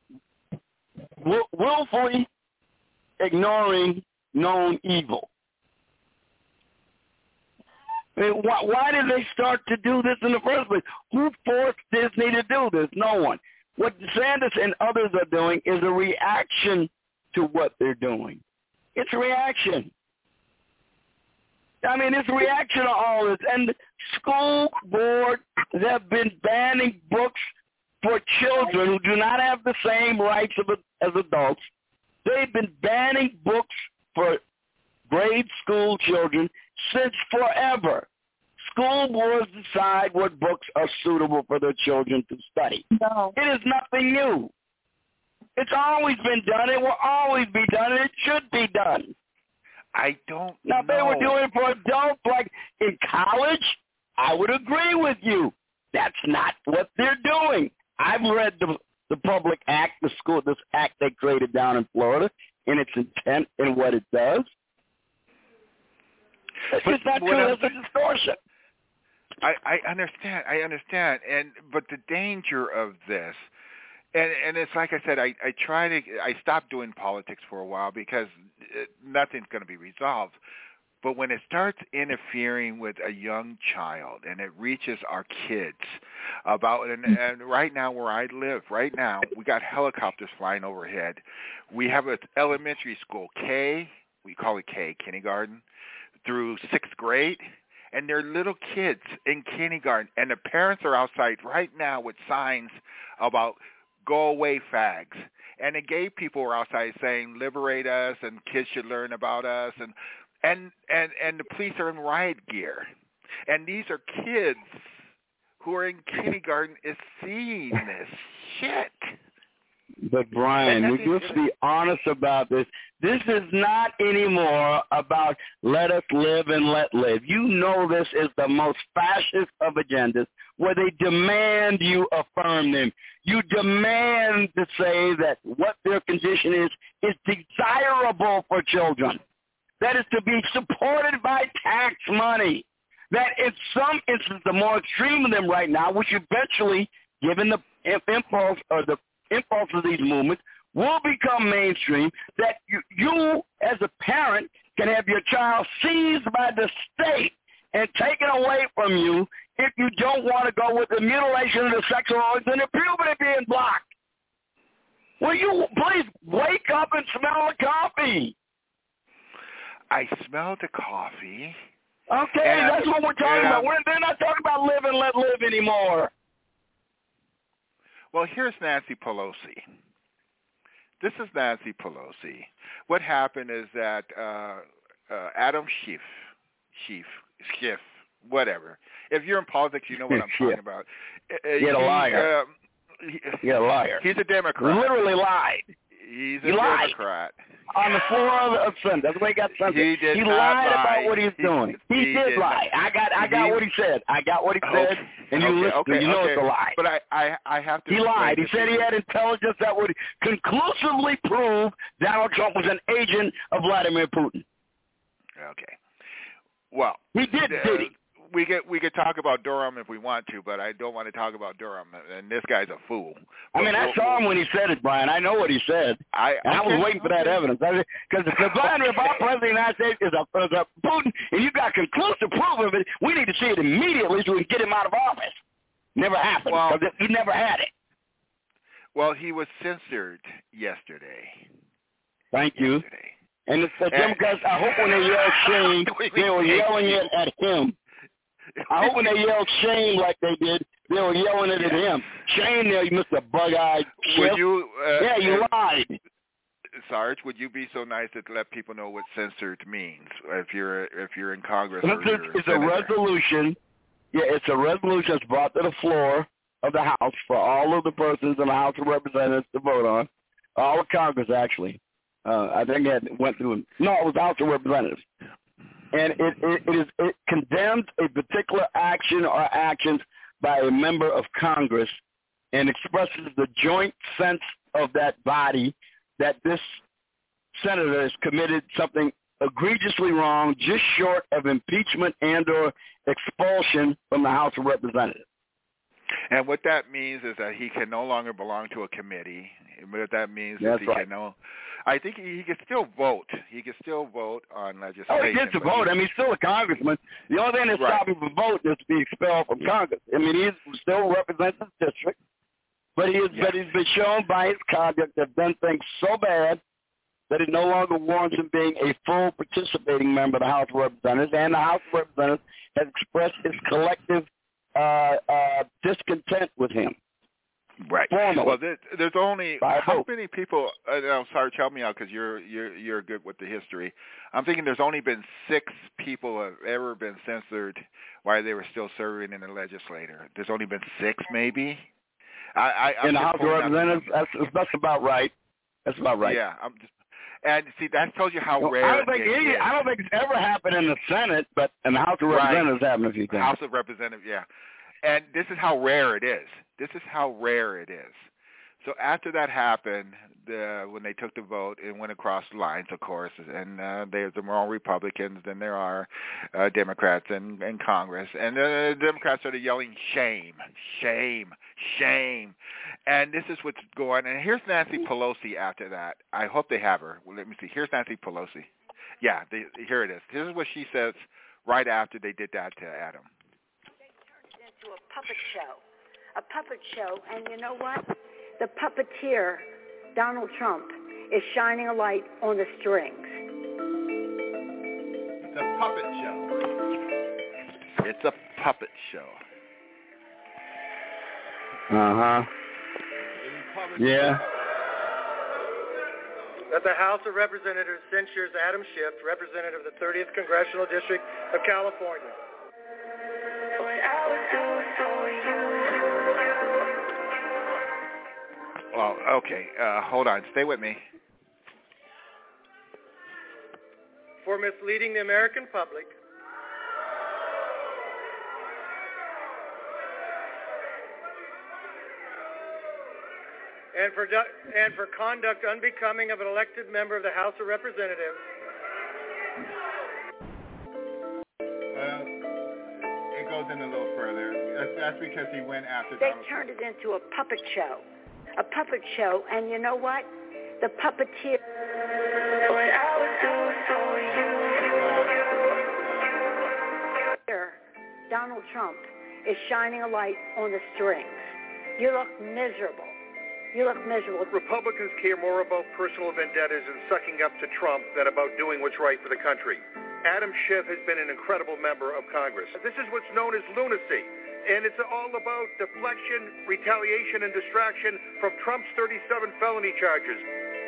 willfully ignoring known evil. I mean, why, why did they start to do this in the first place? Who forced Disney to do this? No one. What DeSantis and others are doing is a reaction to what they're doing. It's a reaction. I mean, it's a reaction to all this. And school boards have been banning books for children who do not have the same rights as adults. They've been banning books for grade school children since forever. School boards decide what books are suitable for their children to study. No. It is nothing new. It's always been done. It will always be done, and it should be done. I don't now, know. Now, they were doing it for adults, like in college, I would agree with you. That's not what they're doing. I've read the the public act, the school, this act they created down in Florida, in its intent and what it does. It's just not true. It's a distortion. I, I understand. I understand. And but the danger of this, and and it's like I said, I, I try to I stopped doing politics for a while because it, nothing's going to be resolved. But when it starts interfering with a young child and it reaches our kids about, and, and right now where I live, right now, we got helicopters flying overhead. We have an elementary school, K, we call it K, kindergarten, through sixth grade. And they're little kids in kindergarten, and the parents are outside right now with signs about go away fags. And the gay people are outside saying liberate us and kids should learn about us. And and, and, and the police are in riot gear. And these are kids who are in kindergarten is seeing this shit. But Brian, would you be honest about this? This is not anymore about let us live and let live. You know this is the most fascist of agendas where they demand you affirm them. You demand to say that what their condition is is desirable for children. That is to be supported by tax money. That in some instances, the more extreme of them right now, which eventually, given the impulse or the impulse of these movements, will become mainstream, that you, you as a parent can have your child seized by the state and taken away from you if you don't want to go with the mutilation of the sexual organs and the puberty being blocked. Will you please wake up and smell the coffee? I smell the coffee. Okay, and, that's what we're talking and, about. We're, they're not talking about live and let live anymore. Well, here's Nancy Pelosi. This is Nancy Pelosi. What happened is that uh, uh, Adam Schiff, Schiff, Schiff, whatever. If you're in politics, you know what I'm talking about. Uh, You're a liar. Uh, he, You're a liar. He's a Democrat. Literally lied. He's a he Democrat. Lied. On the floor of, of Senate. That's why he got censored. He did he not lied lie. about what he was he, doing. He, he did, did lie. Not. I got I got he, what he said. I got what he said, okay. and you okay, listen. Okay, you know okay. it's a lie. But I, I, I have to. He lied. He said he had intelligence that would conclusively prove Donald Trump was an agent of Vladimir Putin. Okay. Well, he did. Uh, did he? We get we could talk about Durham if we want to, but I don't want to talk about Durham. And this guy's a fool. I mean, I saw him when he said it, Brian. I know what he said. I and okay, I was waiting for okay. that evidence. Because the Vladimir if our president of the United States is a, is a Putin, and you got conclusive proof of it, we need to see it immediately so we can get him out of office. Never happened. Well, he never had it. Well, he was censored yesterday. Thank you. Yesterday. And the, the Democrats, I hope when they yelled shame, they were yelling it at him. I hope when they yelled shame like they did, they were yelling it at him. Shame there, you Mister Bug-Eyed Schiff. Would you, uh, yeah, you uh, lied. Sarge, would you be so nice to let people know what censored means if you're if you're in Congress? It's, or you're it's a, a resolution. Yeah, it's a resolution that's brought to the floor of the House for all of the persons in the House of Representatives to vote on. All of Congress, actually. Uh, I think it went through. No, it was the House of Representatives. And it, it, it, is, it condemns a particular action or actions by a member of Congress and expresses the joint sense of that body that this senator has committed something egregiously wrong, just short of impeachment and or expulsion from the House of Representatives. And what that means is that he can no longer belong to a committee. What that means That's is he right. can no. I think he, he can still vote. He can still vote on legislation. Oh, he gets to vote. He, I mean, he's still a congressman. The only thing that's right. stopping him from voting is to be expelled from Congress. I mean, he still represents the district, but he is, yeah. but he's been shown by his conduct to have done things so bad that it no longer warrants him being a full participating member of the House of Representatives, and the House of Representatives has expressed its collective uh, uh, discontent with him. Right. Formally. Well, there, there's only By how vote. many people? Uh, no, sorry, help me out because you're you're you're good with the history. I'm thinking there's only been six people have ever been censored while they were still serving in the legislature. There's only been six, maybe. I, I I'm in the just House of pulling out the Representatives, numbers. that's, that's about right. That's about right. Yeah, I'm just, and see that tells you how No, rare. I don't think it any, is. I don't think it's ever happened in the Senate, but in the House of Right. Representatives, happened a few times. House of Representatives, yeah. And this is how rare it is. This is how rare it is. So after that happened, the, when they took the vote, it went across the lines, of course, and uh, there's more all Republicans than there are uh, Democrats in, in Congress. And the Democrats started yelling, shame, shame, shame. And this is what's going on. And here's Nancy Pelosi after that. I hope they have her. Well, let me see. Here's Nancy Pelosi. Yeah, they, here it is. This is what she says right after they did that to Adam. Into a puppet show, a puppet show, and you know what? The puppeteer, Donald Trump, is shining a light on the strings. It's a puppet show. It's a puppet show. Uh-huh. Yeah. That the House of Representatives censures Adam Schiff, representative of the thirtieth Congressional District of California. Well, okay. Uh, hold on. Stay with me. For misleading the American public, and for du- and for conduct unbecoming of an elected member of the House of Representatives. Uh, it goes in a little further. That's, that's because he went after They Donald turned it into a puppet show. A puppet show, and you know what? The puppeteer... What I would do for you. Donald Trump is shining a light on the strings. You look miserable. You look miserable. Republicans care more about personal vendettas and sucking up to Trump than about doing what's right for the country. Adam Schiff has been an incredible member of Congress. This is what's known as lunacy, and it's all about deflection, retaliation, and distraction from Trump's thirty-seven felony charges.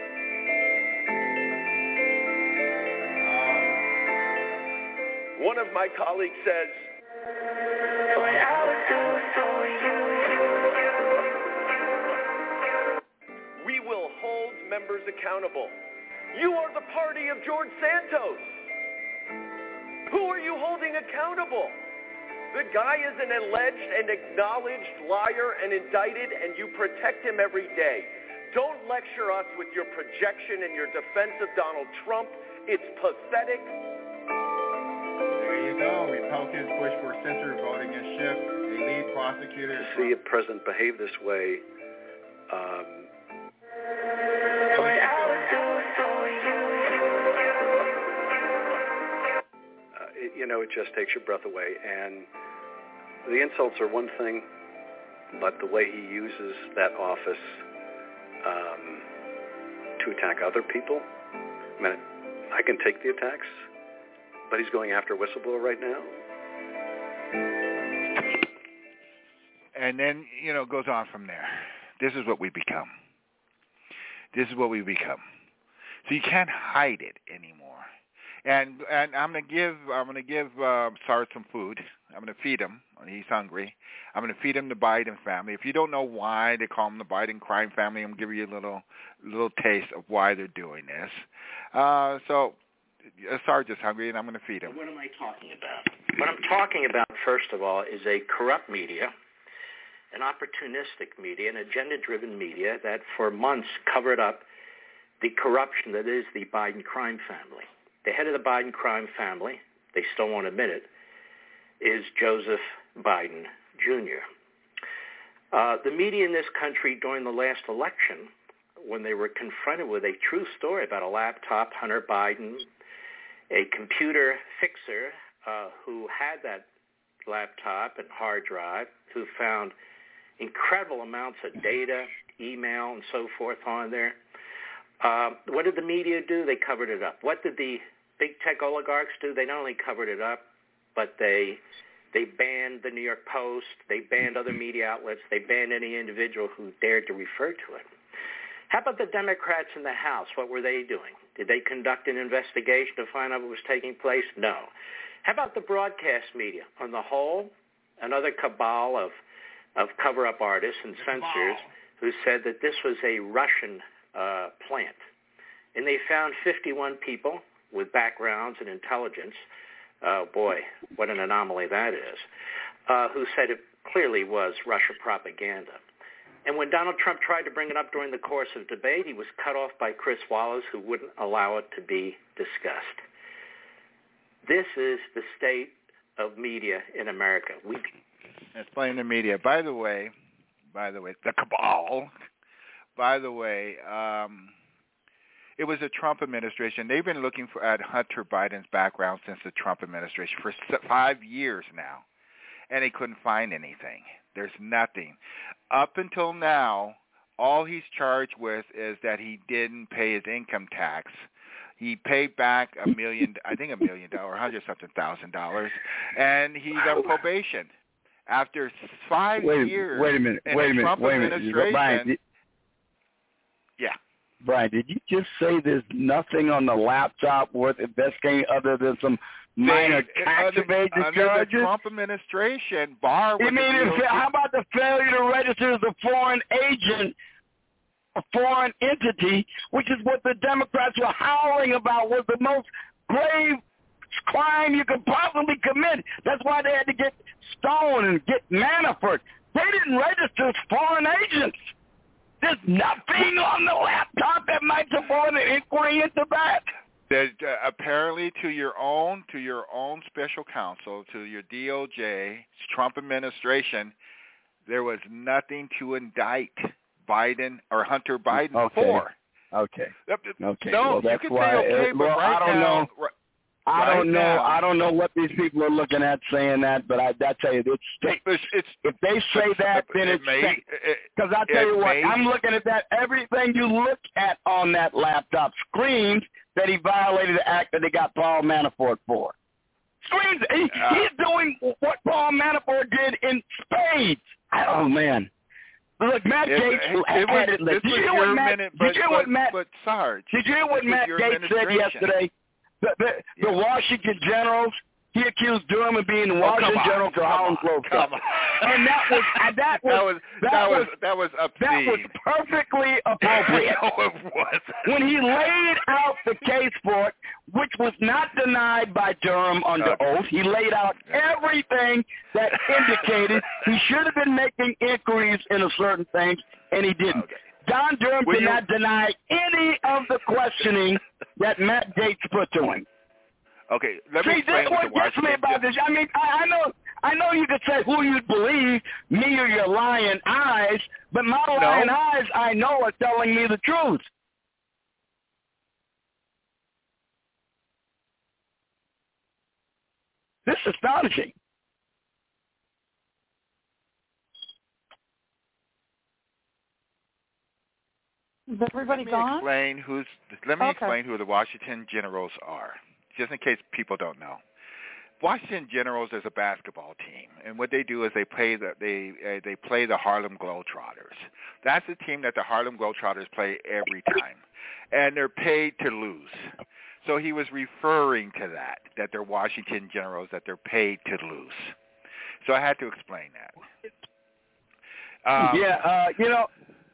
One of my colleagues says, what I would do for you. We will hold members accountable. You are the party of George Santos. Who are you holding accountable? The guy is an alleged and acknowledged liar and indicted, and you protect him every day. Don't lecture us with your projection and your defense of Donald Trump. It's pathetic. There you go. Republicans push for censure vote against Schiff. They lead prosecutors. To see a president behave this way, um, uh, it, you know, it just takes your breath away. And the insults are one thing, but the way he uses that office um, to attack other people, I mean, I can take the attacks, but he's going after a whistleblower right now. And then, you know, it goes on from there. This is what we become. This is what we become. So you can't hide it anymore. And and I'm gonna give I'm gonna give uh, Sarge some food. I'm gonna feed him. He's hungry. I'm gonna feed him the Biden family. If you don't know why they call him the Biden crime family, I'm gonna give you a little little taste of why they're doing this. Uh, so uh, Sarge is hungry, and I'm gonna feed him. What am I talking about? What I'm talking about, first of all, is a corrupt media, an opportunistic media, an agenda-driven media that for months covered up the corruption that is the Biden crime family. The head of the Biden crime family, they still won't admit it, is Joseph Biden Junior Uh, the media in this country during the last election, when they were confronted with a true story about a laptop, Hunter Biden, a computer fixer uh, who had that laptop and hard drive, who found incredible amounts of data, email, and so forth on there. Uh, what did the media do? They covered it up. What did the big tech oligarchs do? They not only covered it up, but they they banned the New York Post. They banned other media outlets. They banned any individual who dared to refer to it. How about the Democrats in the House? What were they doing? Did they conduct an investigation to find out what was taking place? No. How about the broadcast media? On the whole, another cabal of of cover-up artists and censors who said that this was a Russian uh, plant. And they found fifty-one people with backgrounds in intelligence, uh, boy, what an anomaly that is, uh, who said it clearly was Russia propaganda. And when Donald Trump tried to bring it up during the course of debate, he was cut off by Chris Wallace, who wouldn't allow it to be discussed. This is the state of media in America. We Explain the media. By the way, by the way, the cabal. By the way, um, it was the Trump administration. They've been looking for at Hunter Biden's background since the Trump administration for five years now, and they couldn't find anything. There's nothing. Up until now, all he's charged with is that he didn't pay his income tax. He paid back a million, I think a million dollars, hundred something thousand dollars, and he's on probation. After five wait, years wait a minute, in wait the a minute, Trump wait a minute. administration, Brian, did, yeah. Brian, did you just say there's nothing on the laptop worth investigating other than some minor They, tax under, evasion under charges? the Trump administration, Barr was You mean, the if, how about the failure to register as a foreign agent a foreign entity, which is what the Democrats were howling about was the most grave crime you could possibly commit. That's why they had to get Stone and get Manafort. They didn't register as foreign agents. There's nothing on the laptop that might support an inquiry into that. There's, uh, apparently, to your own to your own special counsel, to your D O J, Trump administration, there was nothing to indict Biden or Hunter Biden okay. for. Okay. Okay. No, well, that's you can why, say okay, uh, but well, right I don't now, know. Right, I right don't know. now, I don't know what these people are looking at saying that, but I, I tell you, it's, it's, it's if they say that, then it it's may, because I tell you what, may, I'm looking at that. Everything you look at on that laptop screams that he violated the act that they got Paul Manafort for. Screams. He, uh, he's doing what Paul Manafort did in spades. Oh man. Look, Matt it, Gates it, had it was, it. Did you hear what Matt? Minute, but, did you hear but, what Matt? But Sarge, did you hear what Matt Gates said yesterday? The, the, yeah. the Washington Generals. He accused Durham of being the oh, Washington General to Harlem Globetrotters, and that was that was that was that, that was was that was obscene. That was perfectly appropriate. No, it wasn't. When he laid out the case for it, which was not denied by Durham under okay. oath, he laid out everything that indicated he should have been making inquiries into certain things, and he didn't. Okay. Don Durham Will did you... not deny any of the questioning that Matt Gates put to him. Okay, let me See, explain this what what gets me about this. I mean, I, I know, I know you could say who you'd believe, me or your lying eyes, but my no. lying eyes, I know, are telling me the truth. This is astonishing. Is everybody let me gone? Explain who's. Let me okay. explain who the Washington Generals are, just in case people don't know. Washington Generals is a basketball team, and what they do is they play the they uh, they play the Harlem Globetrotters. That's the team that the Harlem Globetrotters play every time, and they're paid to lose. So he was referring to that, that they're Washington Generals, that they're paid to lose. So I had to explain that. Um, yeah, uh, you know.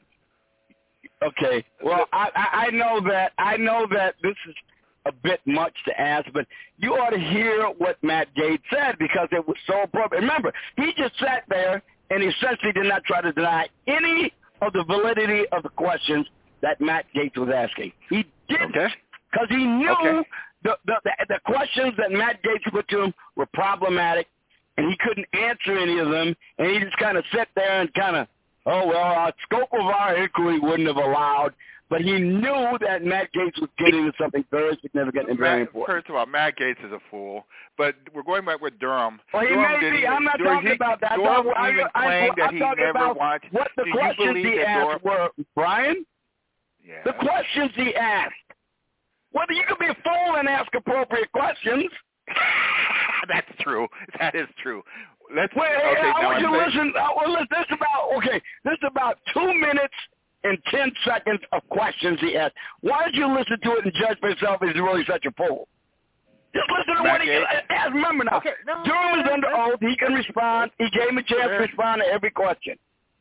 Okay, well, I, I know that I know that this is a bit much to ask, but you ought to hear what Matt Gates said because it was so appropriate. Remember, he just sat there and essentially did not try to deny any of the validity of the questions that Matt Gates was asking. He didn't, because okay. he knew okay. the, the, the, the questions that Matt Gates put to him were problematic, and he couldn't answer any of them, and he just kind of sat there and kind of, oh, well, our scope of our inquiry wouldn't have allowed. But he knew that Matt Gates was getting into something very significant and very Matt, important. First of all, Matt Gates is a fool. But we're going back with Durham. Well, he Durham may be. even, I'm not Durham, talking he, about that. Durham I, even I, claimed I, that I'm he talking never about wanted. what the Do questions you he that asked Durham, were, Brian? Yeah. The questions he asked. Whether you can be a fool and ask appropriate questions. That's true. That is true. Let's. Wait, okay, I now want you to I'm listen. I, well, listen. This is about okay. This is about two minutes and ten seconds of questions he asked. Why did you listen to it and judge for yourself if he's really such a fool? Just listen to Matt what he Gates? asked. Remember now, Okay, no, Durham is under oath. He can respond. He gave him a chance to respond to every question.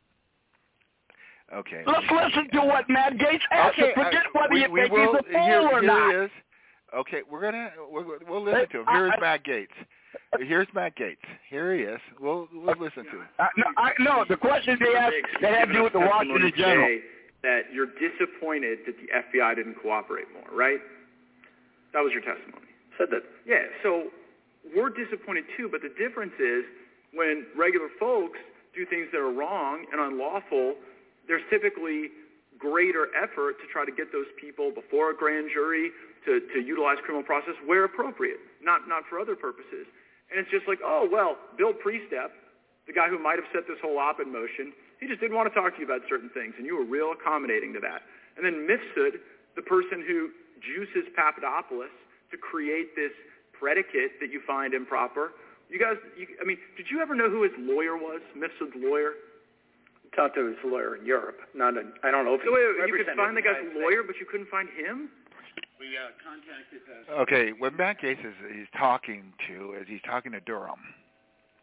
Okay. Let's listen to what Matt Gates asked. Okay, Forget uh, whether we, you we think will, he's a fool here, or here not. He is. Okay, we're gonna we're, we'll listen to him. Here's I, I, Matt Gates. Here's Matt Gates. Here he is. We'll we'll listen to him. Uh, no, I, no, the questions they asked they had to do with the Washington General. That you're disappointed that the F B I didn't cooperate more, right? That was your testimony. Said that. Yeah, so we're disappointed too, but the difference is when regular folks do things that are wrong and unlawful, there's typically greater effort to try to get those people before a grand jury to, to utilize criminal process where appropriate, not not for other purposes. And it's just like, oh, well, Bill Priestep, the guy who might have set this whole op in motion, he just didn't want to talk to you about certain things, and you were real accommodating to that. And then Mifsud, the person who juices Papadopoulos to create this predicate that you find improper, you guys, you, I mean, did you ever know who his lawyer was, Mifsud's lawyer? Talked to his lawyer in Europe. Not a, I don't know if so he wait, you could represented find the guy's United lawyer, States. but you couldn't find him? We uh, contacted. Uh, Okay, what Matt Gates is he's talking to is he's talking to Durham.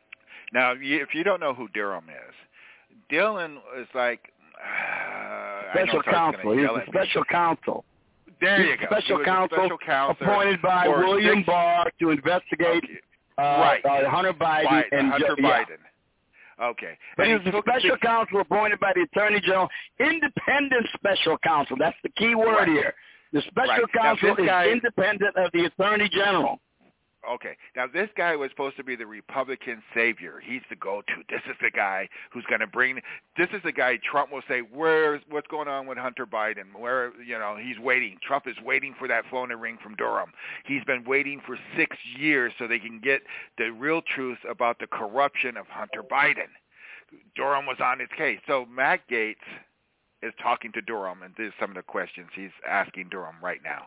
Now, if you don't know who Durham is, Dylan is like, uh, special counsel. He was a special counsel. There you go. Special he was counsel, a special counsel appointed by William six, Barr to investigate okay. uh, right. uh, Hunter Biden, Biden and Hunter yeah. Biden. Okay. But and he was a special six, counsel appointed by the Attorney General, independent special counsel. That's the key word right. here. The special right. counsel is guy, independent of the Attorney General. Okay. Now, this guy was supposed to be the Republican savior. He's the go-to. This is the guy who's going to bring – this is the guy Trump will say, where's what's going on with Hunter Biden? Where, you know, he's waiting. Trump is waiting for that phone to ring from Durham. He's been waiting for six years so they can get the real truth about the corruption of Hunter Biden. Durham was on his case. So Matt Gaetz is talking to Durham, and these are some of the questions he's asking Durham right now.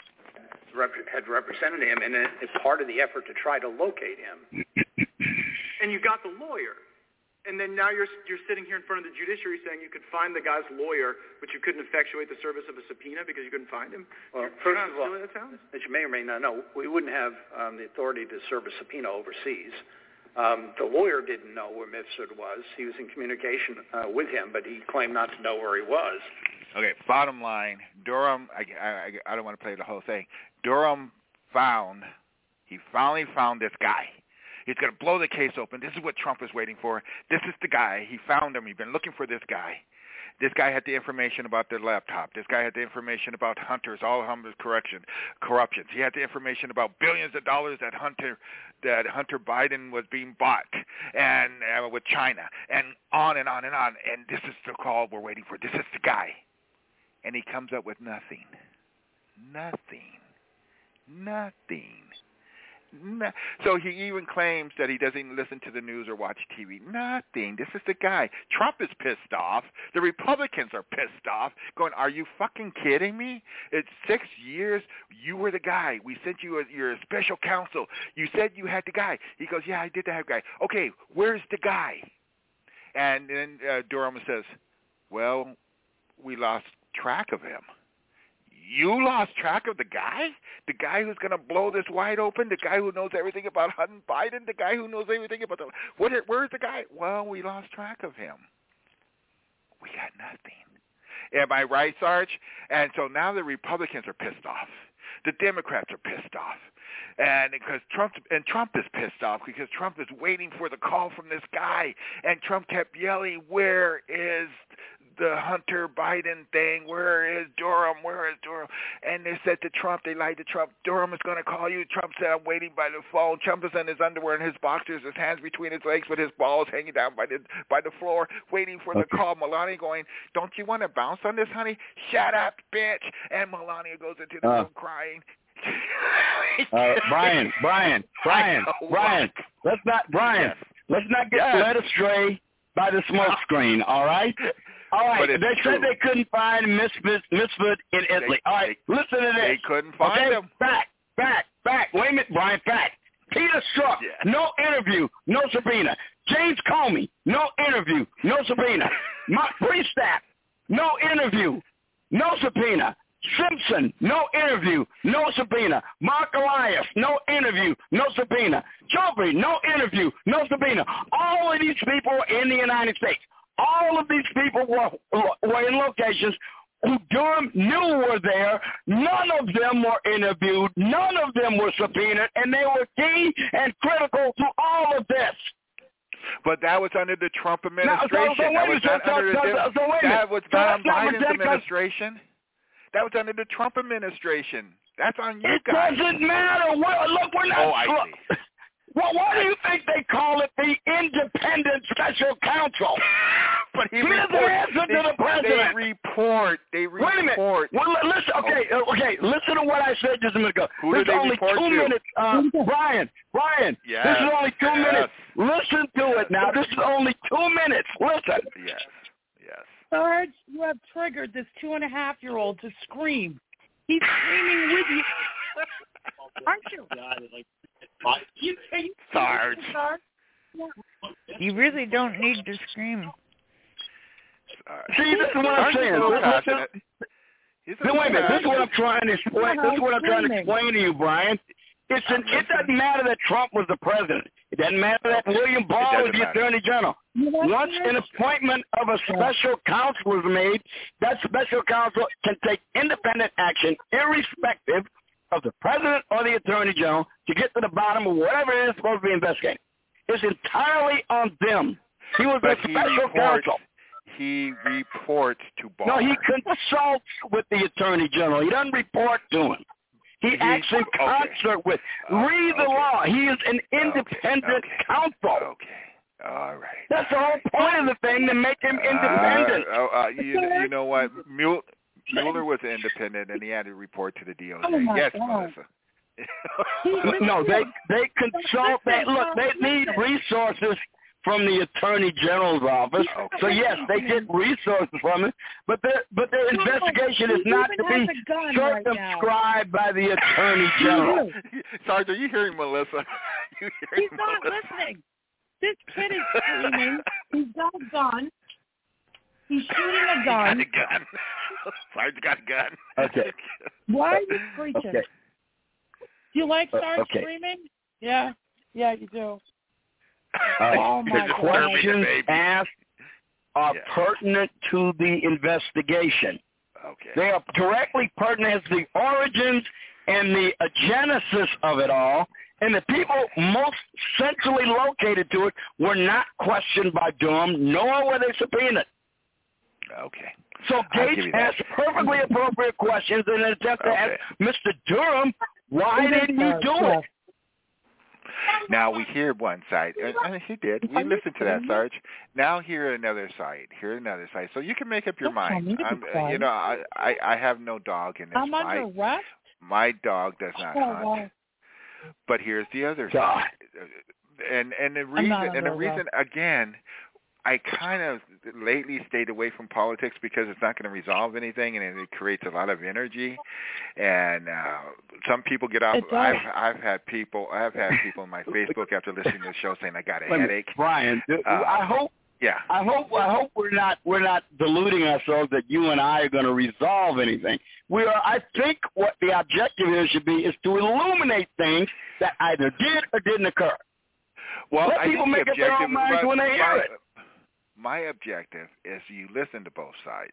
Rep- had represented him, and it's part of the effort to try to locate him. And you got the lawyer, and then now you're you're sitting here in front of the judiciary saying you could find the guy's lawyer, but you couldn't effectuate the service of a subpoena because you couldn't find him. Well, You're first not of all, that sounds? as you may or may not know, we wouldn't have um, the authority to serve a subpoena overseas. Um, the lawyer didn't know where Mifsud was. He was in communication uh, with him, but he claimed not to know where he was. Okay, bottom line, Durham, I, I, I don't want to play the whole thing. Durham found, he finally found this guy. He's going to blow the case open. This is what Trump was waiting for. This is the guy. He found him. He's been looking for this guy. This guy had the information about their laptop. This guy had the information about Hunter's, all Hunter's correction, corruptions. He had the information about billions of dollars that Hunter, that Hunter Biden was being bought, and uh, with China, and on and on and on. And this is the call we're waiting for. This is the guy. And he comes up with nothing. Nothing. Nothing. No. So he even claims that he doesn't listen to the news or watch T V. Nothing. This is the guy. Trump is pissed off. The Republicans are pissed off, going, are you fucking kidding me? It's six years. You were the guy. We sent you a, your special counsel. You said you had the guy. He goes, yeah, I did have the guy. Okay, where's the guy? And then uh, Durham says, well, we lost track of him. You lost track of the guy? The guy who's going to blow this wide open? The guy who knows everything about Hunter Biden? The guy who knows everything about the... What, where's the guy? Well, we lost track of him. We got nothing. Am I right, Sarge? And so now the Republicans are pissed off. The Democrats are pissed off. And because Trump and Trump is pissed off because Trump is waiting for the call from this guy. And Trump kept yelling, where is the Hunter Biden thing? Where is Durham? Where is Durham? And they said to Trump, they lied to Trump, Durham is going to call you. Trump said, I'm waiting by the phone. Trump is in his underwear and his boxers, his hands between his legs with his balls hanging down by the by the floor, waiting for okay. the call. Melania going, don't you want to bounce on this, honey? Shut up, bitch. And Melania goes into the uh, room crying. uh, Brian, Brian, Brian, Brian, let's not, Brian, yes. let's not get yes. led astray by the smoke screen, all right? All right, they true. said they couldn't find Misfit, Misfit in Italy. They, all right, they, listen to this. They couldn't find okay? him. Back, back, back. Wait a minute, Brian, back. Peter Strzok, yeah. no interview, no subpoena. James Comey, no interview, no subpoena. Mark Priestap, no interview, no subpoena. Simpson, no interview, no subpoena. Mark Elias, no interview, no subpoena. Joffrey, no interview, no subpoena. All of these people were in the United States. All of these people were, were in locations who Durham knew were there. None of them were interviewed. None of them were subpoenaed, and they were key and critical to all of this. But that was under the Trump administration. Now, so, so that was not so, under the, so, so, so that was not on Biden's not administration. That was under the Trump administration. That's on you it guys. It doesn't matter. We're, look, we're not. Oh, I see. Well, why do you think they call it the independent special counsel? But he Here's reports, the answer they, to the president. They report. They report. Wait a minute. Well, listen. Okay, oh. okay. Listen to what I said just a minute ago. Who this did they is only report two to? minutes. Uh, Brian, Brian. Yes. This is only two yes. minutes. Listen to it now. This is only two minutes. Listen. Yes. Yes. Sarge, you have triggered this two and a half year old to scream. He's screaming with you. Aren't you? you, you Sarge. You really don't need to scream. See, this is what I'm saying. Listen, listen, wait a minute. This is what I'm trying to explain. This is what I'm trying to explain to you, Brian. It's an, it doesn't matter that Trump was the president. It doesn't matter that William Barr was the matter. Attorney General. Once an appointment of a special counsel is made, that special counsel can take independent action irrespective of the President or the Attorney General to get to the bottom of whatever it is supposed to be investigated. It's entirely on them. He was but a special he reports, counsel. He reports to Barr. No, he consults with the Attorney General. He doesn't report to him. He, he acts in concert okay. with. Uh, Read the okay. law. He is an independent okay. Okay. counsel. Okay. All right. That's the whole point of the thing, to make him independent. Uh, uh, you, you know what? Mueller, Mueller was independent, and he had to report to the D O J. Oh yes, God. Melissa. No, they they consult. They look. They need resources from the Attorney General's office. Okay. So yes, they get resources from it, but their but their investigation is not to be circumscribed by the Attorney General. Sarge, are you hearing Melissa? You hearing He's not Melissa? listening. This kid is screaming. He's got a gun. He's shooting a gun. He got a gun. Sarge got a gun. Okay. Why are you preaching? Okay. Do you like Sarge uh, okay. screaming? Yeah. Yeah, you do. Uh, oh my the God. questions asked are yeah. pertinent to the investigation. Okay. They are directly pertinent to the origins and the genesis of it all. And the people most centrally located to it were not questioned by Durham, nor were they subpoenaed. Okay. So Gates asked perfectly appropriate questions in an attempt to okay. ask Mister Durham, why didn't you do it? Now we hear one side, and he did. We listened to that, Sarge. Now hear another side. Hear another side. So you can make up your Don't mind. I'm, uh, you know, I, I I have no dog in this I'm fight. under arrest? My dog does not oh, hunt. wow. But here's the other God. side. And and the reason and the reason again, I kind of lately stayed away from politics because it's not going to resolve anything, and it creates a lot of energy. And uh, some people get off. I've I've had people I've had people on my Facebook after listening to the show saying I got a headache. Brian, uh, I hope. Yeah. I hope I hope we're not we're not deluding ourselves that you and I are going to resolve anything. We are. I think what the objective here should be is to illuminate things that either did or didn't occur. Well, Let I people think make the up their objective, own minds my, when they hear my, it. My objective is you listen to both sides,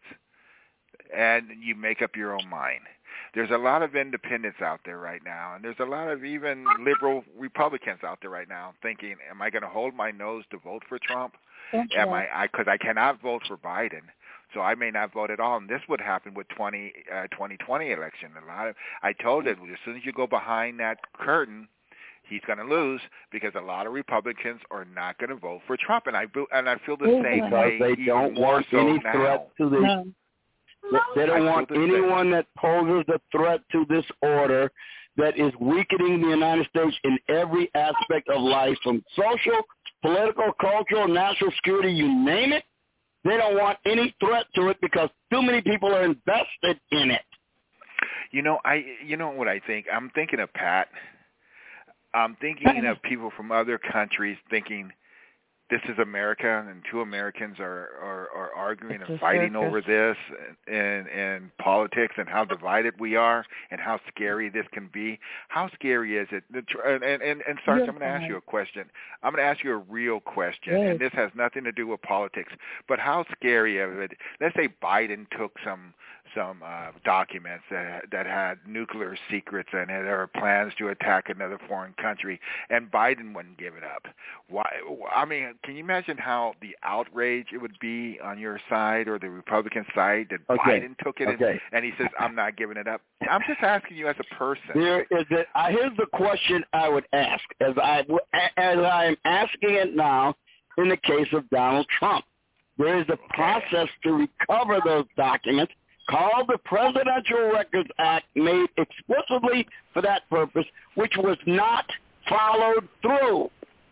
and you make up your own mind. There's a lot of independents out there right now, and there's a lot of even liberal Republicans out there right now thinking, am I going to hold my nose to vote for Trump? Don't Am you? I? Because I, I cannot vote for Biden, so I may not vote at all. And this would happen with twenty, uh, twenty twenty election. A lot of I told it as soon as you go behind that curtain, he's going to lose because a lot of Republicans are not going to vote for Trump, and I and I feel the Oh, same Because way. they even don't more want so any now. threat to the. No. They don't want anyone that poses a threat to this order that is weakening the United States in every aspect of life, from social, political, cultural, national security, you name it. They don't want any threat to it because too many people are invested in it. You know, I. You know what I think? I'm thinking of Pat. I'm thinking of people from other countries thinking this is America, and two Americans are, are, are arguing It's and a fighting circus. over this and, and politics and how divided we are and how scary this can be. How scary is it? The tr- And, and, and, and Sarge, I'm going to ask you a question. I'm going to ask you a real question, Yes. and this has nothing to do with politics, but how scary of it? Let's say Biden took some some uh, documents that that had nuclear secrets in it or plans to attack another foreign country, and Biden wouldn't give it up. Why? I mean, can you imagine how the outrage it would be on your side or the Republican side that Okay. Biden took it Okay. and, and he says, I'm not giving it up? I'm just asking you as a person. There is a, uh, here's the question I would ask, as I as I am asking it now in the case of Donald Trump. There is a process to recover those documents called the Presidential Records Act, made explicitly for that purpose, which was not followed through.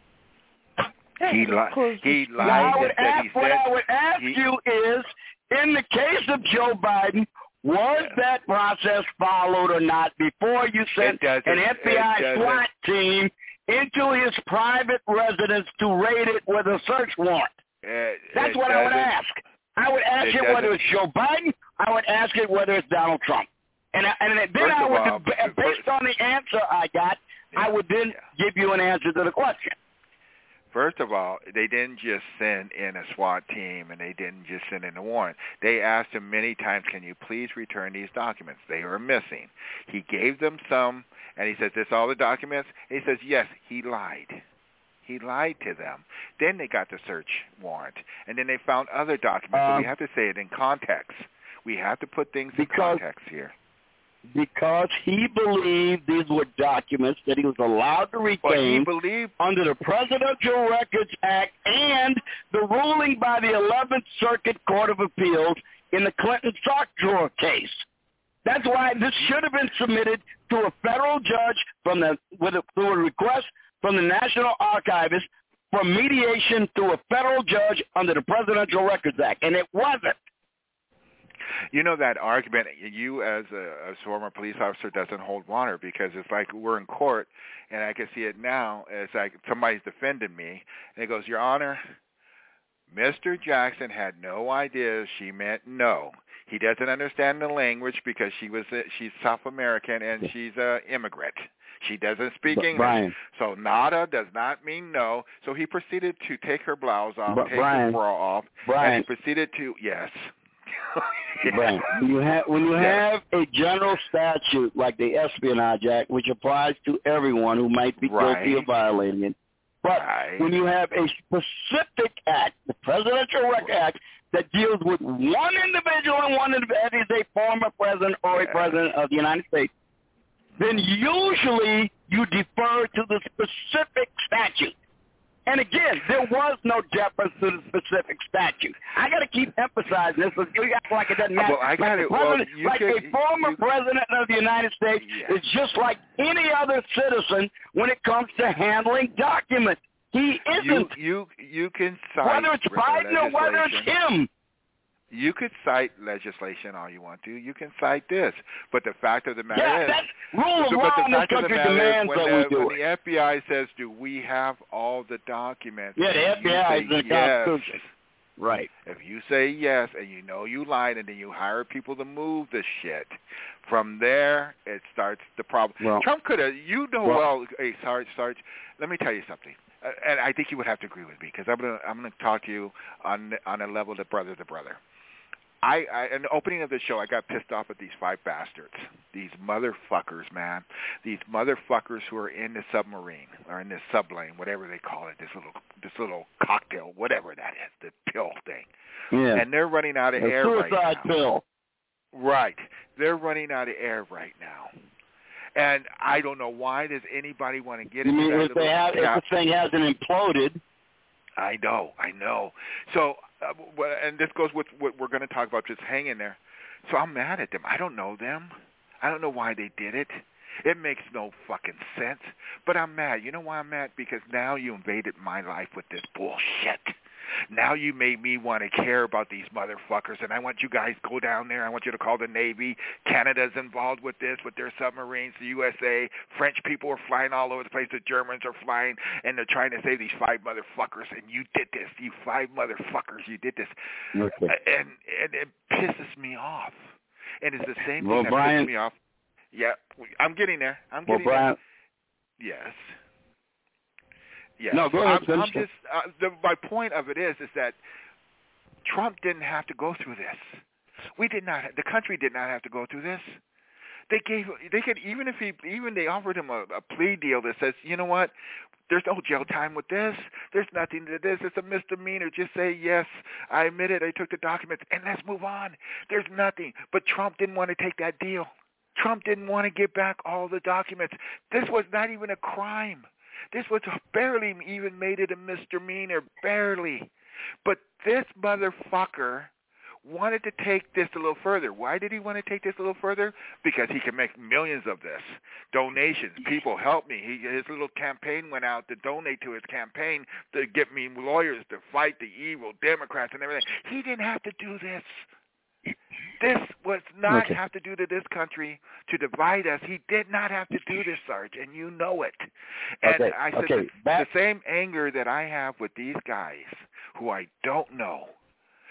He, li- he lied. Now, I would that ask, he what said I would ask he, you is, in the case of Joe Biden, was Yeah. that process followed or not before you sent It doesn't- an F B I it doesn't. SWAT team into his private residence to raid it with a search warrant? uh, That's it what I would doesn't- ask. I would ask it it whether doesn't- it's Joe Biden. I would ask it whether it's Donald Trump. And I, and then First I of would, all, b- first- based on the answer I got, Yeah, I would then yeah. give you an answer to the question. First of all, they didn't just send in a SWAT team and they didn't just send in a warrant. They asked him many times, can you please return these documents? They were missing. He gave them some, and he says, this all the documents? And he says, yes, he lied. He lied to them. Then they got the search warrant, and then they found other documents. Um, so we have to say it in context. We have to put things in context here. Because he believed these were documents that he was allowed to retain believed- under the Presidential Records Act and the ruling by the eleventh Circuit Court of Appeals in the Clinton sock drawer case. That's why this should have been submitted to a federal judge from the with a, through a request from the National Archivist for mediation through a federal judge under the Presidential Records Act, and it wasn't. You know, that argument, you as a, a former police officer doesn't hold water, because it's like we're in court, and I can see it now. It's like somebody's defending me, and it goes, Your Honor, Mister Jackson had no idea she meant no. He doesn't understand the language because she was a, she's South American and she's an immigrant. She doesn't speak but English. Brian, so nada does not mean no. So he proceeded to take her blouse off, but take Brian, her bra off, Brian, and he proceeded to, yes. Brian, when you have, when you Yeah. have a general statute like the Espionage Act, which applies to everyone who might be Right. guilty of violating it, but Right. when you have a specific act, the Presidential Records Act, that deals with one individual and one individual, that is a former president or Yeah. a president of the United States, then usually you defer to the specific statute. And again, there was no deference to the specific statute. I got to keep emphasizing this, because you act like it doesn't matter. Well, I got like it. Well, president, you like could, a former you, president of the United States yeah. is just like any other citizen when it comes to handling documents. He isn't. You, you, you can cite whether it's Biden or whether it's him. You could cite legislation all you want to. You can cite this. But the fact of the matter Yeah, is... that's rule of so, law but the in this fact of the country matter is demands when that the, we do when it. the F B I says, do we have all the documents? Yeah, the and F B I is you in say the yes, Constitution. Right. If you say yes and you know you lied and then you hire people to move the shit, from there it starts the problem. Well, Trump could have, you know well, well, hey, Sarge, Sarge, let me tell you something. Uh, and I think you would have to agree with me, because I'm going to I'm gonna talk to you on on a level of brother to brother. I, I, in the opening of the show, I got pissed off at these five bastards, these motherfuckers, man, these motherfuckers who are in the submarine or in this sublane, whatever they call it, this little, this little cocktail, whatever that is, the pill thing, Yeah. and they're running out of a air right suicide now. pill. Right, they're running out of air right now, and I don't know why does anybody want to get You into mean that if they little have, cap- if the thing hasn't imploded? I know, I know. So, uh, well, and this goes with what we're going to talk about, just hang in there. So I'm mad at them. I don't know them. I don't know why they did it. It makes no fucking sense. But I'm mad. You know why I'm mad? Because now you invaded my life with this bullshit. Now you made me want to care about these motherfuckers, and I want you guys to go down there. I want you to call the Navy. Canada's involved with this, with their submarines, the U S A. French people are flying all over the place. The Germans are flying, and they're trying to save these five motherfuckers, and you did this. You five motherfuckers, you did this. Okay. And, and it pisses me off. And it's the same Well, thing that Brian, pisses me off. Yeah, I'm getting there. I'm well, getting Brian, there. Yes. Yes. No, go ahead. I'm, I'm finish just, uh, the, my point of it is, is that Trump didn't have to go through this. We did not. The country did not have to go through this. They gave. They could even if he even they offered him a, a plea deal that says, you know what, there's no jail time with this. There's nothing to this. It's a misdemeanor. Just say yes, I admit it. I took the documents, and let's move on. There's nothing. But Trump didn't want to take that deal. Trump didn't want to give back all the documents. This was not even a crime. This was barely even made it a misdemeanor, barely. But this motherfucker wanted to take this a little further. Why did he want to take this a little further? Because he can make millions of this. Donations. People help me. He, his little campaign went out to donate to his campaign to get me lawyers to fight the evil Democrats and everything. He didn't have to do this. This was not Okay. have to do to this country to divide us. He did not have to do this, Sarge, and you know it. And Okay, I said okay, the, that- the same anger that I have with these guys who I don't know,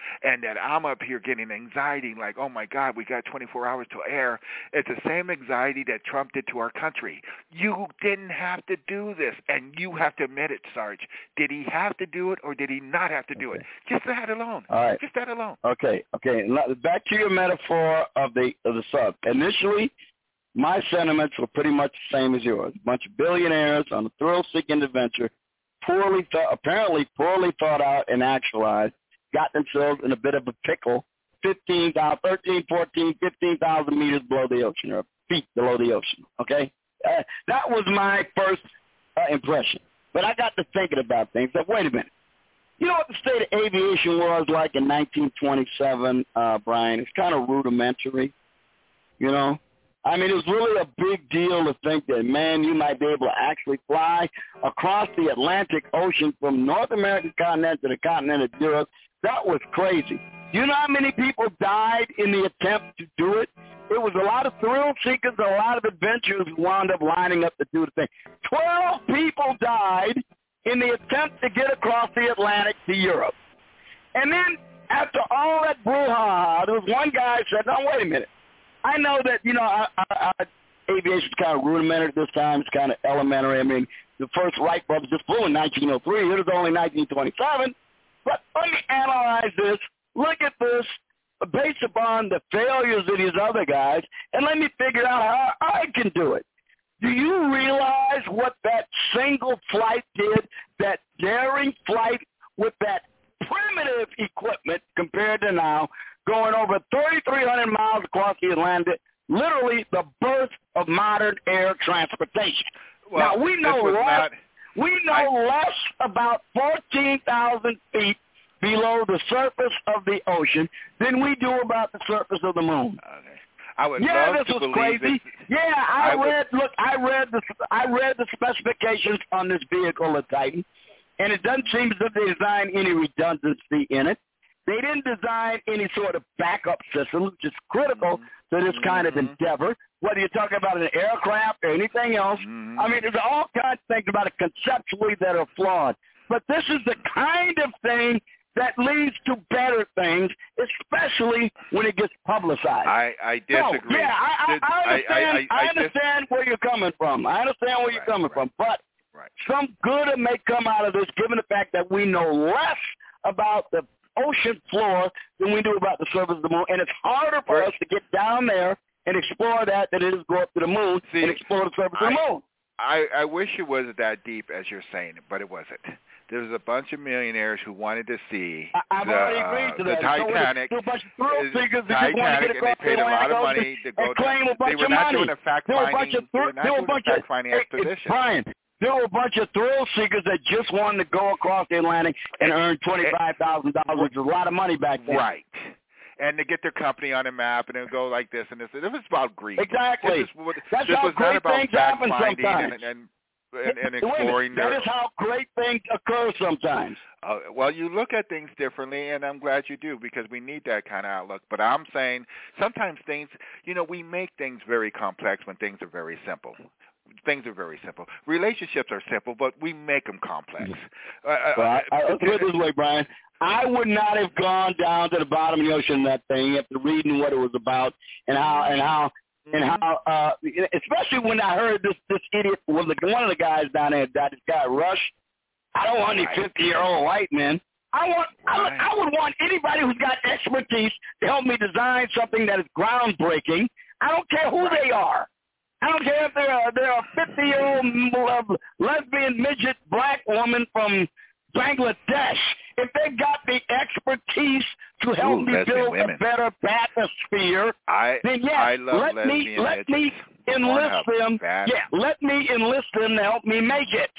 and that I'm up here getting anxiety like, oh, my God, we got twenty-four hours till air. It's the same anxiety that Trump did to our country. You didn't have to do this, and you have to admit it, Sarge. Did he have to do it or did he not have to do it? Just that alone. All right. Just that alone. Okay, okay. Back to your metaphor of the of the sub. Initially, my sentiments were pretty much the same as yours. A bunch of billionaires on a thrill-seeking adventure, poorly thought, apparently poorly thought out and actualized, got themselves in a bit of a pickle, fifteen, thirteen, fourteen, fifteen thousand meters below the ocean, or feet below the ocean, okay? Uh, that was my first uh, impression. But I got to thinking about things. Like, wait a minute. You know what the state of aviation was like in nineteen twenty-seven, uh, Brian? It's kind of rudimentary, you know? I mean, it was really a big deal to think that, man, you might be able to actually fly across the Atlantic Ocean from North American continent to the continent of Europe. That was crazy. You know how many people died in the attempt to do it? It was a lot of thrill seekers, a lot of adventurers who wound up lining up to do the thing. Twelve people died in the attempt to get across the Atlantic to Europe. And then after all that brouhaha, there was one guy who said, no, wait a minute. I know that, you know, our, our, our aviation's kind of rudimentary this time. It's kind of elementary. I mean, the first Wright brothers just flew in nineteen oh three. It was only nineteen twenty-seven. But let me analyze this, look at this, based upon the failures of these other guys, and let me figure out how I can do it. Do you realize what that single flight did, that daring flight with that primitive equipment compared to now, going over thirty-three hundred miles across the Atlantic, literally the birth of modern air transportation? Well, now, we know less, not, we know I, less about fourteen thousand feet below the surface of the ocean than we do about the surface of the moon. Okay. I would yeah, love this to was believe crazy. This. Yeah, I, I read. would, look, I read the I read the specifications on this vehicle, the Titan, and it doesn't seem as if they designed any redundancy in it. They didn't design any sort of backup system, which is critical mm-hmm. to this kind of mm-hmm. endeavor. Whether you're talking about an aircraft or anything else, mm-hmm. I mean, there's all kinds of things about it conceptually that are flawed. But this is the kind of thing that leads to better things, especially when it gets publicized. I, I disagree. So, yeah, I, I, I understand. I, I, I, I understand dis- where you're coming from. I understand where right, you're coming right, from. But right. some good may come out of this, given the fact that we know less about the ocean floor than we do about the surface of the moon, and it's harder for right. us to get down there and explore that than it is to go up to the moon See, and explore the surface I, of the moon. I, I wish it was that deep as you're saying, but it wasn't. There was a bunch of millionaires who wanted to see I've the, already agreed to uh, the that. Titanic, So a bunch of thrill seekers that just want to Titanic, get and they across paid the a lot of Atlantic money to go and claim down. a bunch They were of not money. doing a fact There were a finding. bunch of They were not there were a doing a bunch fact of finding hey, expedition. Brian, there were a bunch of thrill seekers that just wanted to go across the Atlantic and earn twenty-five thousand dollars, which is a lot of money back then. Right. And to get their company on a map, and it would go like this and this. It was about greed. Exactly. This, is, That's this how was great not about things fact happen finding sometimes. and, and, and, and Wait a minute. exploring. That their, is how great things occur sometimes. Uh, well, you look at things differently, and I'm glad you do, because we need that kind of outlook. But I'm saying sometimes things, you know, we make things very complex when things are very simple. Things are very simple. Relationships are simple, but we make them complex. Uh, well, uh, I, I, let's put it this way, Brian. I would not have gone down to the bottom of the ocean in that thing after reading what it was about and how and how and how, uh, especially when I heard this this idiot, well, the, one of the guys down there died. This guy Rush. I don't want any fifty-year-old white men. I want I, would, I would want anybody who's got expertise to help me design something that is groundbreaking. I don't care who they are. I don't care if they're a, they're a fifty-year-old lesbian midget black woman from Bangladesh. If they got the expertise to help Ooh, me build women. a better bathysphere, I, then yes, I love let me lesbian let me midgets. enlist them. Bad. Yeah, let me enlist them to help me make it.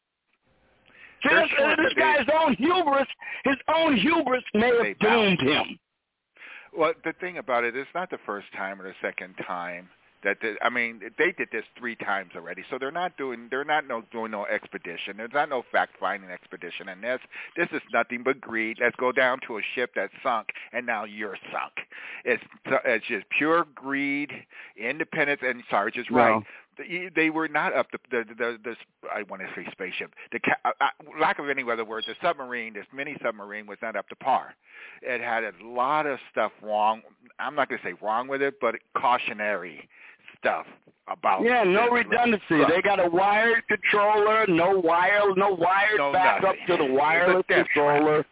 See, this, this guy's own hubris, his own hubris may have doomed him. Well, the thing about it, it's not the first time or the second time. That the, I mean, they did this three times already, so they're not doing they're not no doing no expedition. There's not no fact-finding expedition, and this this is nothing but greed. Let's go down to a ship that sunk, and now you're sunk. It's it's just pure greed, independence, and Sarge is right. No. They, they were not up to the, the, the, the I want to say spaceship. The uh, uh, lack of any other words, the submarine, this mini submarine, was not up to par. It had a lot of stuff wrong. I'm not going to say wrong with it, but cautionary stuff about. Yeah, no redundancy. They got a wired controller, no wire, no wired no, backup to the wireless controller.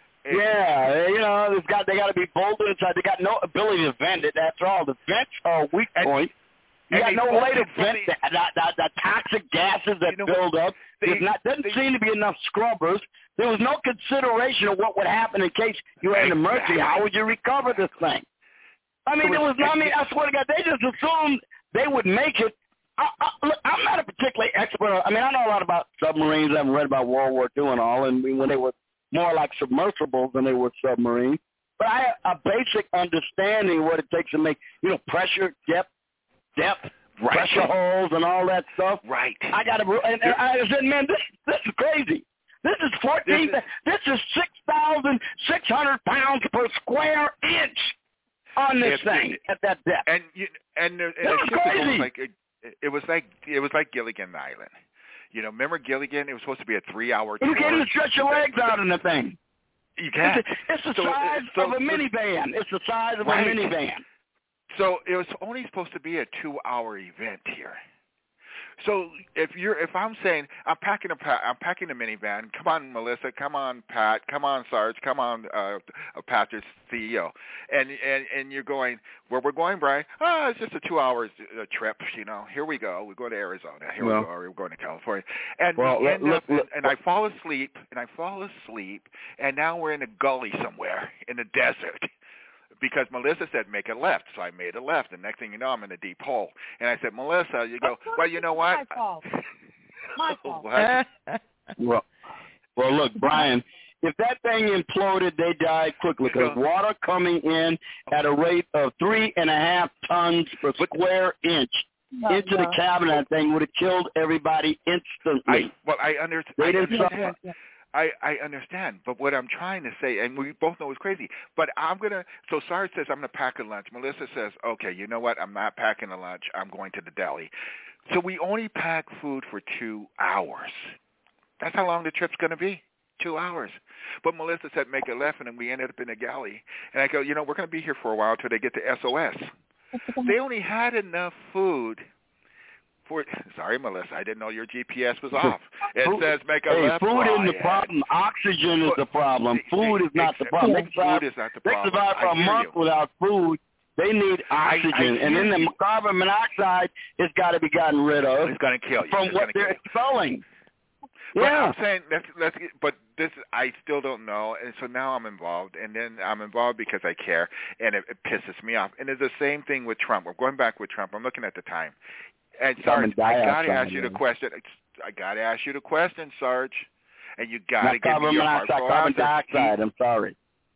Yeah, you know, it's got they got to be bolted inside. They got no ability to vent it. That's all. The vents are a weak point. You got no way to vent the, the, the, the toxic gases that you know, build up. There not doesn't they, seem to be enough scrubbers. There was no consideration of what would happen in case you had an emergency. How would you recover this thing? I mean, there was. I mean, I swear to God, they just assumed they would make it. I, I, look, I'm not a particularly expert. I mean, I know a lot about submarines. I've read about World War Two and all, and when they were more like submersibles than they were submarines. But I have a basic understanding of what it takes to make, you know, pressure, depth, depth, right. pressure holes, and all that stuff. Right. I got to, and, and I said, man, this this is crazy. This is fourteen. This is, this is six thousand six hundred pounds per square inch on this thing it, at that depth. And you, and, and that was crazy. Was like, it, it was like it was like Gilligan Island. You know, remember Gilligan? It was supposed to be a three-hour tour. You can't even stretch your legs out in the thing. You can't. It's, a, it's the so, size so, of a minivan. It's the size of right. a minivan. So it was only supposed to be a two-hour event here. So if you're, if I'm saying I'm packing a, I'm packing a minivan. Come on, Melissa. Come on, Pat. Come on, Sarge. Come on, uh, Pastor's C E O. And and and you're going where we're going, Brian? Oh, it's just a two-hour uh, trip. You know, here we go. We go to Arizona. Here well, we go. We're going to California. And well, we end look, up, look, and, and I fall asleep. And I fall asleep. And now we're in a gully somewhere in the desert. Because Melissa said, make a left. So I made a left. And next thing you know, I'm in a deep hole. And I said, Melissa, you go, well, you know what? My fault. My fault. What? well, well, look, Brian, if that thing imploded, they died quickly because water coming in at a rate of three and a half tons per square inch no, into no. the cabin, that thing would have killed everybody instantly. I, well, I, under, they I didn't understand. I, I understand, but what I'm trying to say, and we both know it's crazy, but I'm going to, so Sarge says I'm going to pack a lunch. Melissa says, okay, you know what, I'm not packing a lunch. I'm going to the deli. So we only pack food for two hours. That's how long the trip's going to be, two hours. But Melissa said make a left, and then we ended up in a galley. And I go, you know, we're going to be here for a while until they get to S O S. They only had enough food. For, sorry, Melissa, I didn't know your G P S was off. It food, says make a hey, left. Food oh, isn't the yeah. problem. Oxygen is the problem. Food is not the problem. They food is not the problem. They survive for a month you. without food. They need oxygen, I, I and then the you. carbon monoxide has got to be gotten rid of. It's going to kill you. From it's what they're expelling. But yeah. I'm saying let's let's. But this I still don't know, and so now I'm involved, and then I'm involved because I care, and it, it pisses me off. And it's the same thing with Trump. We're going back with Trump. I'm looking at the time. And Sarge, I got to ask you the question. I got to ask you the question, Sarge, and you got to give me your heartful carbon dioxide. I'm sorry.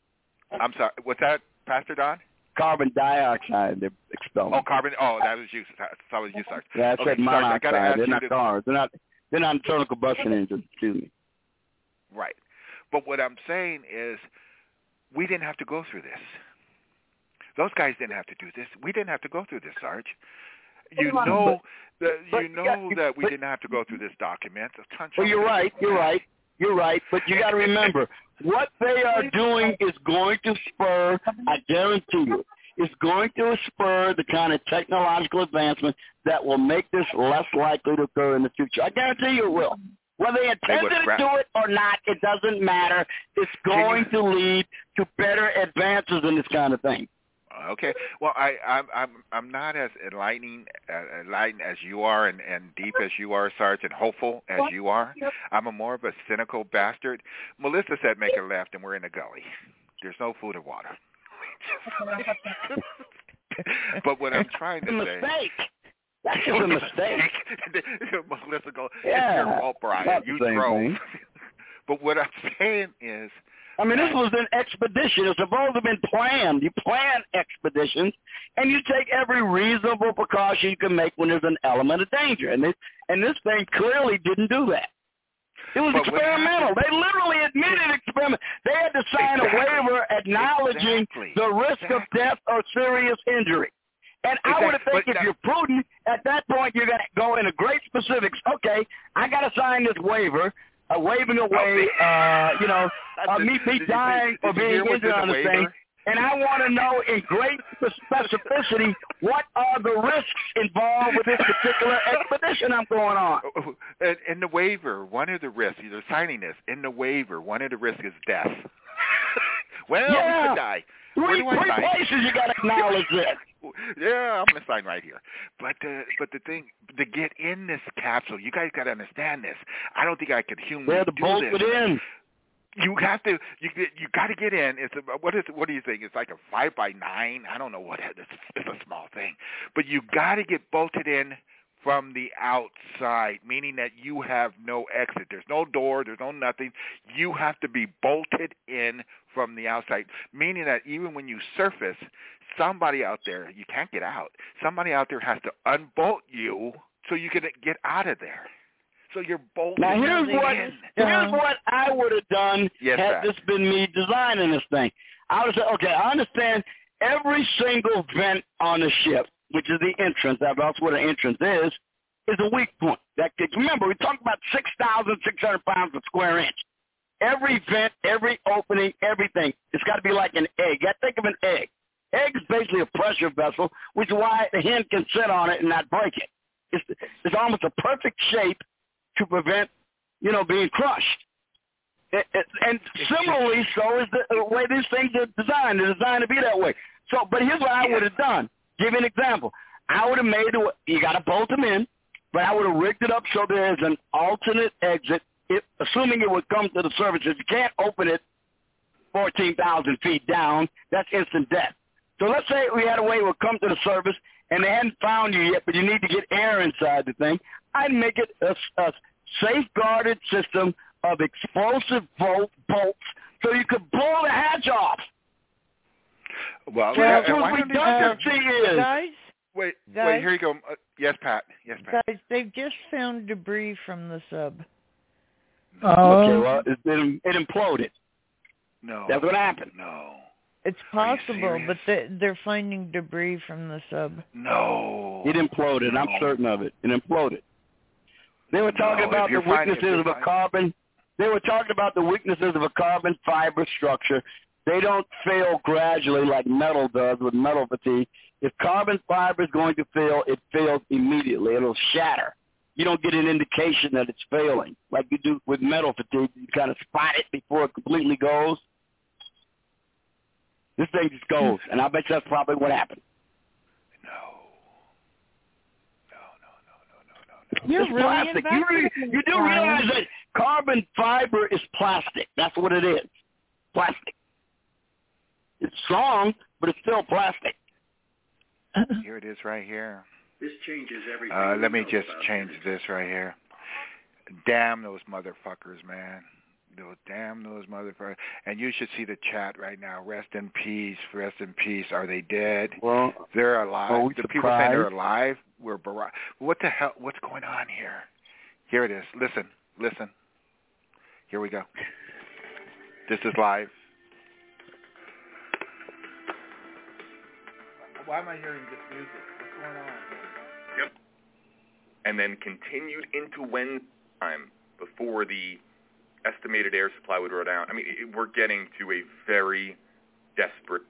I'm sorry. What's that, Pastor Don? Carbon dioxide. They're expelling. Oh, carbon. Oh, that was you. That was you, Sarge. Yeah, I okay, said monoxide. Sarge, I they're not to... cars. They're not. They're not internal combustion engines. Excuse me. Right. But what I'm saying is, we didn't have to go through this. Those guys didn't have to do this. We didn't have to go through this, Sarge. You know that you know that we didn't have to go through this document. Well, you're right. You're right. You're right. But you got to remember, what they are doing is going to spur. I guarantee you, it's going to spur the kind of technological advancement that will make this less likely to occur in the future. I guarantee you it will. Whether they intended to do it or not, it doesn't matter. It's going to lead to better advances in this kind of thing. Okay. Well, I, I'm I'm I'm not as enlightening uh, enlightened as you are, and, and deep as you are, Sarge, and hopeful as you are. I'm a more of a cynical bastard. Melissa said make a left, and we're in a gully. There's no food or water. But what I'm trying to a say, mistake. That's just a mistake. Melissa goes, yeah, it's your fault, Brian. You drove. But what I'm saying is, I mean, this was an expedition. It's supposed to have been planned. You plan expeditions, and you take every reasonable precaution you can make when there's an element of danger. And this, and this thing clearly didn't do that. It was but experimental. They literally admitted experiment. They had to sign exactly. a waiver acknowledging exactly. the risk exactly. of death or serious injury. And exactly. I would have think but, if uh, you're prudent, at that point you're going to go into great specifics. Okay, I got to sign this waiver, uh, waving away, uh, you know, uh, me, me dying or being injured on the thing. And I want to know in great specificity what are the risks involved with this particular expedition I'm going on. In the waiver, one of the risks, you're signing this, in the waiver, one of the risks is death. Well, yeah. we could die. Three, Where do I three sign? places you got to acknowledge this. Yeah, I'm going to sign right here. But uh, but the thing, to get in this capsule, you guys got to understand this. I don't think I could humanly They're the do bolt this. it in. You have to. You you got to get in. It's a, what is what do you think? It's like a five by nine. I don't know what it is. It's a small thing, but you got to get bolted in from the outside, meaning that you have no exit. There's no door. There's no nothing. You have to be bolted in from the outside, meaning that even when you surface, somebody out there, you can't get out. Somebody out there has to unbolt you so you can get out of there. So you're bolted now here's in. what here's what I would have done yes, had sir. this been me designing this thing. I would have said, okay, I understand every single vent on the ship, which is the entrance, that's what an entrance is, is a weak point. That could, remember, we talked about six thousand six hundred pounds per square inch. Every vent, every opening, everything, it's got to be like an egg. You got to think of an egg. Egg is basically a pressure vessel, which is why the hen can sit on it and not break it. It's, it's almost a perfect shape to prevent, you know, being crushed. It, it, and similarly, so is the, the way these things are designed. They're designed to be that way. So, but here's what I would have done. Give you an example. I would have made it, you got to bolt them in, but I would have rigged it up so there's an alternate exit, if, assuming it would come to the surface. If you can't open it fourteen thousand feet down, that's instant death. So let's say we had a way it would come to the surface, and they hadn't found you yet, but you need to get air inside the thing. I'd make it a, a safeguarded system of explosive bolt, bolts so you could blow the hatch off. Well, so yeah, that's what redundancy is. Guys, wait, guys, wait, here you go. Uh, yes, Pat. Yes, Pat. Guys, they've just found debris from the sub. Oh. Okay, well, it, it, it imploded. No. That's what happened. No. It's possible, but they, they're finding debris from the sub. No. It imploded. No. I'm certain of it. It imploded. They were talking no, about the finding, weaknesses of a finding... carbon. They were talking about the weaknesses of a carbon fiber structure. They don't fail gradually like metal does with metal fatigue. If carbon fiber is going to fail, it fails immediately. It'll shatter. You don't get an indication that it's failing like you do with metal fatigue. You kind of spot it before it completely goes. This thing just goes, and I bet that's probably what happened. You're it's really plastic. You, re- you do realize that carbon fiber is plastic. That's what it is. Plastic. It's strong, but it's still plastic. Here it is right here. This changes everything. Uh, let me just change this right here. Damn those motherfuckers, man. Those damn those motherfuckers. And you should see the chat right now. Rest in peace. Rest in peace. Are they dead? Well, they're alive. well, the people saying they're alive. We're bar- What the hell? What's going on here? Here it is. Listen. Listen. Here we go. This is live. Why am I hearing this music? What's going on? Yep. And then continued into Wednesday time before the estimated air supply would run out. I mean, it, we're getting to a very desperate.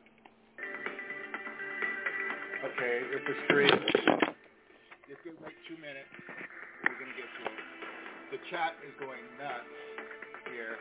Okay, it's a stream. It's going to wait two minutes. We're going to get to it. The chat is going nuts here.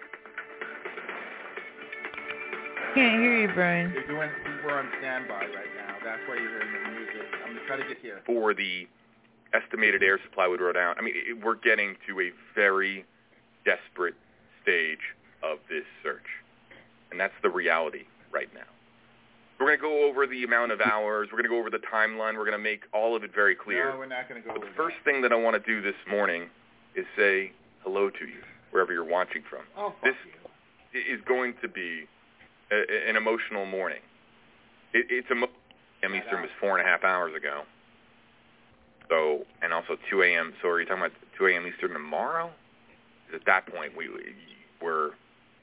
Can't hear you, Brian. They're doing, we're on standby right now. That's why you're hearing the music. I'm going to try to get here. Before the estimated air supply would run out. I mean, it, we're getting to a very desperate stage of this search. And that's the reality right now. We're going to go over the amount of hours. We're going to go over the timeline. We're going to make all of it very clear. No, we're not going to go but over the first that. thing that I want to do this morning is say hello to you, wherever you're watching from. Oh, fuck this you. is going to be a, an emotional morning. It, it's emo- Eastern was four and a half hours ago. So, and also two a.m. So are you talking about two a.m. Eastern tomorrow? At that point, we we're.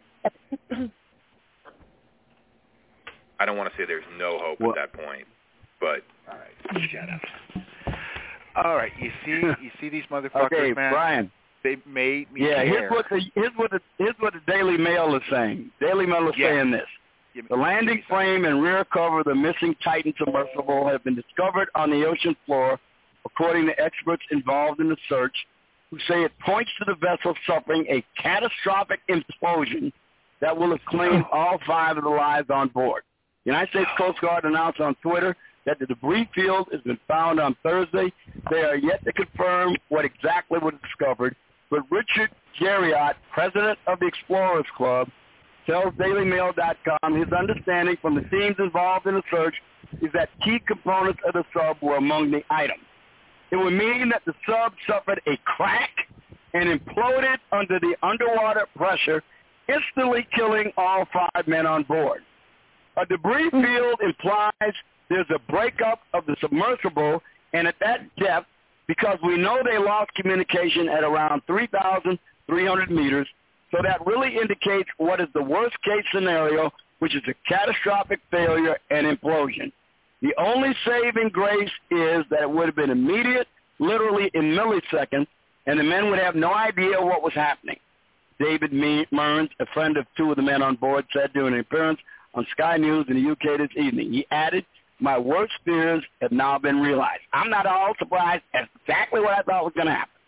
I don't want to say there's no hope well, at that point. But all right, shut up. All right, you see, you see these motherfuckers, okay, man. Brian. They made me yeah, care. here's what the here's what the here's what the Daily Mail is saying. Daily Mail is yes. saying this. The landing frame and rear cover of the missing Titan submersible have been discovered on the ocean floor, according to experts involved in the search, who say it points to the vessel suffering a catastrophic implosion that will have claimed all five of the lives on board. The United States Coast Guard announced on Twitter that the debris field has been found on Thursday. They are yet to confirm what exactly was discovered, but Richard Garriott, president of the Explorers Club, tells Daily Mail dot com his understanding from the teams involved in the search is that key components of the sub were among the items. It would mean that the sub suffered a crack and imploded under the underwater pressure, instantly killing all five men on board. A debris field implies there's a breakup of the submersible, and at that depth, because we know they lost communication at around three thousand three hundred meters, so that really indicates what is the worst-case scenario, which is a catastrophic failure and implosion. The only saving grace is that it would have been immediate, literally in milliseconds, and the men would have no idea what was happening. David Mearns, a friend of two of the men on board, said during an appearance on Sky News in the U K this evening. He added, "My worst fears have now been realized." I'm not at all surprised. That's exactly what I thought was going to happen.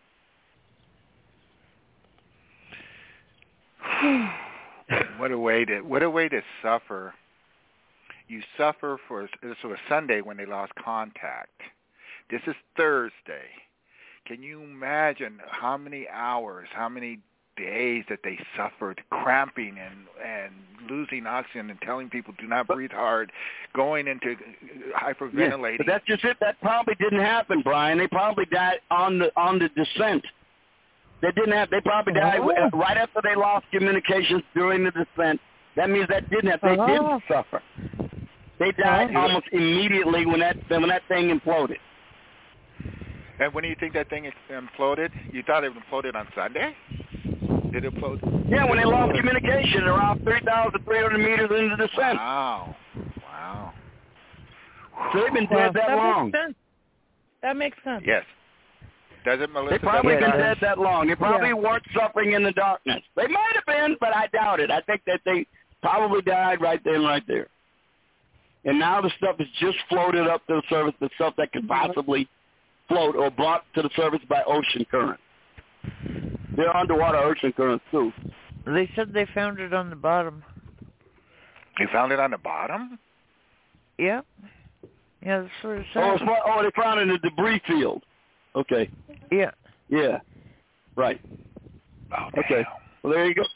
What a way to what a way to suffer. You suffer for this was Sunday when they lost contact. This is Thursday. Can you imagine how many hours, how many days that they suffered, cramping and and losing oxygen and telling people do not breathe hard, going into hyperventilating. Yeah, but that's just it. That probably didn't happen, Brian. They probably died on the on the descent. They didn't have. They probably died oh. right after they lost communications during the descent. That means that didn't happen. They oh. didn't suffer. They died oh. almost immediately when that when that thing imploded. And when do you think that thing imploded? You thought it imploded on Sunday? Did it implode? Yeah, when they lost communication around three thousand three hundred meters into the descent. Wow. Wow. So they've been well, dead that, that long. Makes sense. That makes sense. Yes. Does it, Melissa? They probably been dead that long. They probably yeah. weren't suffering in the darkness. They might have been, but I doubt it. I think that they probably died right then, right there. And now the stuff is just floated up to the surface, the stuff that could possibly float or brought to the surface by ocean current. They're underwater ocean currents, too. They said they found it on the bottom. They found it on the bottom? Yep. Yeah, that's what it said. Oh, it's, oh, they found it in the debris field. Okay. Yeah. Yeah. Right. Oh, okay. Well, there you go.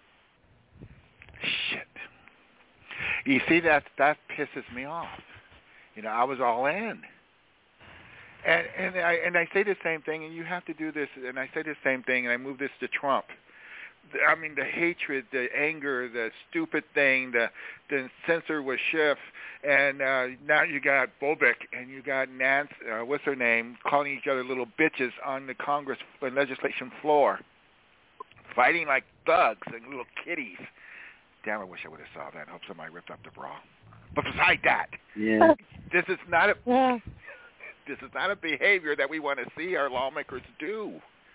Shit. You see, that that pisses me off. You know, I was all in. And and I and I say the same thing, and you have to do this, and I say the same thing, and I move this to Trump. I mean, the hatred, the anger, the stupid thing, the the censor with Schiff, and uh, now you got Bobek and you got Nance, uh, what's her name, calling each other little bitches on the Congress uh, legislation floor, fighting like thugs and little kitties. Damn, I wish I would have saw that. I hope somebody ripped up the bra. But beside that, yeah, this is not a yeah. this is not a behavior that we want to see our lawmakers do.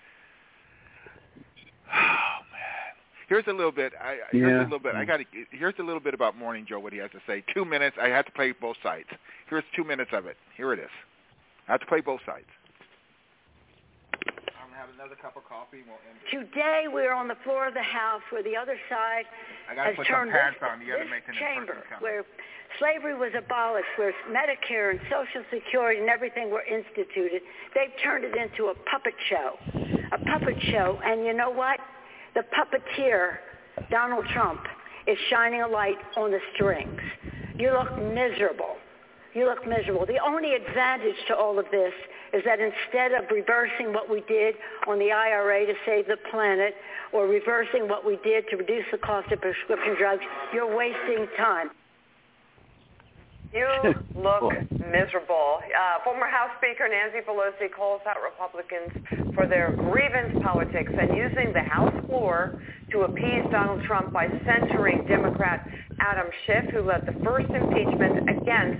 Oh man, here's a little bit. I here's yeah. a little bit. I got to. Here's a little bit about Morning Joe. What he has to say. Two minutes. I have to play both sides. Here's two minutes of it. Here it is. I have to play both sides. I'm gonna have another cup of coffee. We'll end it. Today we're on the floor of the House where the other side I gotta has put turned some pants this, on. You gotta this make an chamber in-person comment. where slavery was abolished, where Medicare and Social Security and everything were instituted. They've turned it into a puppet show, a puppet show. And you know what? The puppeteer, Donald Trump, is shining a light on the strings. You look miserable. You look miserable. The only advantage to all of this is that instead of reversing what we did on the I R A to save the planet or reversing what we did to reduce the cost of prescription drugs, you're wasting time. You look miserable. Uh, former House Speaker Nancy Pelosi calls out Republicans for their grievance politics and using the House floor to appease Donald Trump by censuring Democrat Adam Schiff, who led the first impeachment against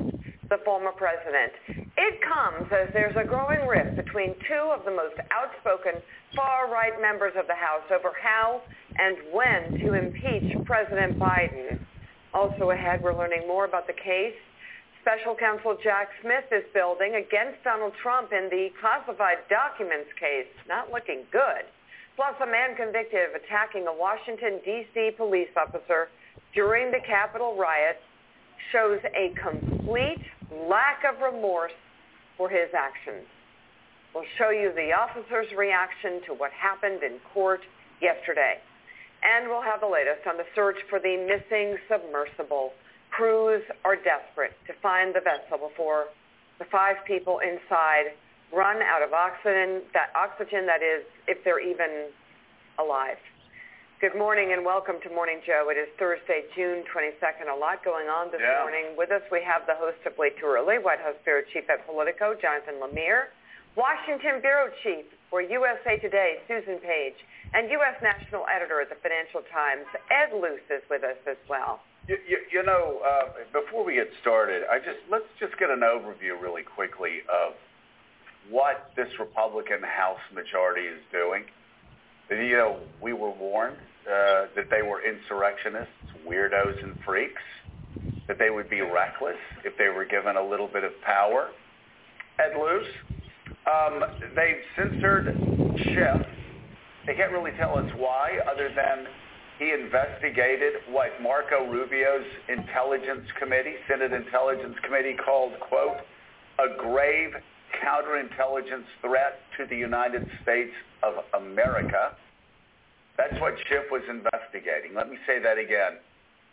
the former president. It comes as there's a growing rift between two of the most outspoken far-right members of the House over how and when to impeach President Biden. Also ahead, we're learning more about the case Special Counsel Jack Smith is building against Donald Trump in the classified documents case. Not looking good. Plus, a man convicted of attacking a Washington, D C police officer during the Capitol riot shows a complete lack of remorse for his actions. We'll show you the officer's reaction to what happened in court yesterday. And we'll have the latest on the search for the missing submersible. Crews are desperate to find the vessel before the five people inside run out of oxygen, that oxygen that is, if they're even alive. Good morning and welcome to Morning Joe. It is Thursday, June twenty-second. A lot going on this yeah. morning. With us, we have the host of Way Too Early, White House Bureau Chief at Politico, Jonathan Lemire, Washington Bureau Chief for U S A Today, Susan Page, and U S National Editor at the Financial Times, Ed Luce, is with us as well. You, you, you know, uh, before we get started, I just let's just get an overview really quickly of what this Republican House majority is doing. You know, we were warned uh, that they were insurrectionists, weirdos and freaks, that they would be reckless if they were given a little bit of power. Ed Luce, um, they've censored Schiff. They can't really tell us why, other than he investigated what Marco Rubio's Intelligence Committee, Senate Intelligence Committee, called, quote, a grave counterintelligence threat to the United States of America. That's what Schiff was investigating. Let me say that again.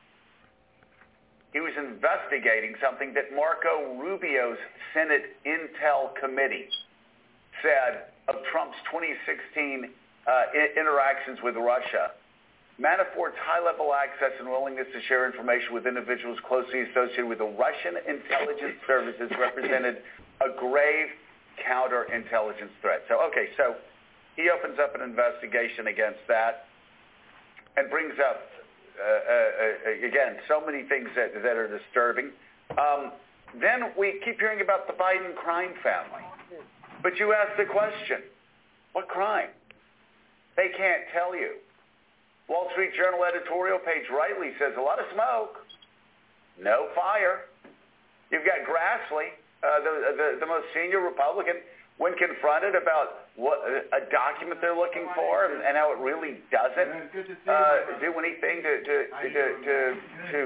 He was investigating something that Marco Rubio's Senate Intel Committee said of Trump's twenty sixteen uh, I- interactions with Russia. Manafort's high-level access and willingness to share information with individuals closely associated with the Russian intelligence services represented a grave counterintelligence threat. So, okay, so he opens up an investigation against that and brings up, uh, uh, again, so many things that, that are disturbing. Um, then we keep hearing about the Biden crime family. But you ask the question, what crime? They can't tell you. Wall Street Journal editorial page rightly says a lot of smoke, no fire. You've got Grassley, uh, the, the the most senior Republican, when confronted about what a document they're looking for and, and how it really doesn't uh, do anything to to to to, to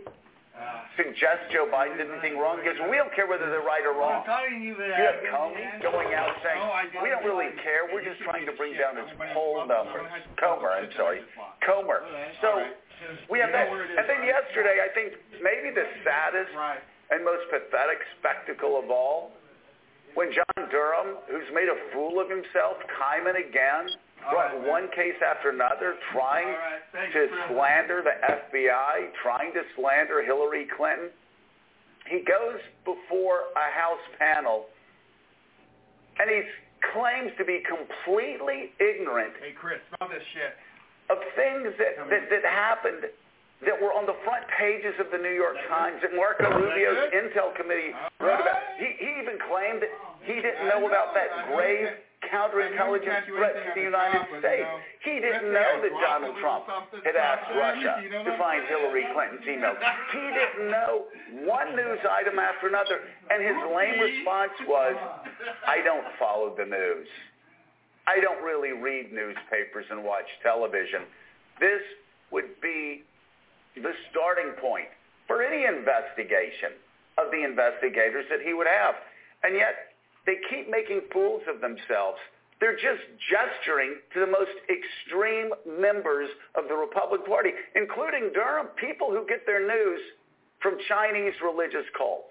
suggest Joe Biden did anything wrong, because we don't care whether they're right or wrong. You have Comey going out saying, we don't really care, we're just trying to bring down his poll numbers. Comer, I'm sorry. Comer. So we have that. And then yesterday, I think maybe the saddest and most pathetic spectacle of all, when John Durham, who's made a fool of himself time and again, brought one case after another, trying to slander the F B I, trying to slander Hillary Clinton. He goes before a House panel, and he claims to be completely ignorant hey, Chris, smell this shit. of things that, that, that happened that were on the front pages of the New York Times that Marco Rubio's Intel Committee wrote about. He, he even claimed that he didn't know about that grave counterintelligence threat to the United States. He didn't know that Donald Trump had asked Russia to find Hillary Clinton's emails. He didn't know one news item after another, and his lame response was, I don't follow the news. I don't really read newspapers and watch television. This would be the starting point for any investigation of the investigators that he would have. And yet, they keep making fools of themselves. They're just gesturing to the most extreme members of the Republican Party, including Durham, people who get their news from Chinese religious cults.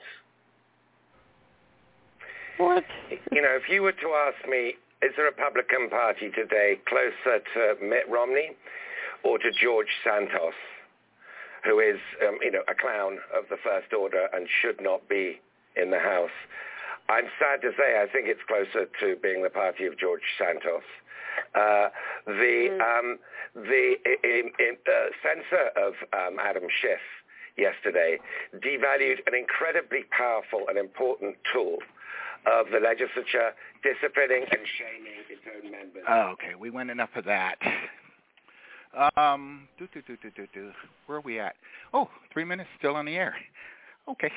What? You know, if you were to ask me, is the Republican Party today closer to Mitt Romney or to George Santos, who is, um, you know, a clown of the first order and should not be in the House? I'm sad to say I think it's closer to being the party of George Santos. Uh, the um, the in, in, uh, censor of um, Adam Schiff yesterday devalued an incredibly powerful and important tool of the legislature, disciplining and shaming its own members. Oh, okay, we went enough of that. Um, do, do, do, do, do, do. Where are we at? Oh, three minutes still on the air. Okay.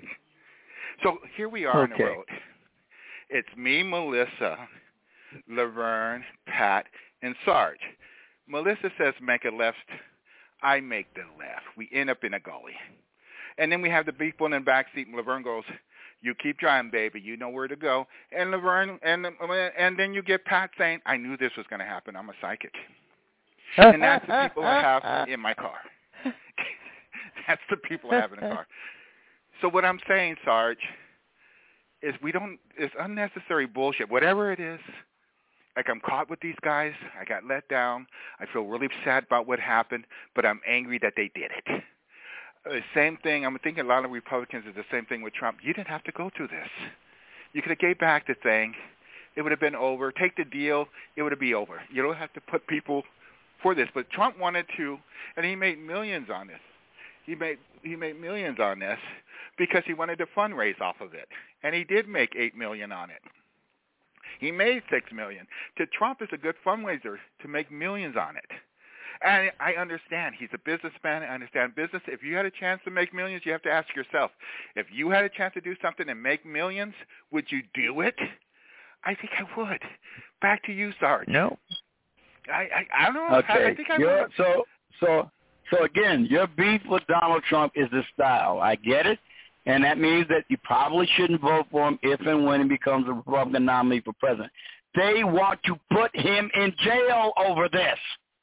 So here we are okay. on the road. It's me, Melissa, Laverne, Pat, and Sarge. Melissa says make a left. I make the left. We end up in a gully. And then we have the people in the back seat, and Laverne goes, you keep driving, baby. You know where to go. And Laverne, and and then you get Pat saying, I knew this was going to happen. I'm a psychic. And that's the people I have in my car. That's the people I have in the car. So what I'm saying, Sarge, is we don't, it's unnecessary bullshit. Whatever it is, like I'm caught with these guys. I got let down. I feel really sad about what happened, but I'm angry that they did it. The same thing, I'm thinking a lot of Republicans is the same thing with Trump. You didn't have to go through this. You could have gave back the thing. It would have been over. Take the deal. It would have been over. You don't have to put people for this. But Trump wanted to, and he made millions on this. He made he made millions on this because he wanted to fundraise off of it. And he did make eight million dollars on it. He made six million dollars. To Trump is a good fundraiser to make millions on it. And I understand. He's a businessman. I understand business. If you had a chance to make millions, you have to ask yourself, if you had a chance to do something and make millions, would you do it? I think I would. Back to you, Sarge. No. I I, I don't know. Okay. I, I think I You're, would. So, so, so again, your beef with Donald Trump is the style. I get it. And that means that you probably shouldn't vote for him if and when he becomes a Republican nominee for president. They want to put him in jail over this.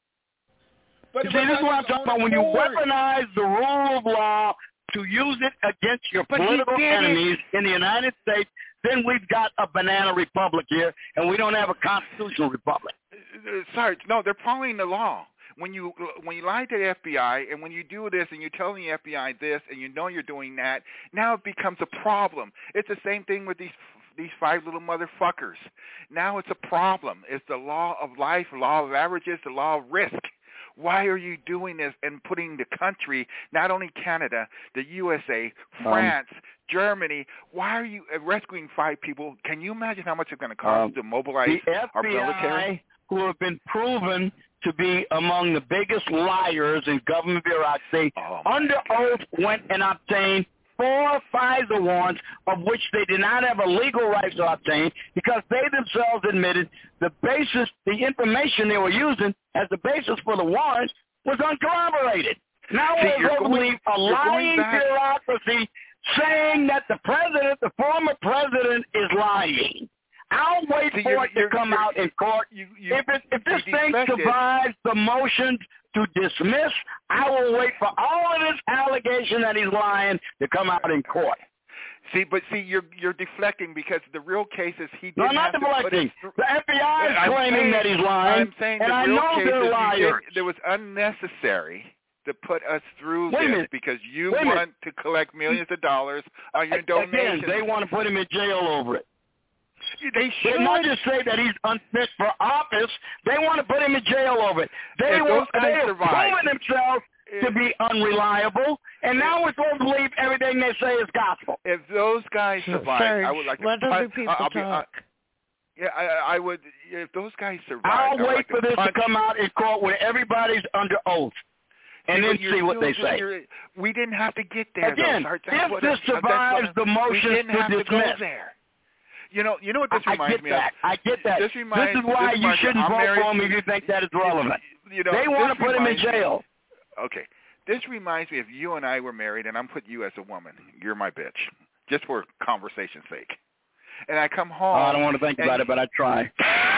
But See, this is what I'm talking about. When you weaponize the rule of law to use it against your but political enemies in the United States, then we've got a banana republic here, and we don't have a constitutional republic. Uh, Sarge, no, they're following the law. When you when you lie to the F B I and when you do this and you're telling the F B I this and you know you're doing that, now it becomes a problem. It's the same thing with these these five little motherfuckers. Now it's a problem. It's the law of life, law of averages, the law of risk. Why are you doing this and putting the country, not only Canada, the U S A, France, um, Germany, why are you rescuing five people? Can you imagine how much it's going to cost um, to mobilize the F B I, our military? Who have been proven to be among the biggest liars in government bureaucracy, oh under oath went and obtained four FISA warrants, of which they did not have a legal right to obtain because they themselves admitted the basis, the information they were using as the basis for the warrants was uncorroborated. Now See, we're going to believe a lying bureaucracy saying that the president, the former president, is lying. I'll wait See, for you're, it to you're, come you're, out in court. You, you, if it, if this thing deflected. survives the motion to dismiss, I will wait for all of this allegation that he's lying to come out in court. See, but see, you're you're deflecting because the real case is he didn't No, I'm not have deflecting. To put the F B I is I'm claiming saying, that he's lying, I'm saying and the I real know case they're is liars. you did, it was unnecessary to put us through Wait this because you want to collect millions of dollars on your donations. Again, they want to put him in jail over it. They should They not just say that he's unfit for office. They want to put him in jail over it. They, want, they have proven themselves to be unreliable, and now we're supposed to believe everything they say is gospel. If those guys survive, Sarge, I would like to. let other people I'll be, talk. uh, yeah, I, I would. If those guys survive, I'll wait like for to this punch. to come out in court where everybody's under oath, and see, then see what they say. We didn't have to get there. Again, though, Sarge. That's if what this I'm, survives that's what the motion we didn't to have dismiss, to go there. You know, you know what this I reminds get me that. of. I get that. This, reminds, this is why this you shouldn't I'm vote married, for him if you think that is relevant. You know, they want to put him in jail. Me, okay. This reminds me if you and I were married, and I'm putting you as a woman. You're my bitch, just for conversation's sake. And I come home. Oh, I don't want to think about it, but I try.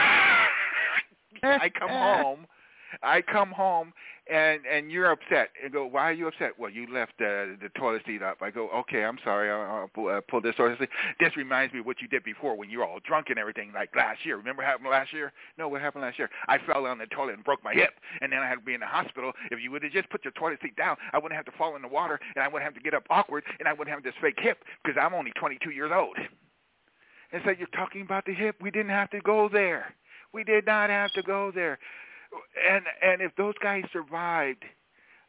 I come home. I come home, and and you're upset. And go, why are you upset? Well, you left uh, the toilet seat up. I go, okay, I'm sorry. I'll, I'll pull, uh, pull this toilet seat. This reminds me of what you did before when you were all drunk and everything, like last year. Remember what happened last year? No, what happened last year? I fell down the toilet and broke my hip, and then I had to be in the hospital. If you would have just put your toilet seat down, I wouldn't have to fall in the water, and I wouldn't have to get up awkward, and I wouldn't have this fake hip because I'm only twenty-two years old. And so you're talking about the hip. We didn't have to go there. We did not have to go there. And and if those guys survived,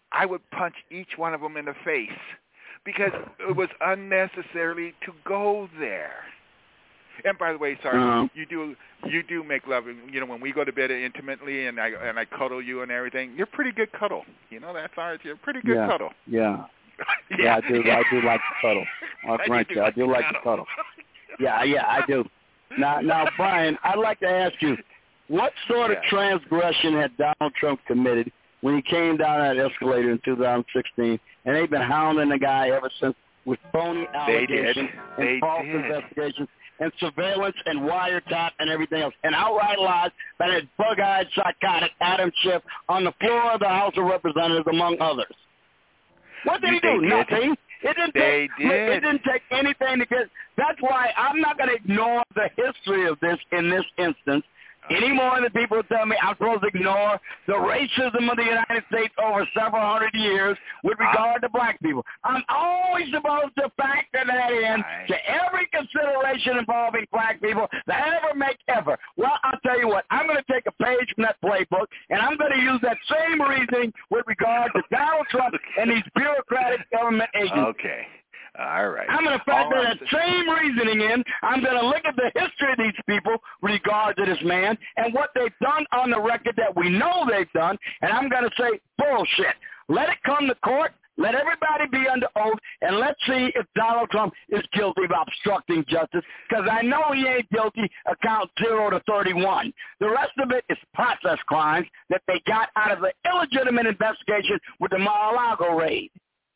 I would punch each one of them in the face because it was unnecessarily to go there. And by the way, sorry, uh-huh. you do you do make love. You know, when we go to bed intimately and I and I cuddle you and everything, you're pretty good cuddle. You know, that's ours. You're pretty good yeah. cuddle. Yeah. yeah. Yeah, I do. I do like to cuddle. I'll grant you, I do like to cuddle. Yeah, yeah, I do. Now, now, Brian, I'd like to ask you, what sort yeah. of transgression had Donald Trump committed when he came down that escalator in two thousand sixteen, and they've been hounding the guy ever since with phony allegations they and they false did. investigations and surveillance and wiretap and everything else, and outright lies by that bug-eyed, psychotic Adam Schiff on the floor of the House of Representatives, among others. What did he they do? Did. Nothing. It didn't they take. Did. It didn't take anything to get. That's why I'm not going to ignore the history of this in this instance. Any more than people tell me I'm supposed to ignore the racism of the United States over several hundred years with regard to black people. I'm always supposed to factor that in to every consideration involving black people that I ever make ever. Well, I'll tell you what, I'm going to take a page from that playbook, and I'm going to use that same reasoning with regard to Donald Trump and these bureaucratic government agents. Okay. All right. I'm going to factor that same reasoning in. I'm going to look at the history of these people with regard to this man and what they've done on the record that we know they've done, and I'm going to say, bullshit. Let it come to court. Let everybody be under oath, and let's see if Donald Trump is guilty of obstructing justice, because I know he ain't guilty of count zero to thirty-one. The rest of it is process crimes that they got out of the illegitimate investigation with the Mar-a-Lago raid.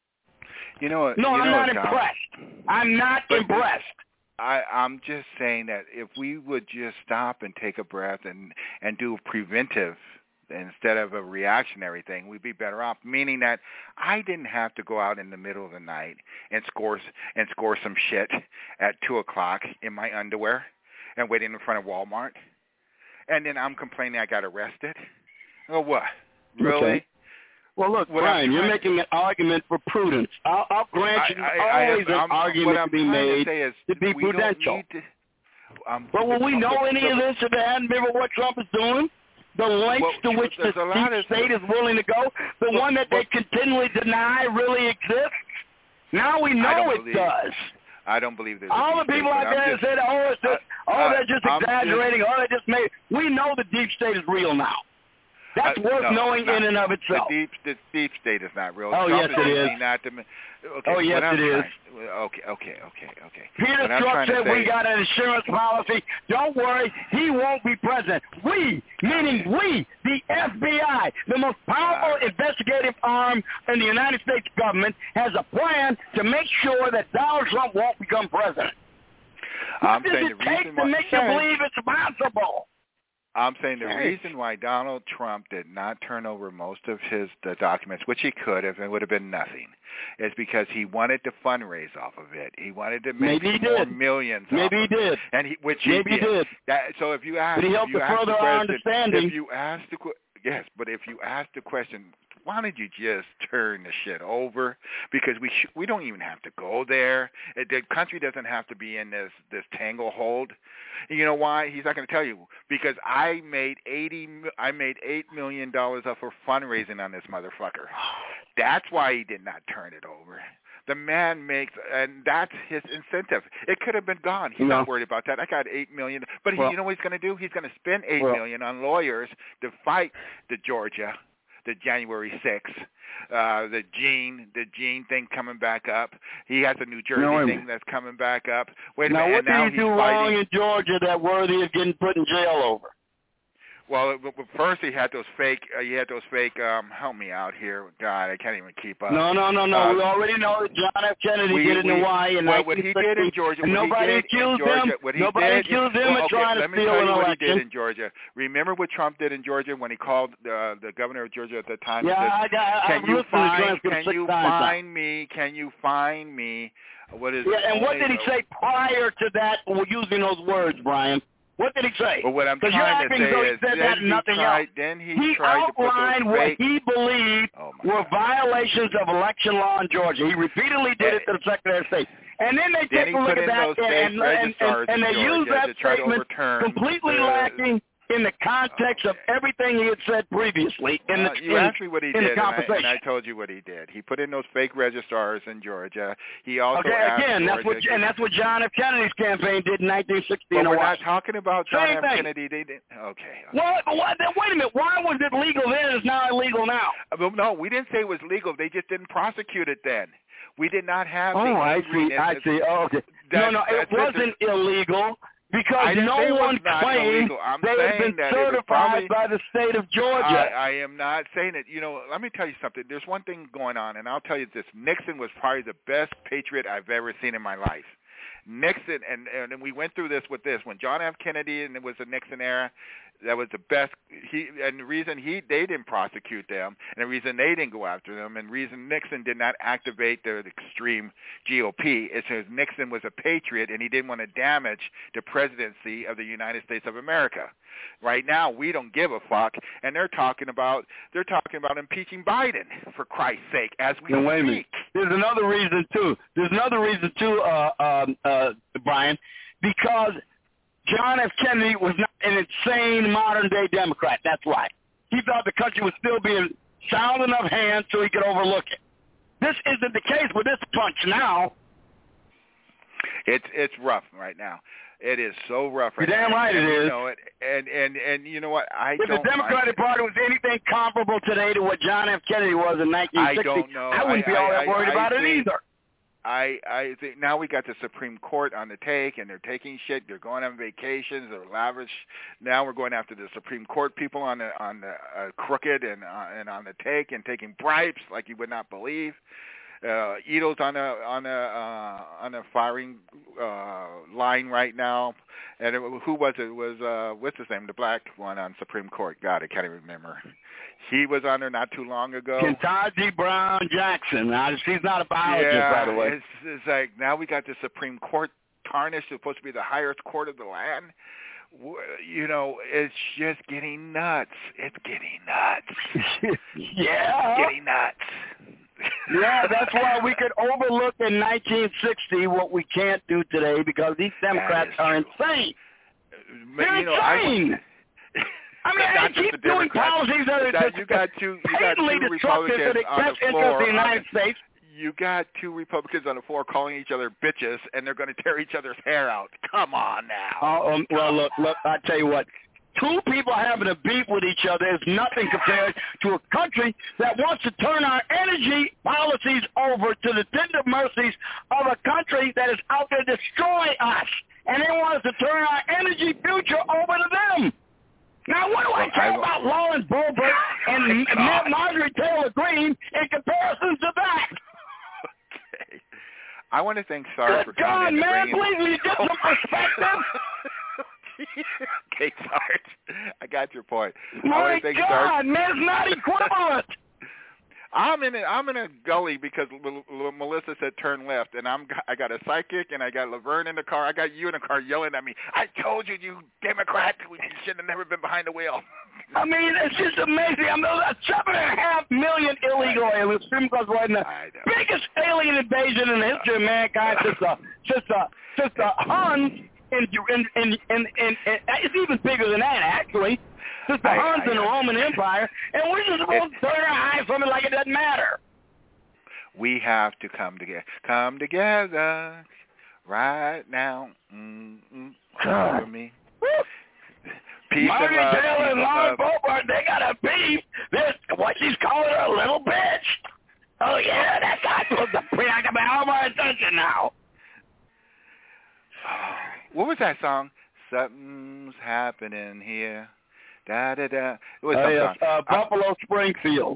You know what? No, you I'm know not what, impressed. I'm not but impressed. I, I'm just saying that if we would just stop and take a breath and, and do preventive instead of a reactionary thing, we'd be better off. Meaning that I didn't have to go out in the middle of the night and score and score some shit at two o'clock in my underwear and waiting in front of Walmart, and then I'm complaining I got arrested. Oh, what? Really? Okay. Well, look, what Brian, you're making an argument for prudence. I'll, I'll grant you I, I, always I, an I'm, argument to be made to, is, to be we prudential. To, um, but will we know any of this if it hadn't been for what Trump is doing? The lengths well, to which the deep state is willing to go? The well, one that well, they continually deny really exists? Now we know it believe, does. I don't believe there's All the people out there that say, oh, it's just, uh, oh, they're just I'm exaggerating, just, oh, they just made. We know the deep state is real now. That's uh, worth no, knowing in and of itself. The deep, the deep state is not real. Oh, Trump yes, it is. Not to, okay, oh, yes, it trying, is. Okay, okay, okay, okay. Peter Trump said we got an insurance policy. Don't worry, he won't be president. We, meaning we, the F B I, the most powerful uh, investigative arm in the United States government, has a plan to make sure that Donald Trump won't become president. I'm what does saying it the take reason to why, make you believe it's possible? I'm saying the Hey. reason why Donald Trump did not turn over most of his the documents, which he could have, and it would have been nothing, is because he wanted to fundraise off of it. He wanted to make Maybe he more did. millions. Maybe off he of did. It. And he, which Maybe he he did. did. That, so if you ask, but he if helped you to ask further the our question, understanding. If you ask the yes, but if you ask the question, why don't you just turn the shit over? Because we sh- we don't even have to go there. It, the country doesn't have to be in this this tanglehold. You know why? He's not going to tell you. Because I made eighty, I made eight million dollars off for fundraising on this motherfucker. That's why he did not turn it over. The man makes, and that's his incentive. It could have been gone. He's no. not worried about that. I got eight million, but he, well, you know what he's going to do? He's going to spend eight well, million on lawyers to fight the Georgia. The January sixth, uh, the Gene, the Gene thing coming back up. He has a New Jersey no, thing that's coming back up. Wait a now, minute. what and now did he do he's wrong fighting. in Georgia that worthy of getting put in jail over? Well, first he had those fake. Uh, he had those fake. Um, help me out here, God, I can't even keep up. No, no, no, no. Uh, we already know that John F. Kennedy we, did it in we, Hawaii in well, what nineteen he sixty. did in Georgia, and what nobody he did accused in Georgia, him. what he nobody did, accused him well, of okay, trying let to me steal tell an you election. what he did in Georgia. Remember what Trump did in Georgia when he called uh, the governor of Georgia at the time? Yeah, and I said, got. Can I've you listened find? to the Can six you times find now. me? Can you find me? What is? Yeah, and what did he uh, say prior to that? Using those words, Brian. What did he say? Well, what I'm you're trying to acting say as though he is, said then that he and nothing tried, else. then he, he tried to put outlined those what fake, he believed oh were God. violations of election law in Georgia. He repeatedly did it to the Secretary of State. And then they then take a look at that and, and, and, and, and they use that statement completely the, lacking in the context of everything he had said previously. In uh, the you in, asked me what he in did, the and I, conversation. and I told you what he did. He put in those fake registrars in Georgia. He also okay, asked again, that's what Georgia, and that's what John F. Kennedy's campaign did in nineteen sixty. But in we're Hawaii. not talking about John Same F. thing. Kennedy. They did. Okay. What? What? Wait a minute. Why was it legal then? It's now illegal now. Well, no, we didn't say it was legal. They just didn't prosecute it then. We did not have. Oh, the I see. I see. Oh, okay. No, no, it wasn't illegal because no one claimed they had been certified probably, by the state of Georgia. I, I am not saying it. You know, let me tell you something. There's one thing going on, and I'll tell you this. Nixon was probably the best patriot I've ever seen in my life. Nixon, and, and we went through this with this. When John F. Kennedy, and it was the Nixon era, that was the best. He and the reason he they didn't prosecute them, and the reason they didn't go after them, and the reason Nixon did not activate the extreme G O P is because Nixon was a patriot and he didn't want to damage the presidency of the United States of America. Right now, we don't give a fuck, and they're talking about they're talking about impeaching Biden, for Christ's sake, as we now, wait a speak. minute. There's another reason too. There's another reason too, uh, um, uh, Brian, because John F. Kennedy was not an insane modern-day Democrat. That's why. He thought the country was still being sound enough hands so he could overlook it. This isn't the case with this punch now. It's it's rough right now. It is so rough right You're now. damn right and, it is. You know, it, and, and, and you know what? I if don't the Democratic like Party was anything comparable today to what John F. Kennedy was in nineteen sixty, I don't know. I wouldn't I, be all I, that worried I, about I it think, either. I I think now we got the Supreme Court on the take, and they're taking shit. They're going on vacations. They're lavish. Now we're going after the Supreme Court people on the on the uh, crooked and uh, and on the take and taking bribes like you would not believe. Uh, Ito's on a on a uh, on a firing uh, line right now, and it, who was it? it was uh, what's his name? The black one on Supreme Court. God, I can't even remember. He was on there not too long ago. Ketanji Brown Jackson. Now, she's not a biologist, yeah, by the way. It's, it's like now we got the Supreme Court tarnished. It's supposed to be the highest court of the land. You know, it's just getting nuts. It's getting nuts. yeah. It's getting nuts. Yeah, that's why we could overlook in nineteen sixty what we can't do today because these Democrats are insane. They're you know, insane. I, I mean, they keep doing policies that are just you got two, you got two destructive to the best interest of the United States. You got two Republicans on the floor calling each other bitches, and they're going to tear each other's hair out. Come on now. Oh, um, well, look, look, I tell you what. Two people having a beef with each other is nothing compared to a country that wants to turn our energy policies over to the tender mercies of a country that is out there to destroy us. And they want us to turn our energy future over to them. Now, what do I care about Lawrence Bulbert and Mar- Marjorie Taylor Greene in comparison to that? Okay. I want to thank Sarge for coming God, in. man, please, will you get some perspective? Okay, Sarge, I got your point. My I thank God, Sarge. man, it's not equivalent. I'm in a, I'm in a gully because L- L- Melissa said turn left, and I'm I got a psychic, and I got Laverne in the car. I got you in the car yelling at me. I told you, you Democrat, you should have never been behind the wheel. I mean, it's just amazing. I mean, seven and a half million illegal aliens. Because we're in the biggest alien invasion in the history of mankind since the since the since the Huns. In, in, in, in, in, in, it's even bigger than that, actually. Since the Huns in the Roman Empire, and we're just supposed to turn our eyes from it like it doesn't matter. We have to come together. Come together right now. Mm-hmm. For me. Peace Margaret and love. Taylor and Peace Lauren and love. Boebert, they got a beef. This, what she's calling her, a little bitch. Oh, yeah, that's not supposed to preoccupy all my attention now. What was that song? Something's happening here. Da da da. It was Oh, some yes, song. uh, Buffalo Springfield.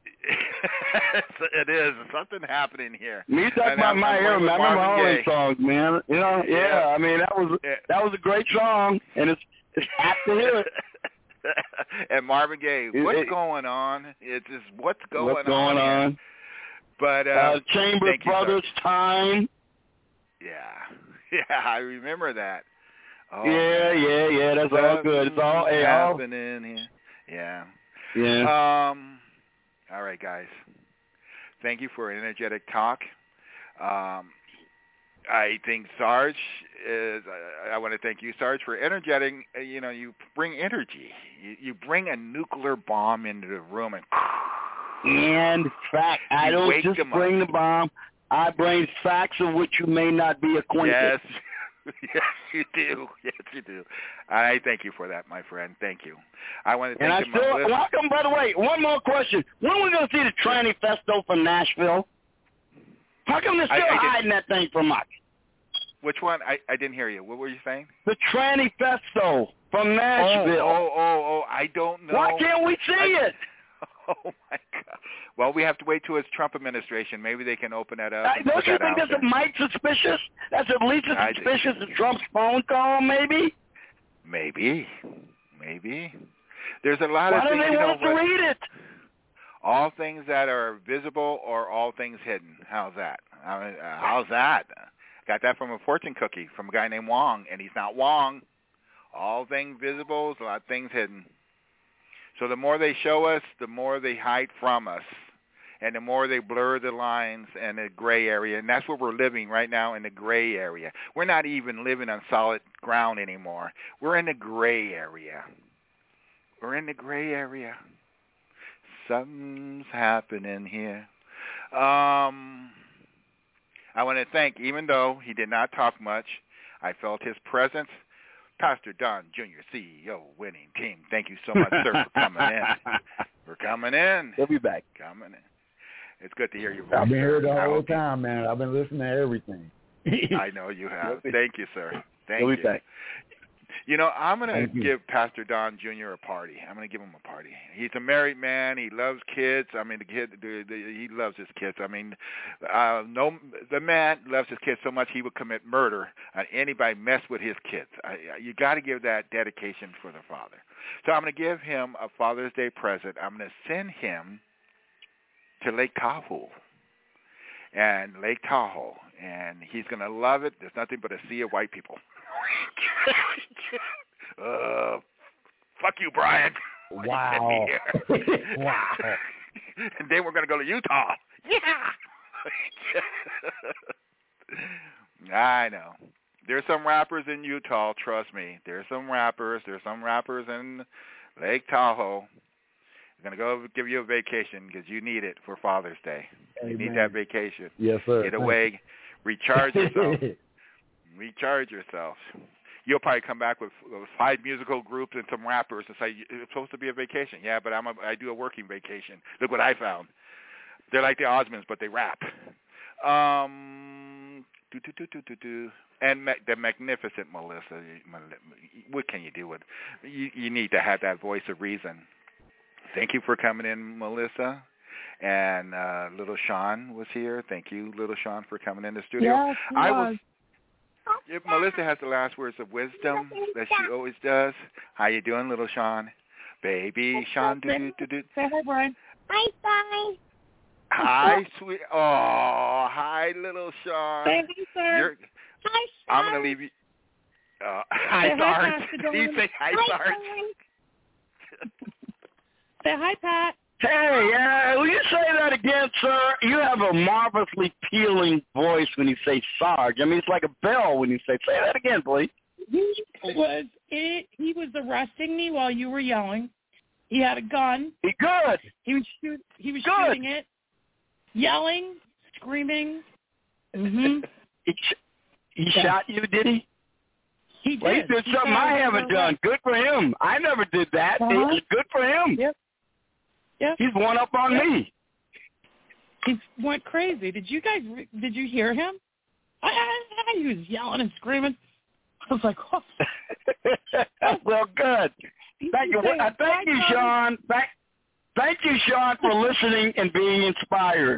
It is something happening here. Me talking And about I'm- my I'm hair, going with remember my Marvin only Gaye. songs, man. You know, yeah, Yeah. I mean that was Yeah. that was a great song, and it's it's apt to hear it. And Marvin Gaye, It- what's it- going on? It's just what's going What's going on? on? Here? But uh, Uh, Chambers thank you, Brothers, sir. Time. Yeah, yeah, I remember that. Oh, yeah, man. yeah, yeah. That's all good. It's all Something's hey, all. happening here. Yeah. Yeah. Um. All right, guys. Thank you for an energetic talk. Um, I think Sarge is. I, I want to thank you, Sarge, for energeting. Uh, you know, you bring energy. You, you bring a nuclear bomb into the room, and and fact, I don't just bring up. the bomb. I bring facts of which you may not be acquainted. Yes, yes, you do. Yes, you do. I thank you for that, my friend. Thank you. I want to thank and you. I still welcome. By the way, one more question: when are we going to see the Tranny Festo from Nashville? How come they're still I, I hiding that thing from us? Which one? I, I didn't hear you. What were you saying? The Tranny Festo from Nashville. Oh, oh, oh, oh, I don't know. Why can't we see I, it? Oh, my God. Well, we have to wait till it's Trump administration. Maybe they can open that up. I, don't you think that's a mite suspicious? That's at least as suspicious as Trump's phone call, maybe? Maybe. Maybe. There's a lot Why of things. Why do they want us to read it? All things that are visible or all things hidden. How's that? I mean, uh, how's that? Got that from a fortune cookie from a guy named Wong, and he's not Wong. All things visible, a lot of things hidden. So the more they show us, the more they hide from us, and the more they blur the lines and the gray area. And that's where we're living right now, in the gray area. We're not even living on solid ground anymore. We're in the gray area. We're in the gray area. Something's happening here. Um, I want to thank, even though he did not talk much, I felt his presence. Pastor Don Junior, C E O, winning team. Thank you so much, sir, for coming in. For coming in. He'll be back. Coming in. It's good to hear your voice. I've been here the sir. whole time, man. I've been listening to everything. I know you have. Thank you, sir. Thank He'll you. Be back. You know, I'm going to give Pastor Don Junior a party. I'm going to give him a party. He's a married man. He loves kids. I mean, the kid, the, the, he loves his kids. I mean, uh, no, the man loves his kids so much he would commit murder on anybody mess with his kids. I, you got to give that dedication for the father. So I'm going to give him a Father's Day present. I'm going to send him to Lake Tahoe. And Lake Tahoe. And he's going to love it. There's nothing but a sea of white people. uh, fuck you, Brian. Wow. Wow. And then we're going to go to Utah. Yeah. I know. There's some rappers in Utah, trust me. There's some rappers. There's some rappers in Lake Tahoe. I'm going to go give you a vacation because you need it for Father's Day. Amen. You need that vacation. Yes, sir. Get away. Recharge yourself. Recharge yourself. You'll probably come back with, with five musical groups and some rappers and say, it's supposed to be a vacation. Yeah, but I'm a, I do a working vacation. Look what I found. They're like the Osmonds, but they rap. Um, do, do, do, do, do, do. And ma- the magnificent Melissa. What can you do with you, you need to have that voice of reason. Thank you for coming in, Melissa. And uh, Little Sean was here. Thank you, Little Sean, for coming in the studio. Yes, I was. If Melissa has the last words of wisdom that she always does. How you doing, Little Sean? Baby Sean. Do, do, do, do. Say hi, Brian. Hi, bye. Hi, sweet. Oh, hi, Little Sean. Thank you, sir. You're, hi, Sean. I'm going to leave you. Uh, hi, Say Sarge. Hi, Do you say hi, hi Sarge? Say hi, Pat. Hey, uh, will you say that again, sir? You have a marvelously pealing voice when you say Sarge. I mean, it's like a bell when you say, say that again, please. He was it. He was arresting me while you were yelling. He had a gun. He good. He was shoot. He was good. shooting it, yelling, screaming. Mm-hmm. He, sh- he yeah. shot you, did he? He did. Well, he did he something I haven't done. Good for him. I never did that. Uh-huh. It's good for him. Yep. Yep. He's one up on yep. me. He went crazy. Did you guys? Did you hear him? I, I, I, he was yelling and screaming. I was like, oh. Well, good. Thank you. Uh, thank you, Sean. Thank, thank you, Sean, for listening and being inspired.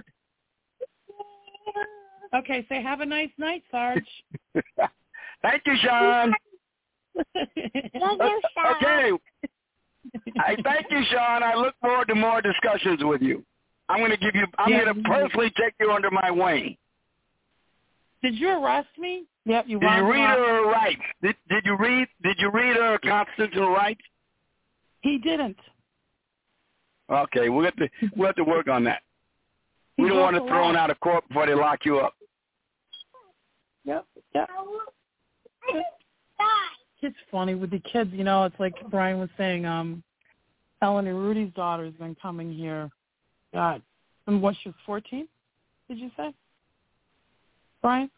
Okay, say have a nice night, Sarge. Thank you, Sean. Love you, Sean. Okay. I thank you, Sean. I look forward to more discussions with you. I'm going to give you. I'm yeah, going to personally take you under my wing. Did you arrest me? Yep, you. Did you read her rights? Did, did you read? Did you read her constitutional rights? He didn't. Okay, we'll have to we'll have to work on that. He we don't want to throw him law. out of court before they lock you up. Yep. Yeah. It's funny with the kids, you know, it's like Brian was saying, um, Ellen and Rudy's daughter has been coming here. God. And what, she was fourteen, did you say? Brian?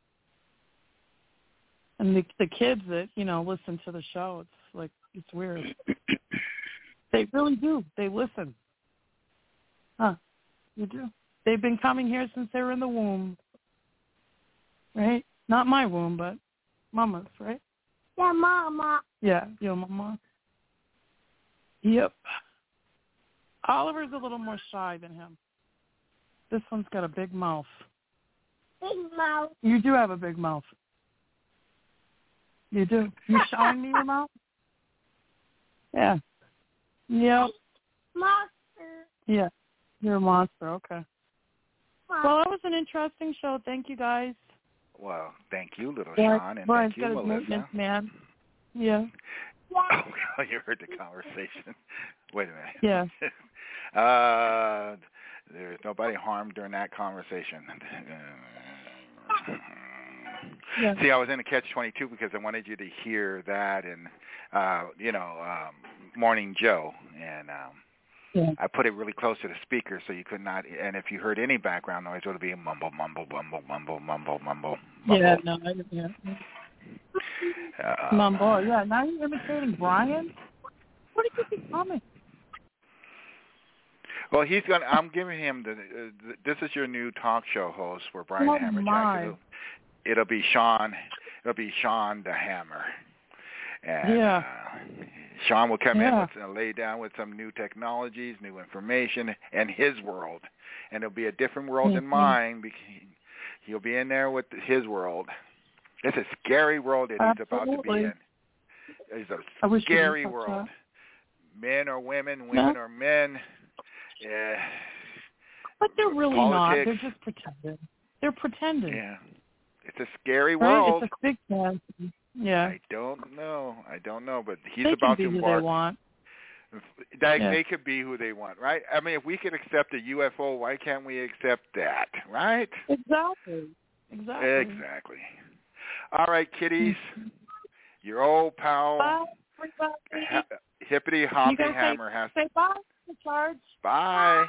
And the the kids that, you know, listen to the show, it's like, it's weird. They really do. They listen. Huh. You do. They've been coming here since they were in the womb. Right? Not my womb, but Mama's, right? Yeah, Mama. Yeah, your Mama. Yep. Oliver's a little more shy than him. This one's got a big mouth. Big mouth. You do have a big mouth. You do. You showing me your mouth? Yeah. Yep. Monster. Yeah. You're a monster. Okay. Well, that was an interesting show. Thank you, guys. Well, thank you, little Brian, Sean, and Brian's thank you, got his Melissa. maintenance man. Yeah. Oh, you heard the conversation. Wait a minute. Yeah. uh, there's nobody harmed during that conversation. Yeah. See, I was in a catch twenty-two because I wanted you to hear that and, uh, you know, um, Morning Joe. And um, yeah. I put it really close to the speaker so you could not, and if you heard any background noise, it would be mumble, mumble, mumble, mumble, mumble, mumble, mumble. Yeah, no, I didn't. Yeah. Uh, Mumble, yeah. Now you're imitating Brian? What did you becoming? Well, he's going. I'm giving him the, uh, the. This is your new talk show host for Brian Oh, Hammer my. Jackson. It'll, it'll be Sean. It'll be Sean the Hammer. And, Yeah. Uh, Sean will come Yeah. in with uh, lay down with some new technologies, new information, and his world, and it'll be a different world than Mhm. mine. Because he'll be in there with his world. It's a scary world that he's about to be Absolutely. in. It's I a wish you scary would touch world. that. Men are women, women Yeah. are men. Yeah. But they're really Politics. not. They're just pretending. They're pretending. Yeah. It's a scary Right? world. It's a big fantasy. Yeah. I don't know. I don't know, but he's they about can be to who embark. they want. That Yeah. they could be who they want, right? I mean, if we could accept a U F O, why can't we accept that, right? Exactly. Exactly. Exactly. All right, kiddies. Your old pal, Bye, everybody. ha- hippity You hoppy gotta hammer say, has. say bye, Charge. Bye.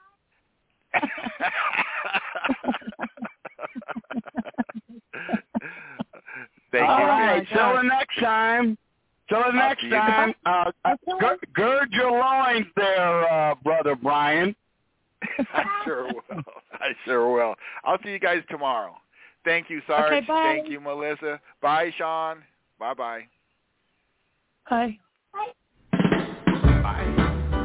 Thank All you. right. Kiddies. Till the next time. Till the I'll next see you time. Uh, gird, gird your loins there, uh, Brother Brian. I sure will. I sure will. I'll see you guys tomorrow. Thank you, Sarge. Okay, bye. Thank you, Melissa. Bye, Sean. Bye-bye. Bye. Bye.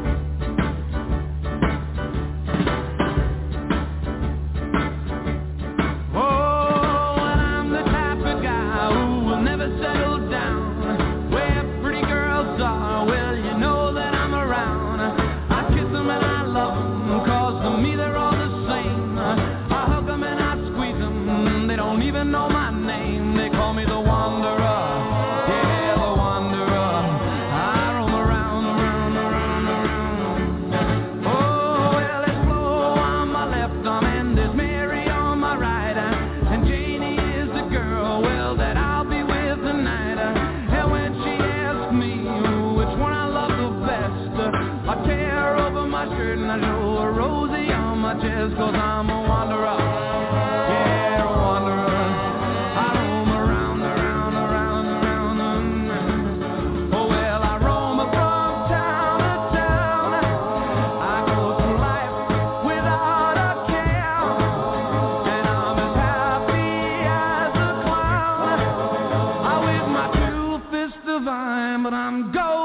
Cause I'm a wanderer, yeah, a wanderer. I roam around, around, around, around. Oh well, I roam from town to town. I go through life without a care, and I'm as happy as a clown. I wave my two fists divine, but I'm going.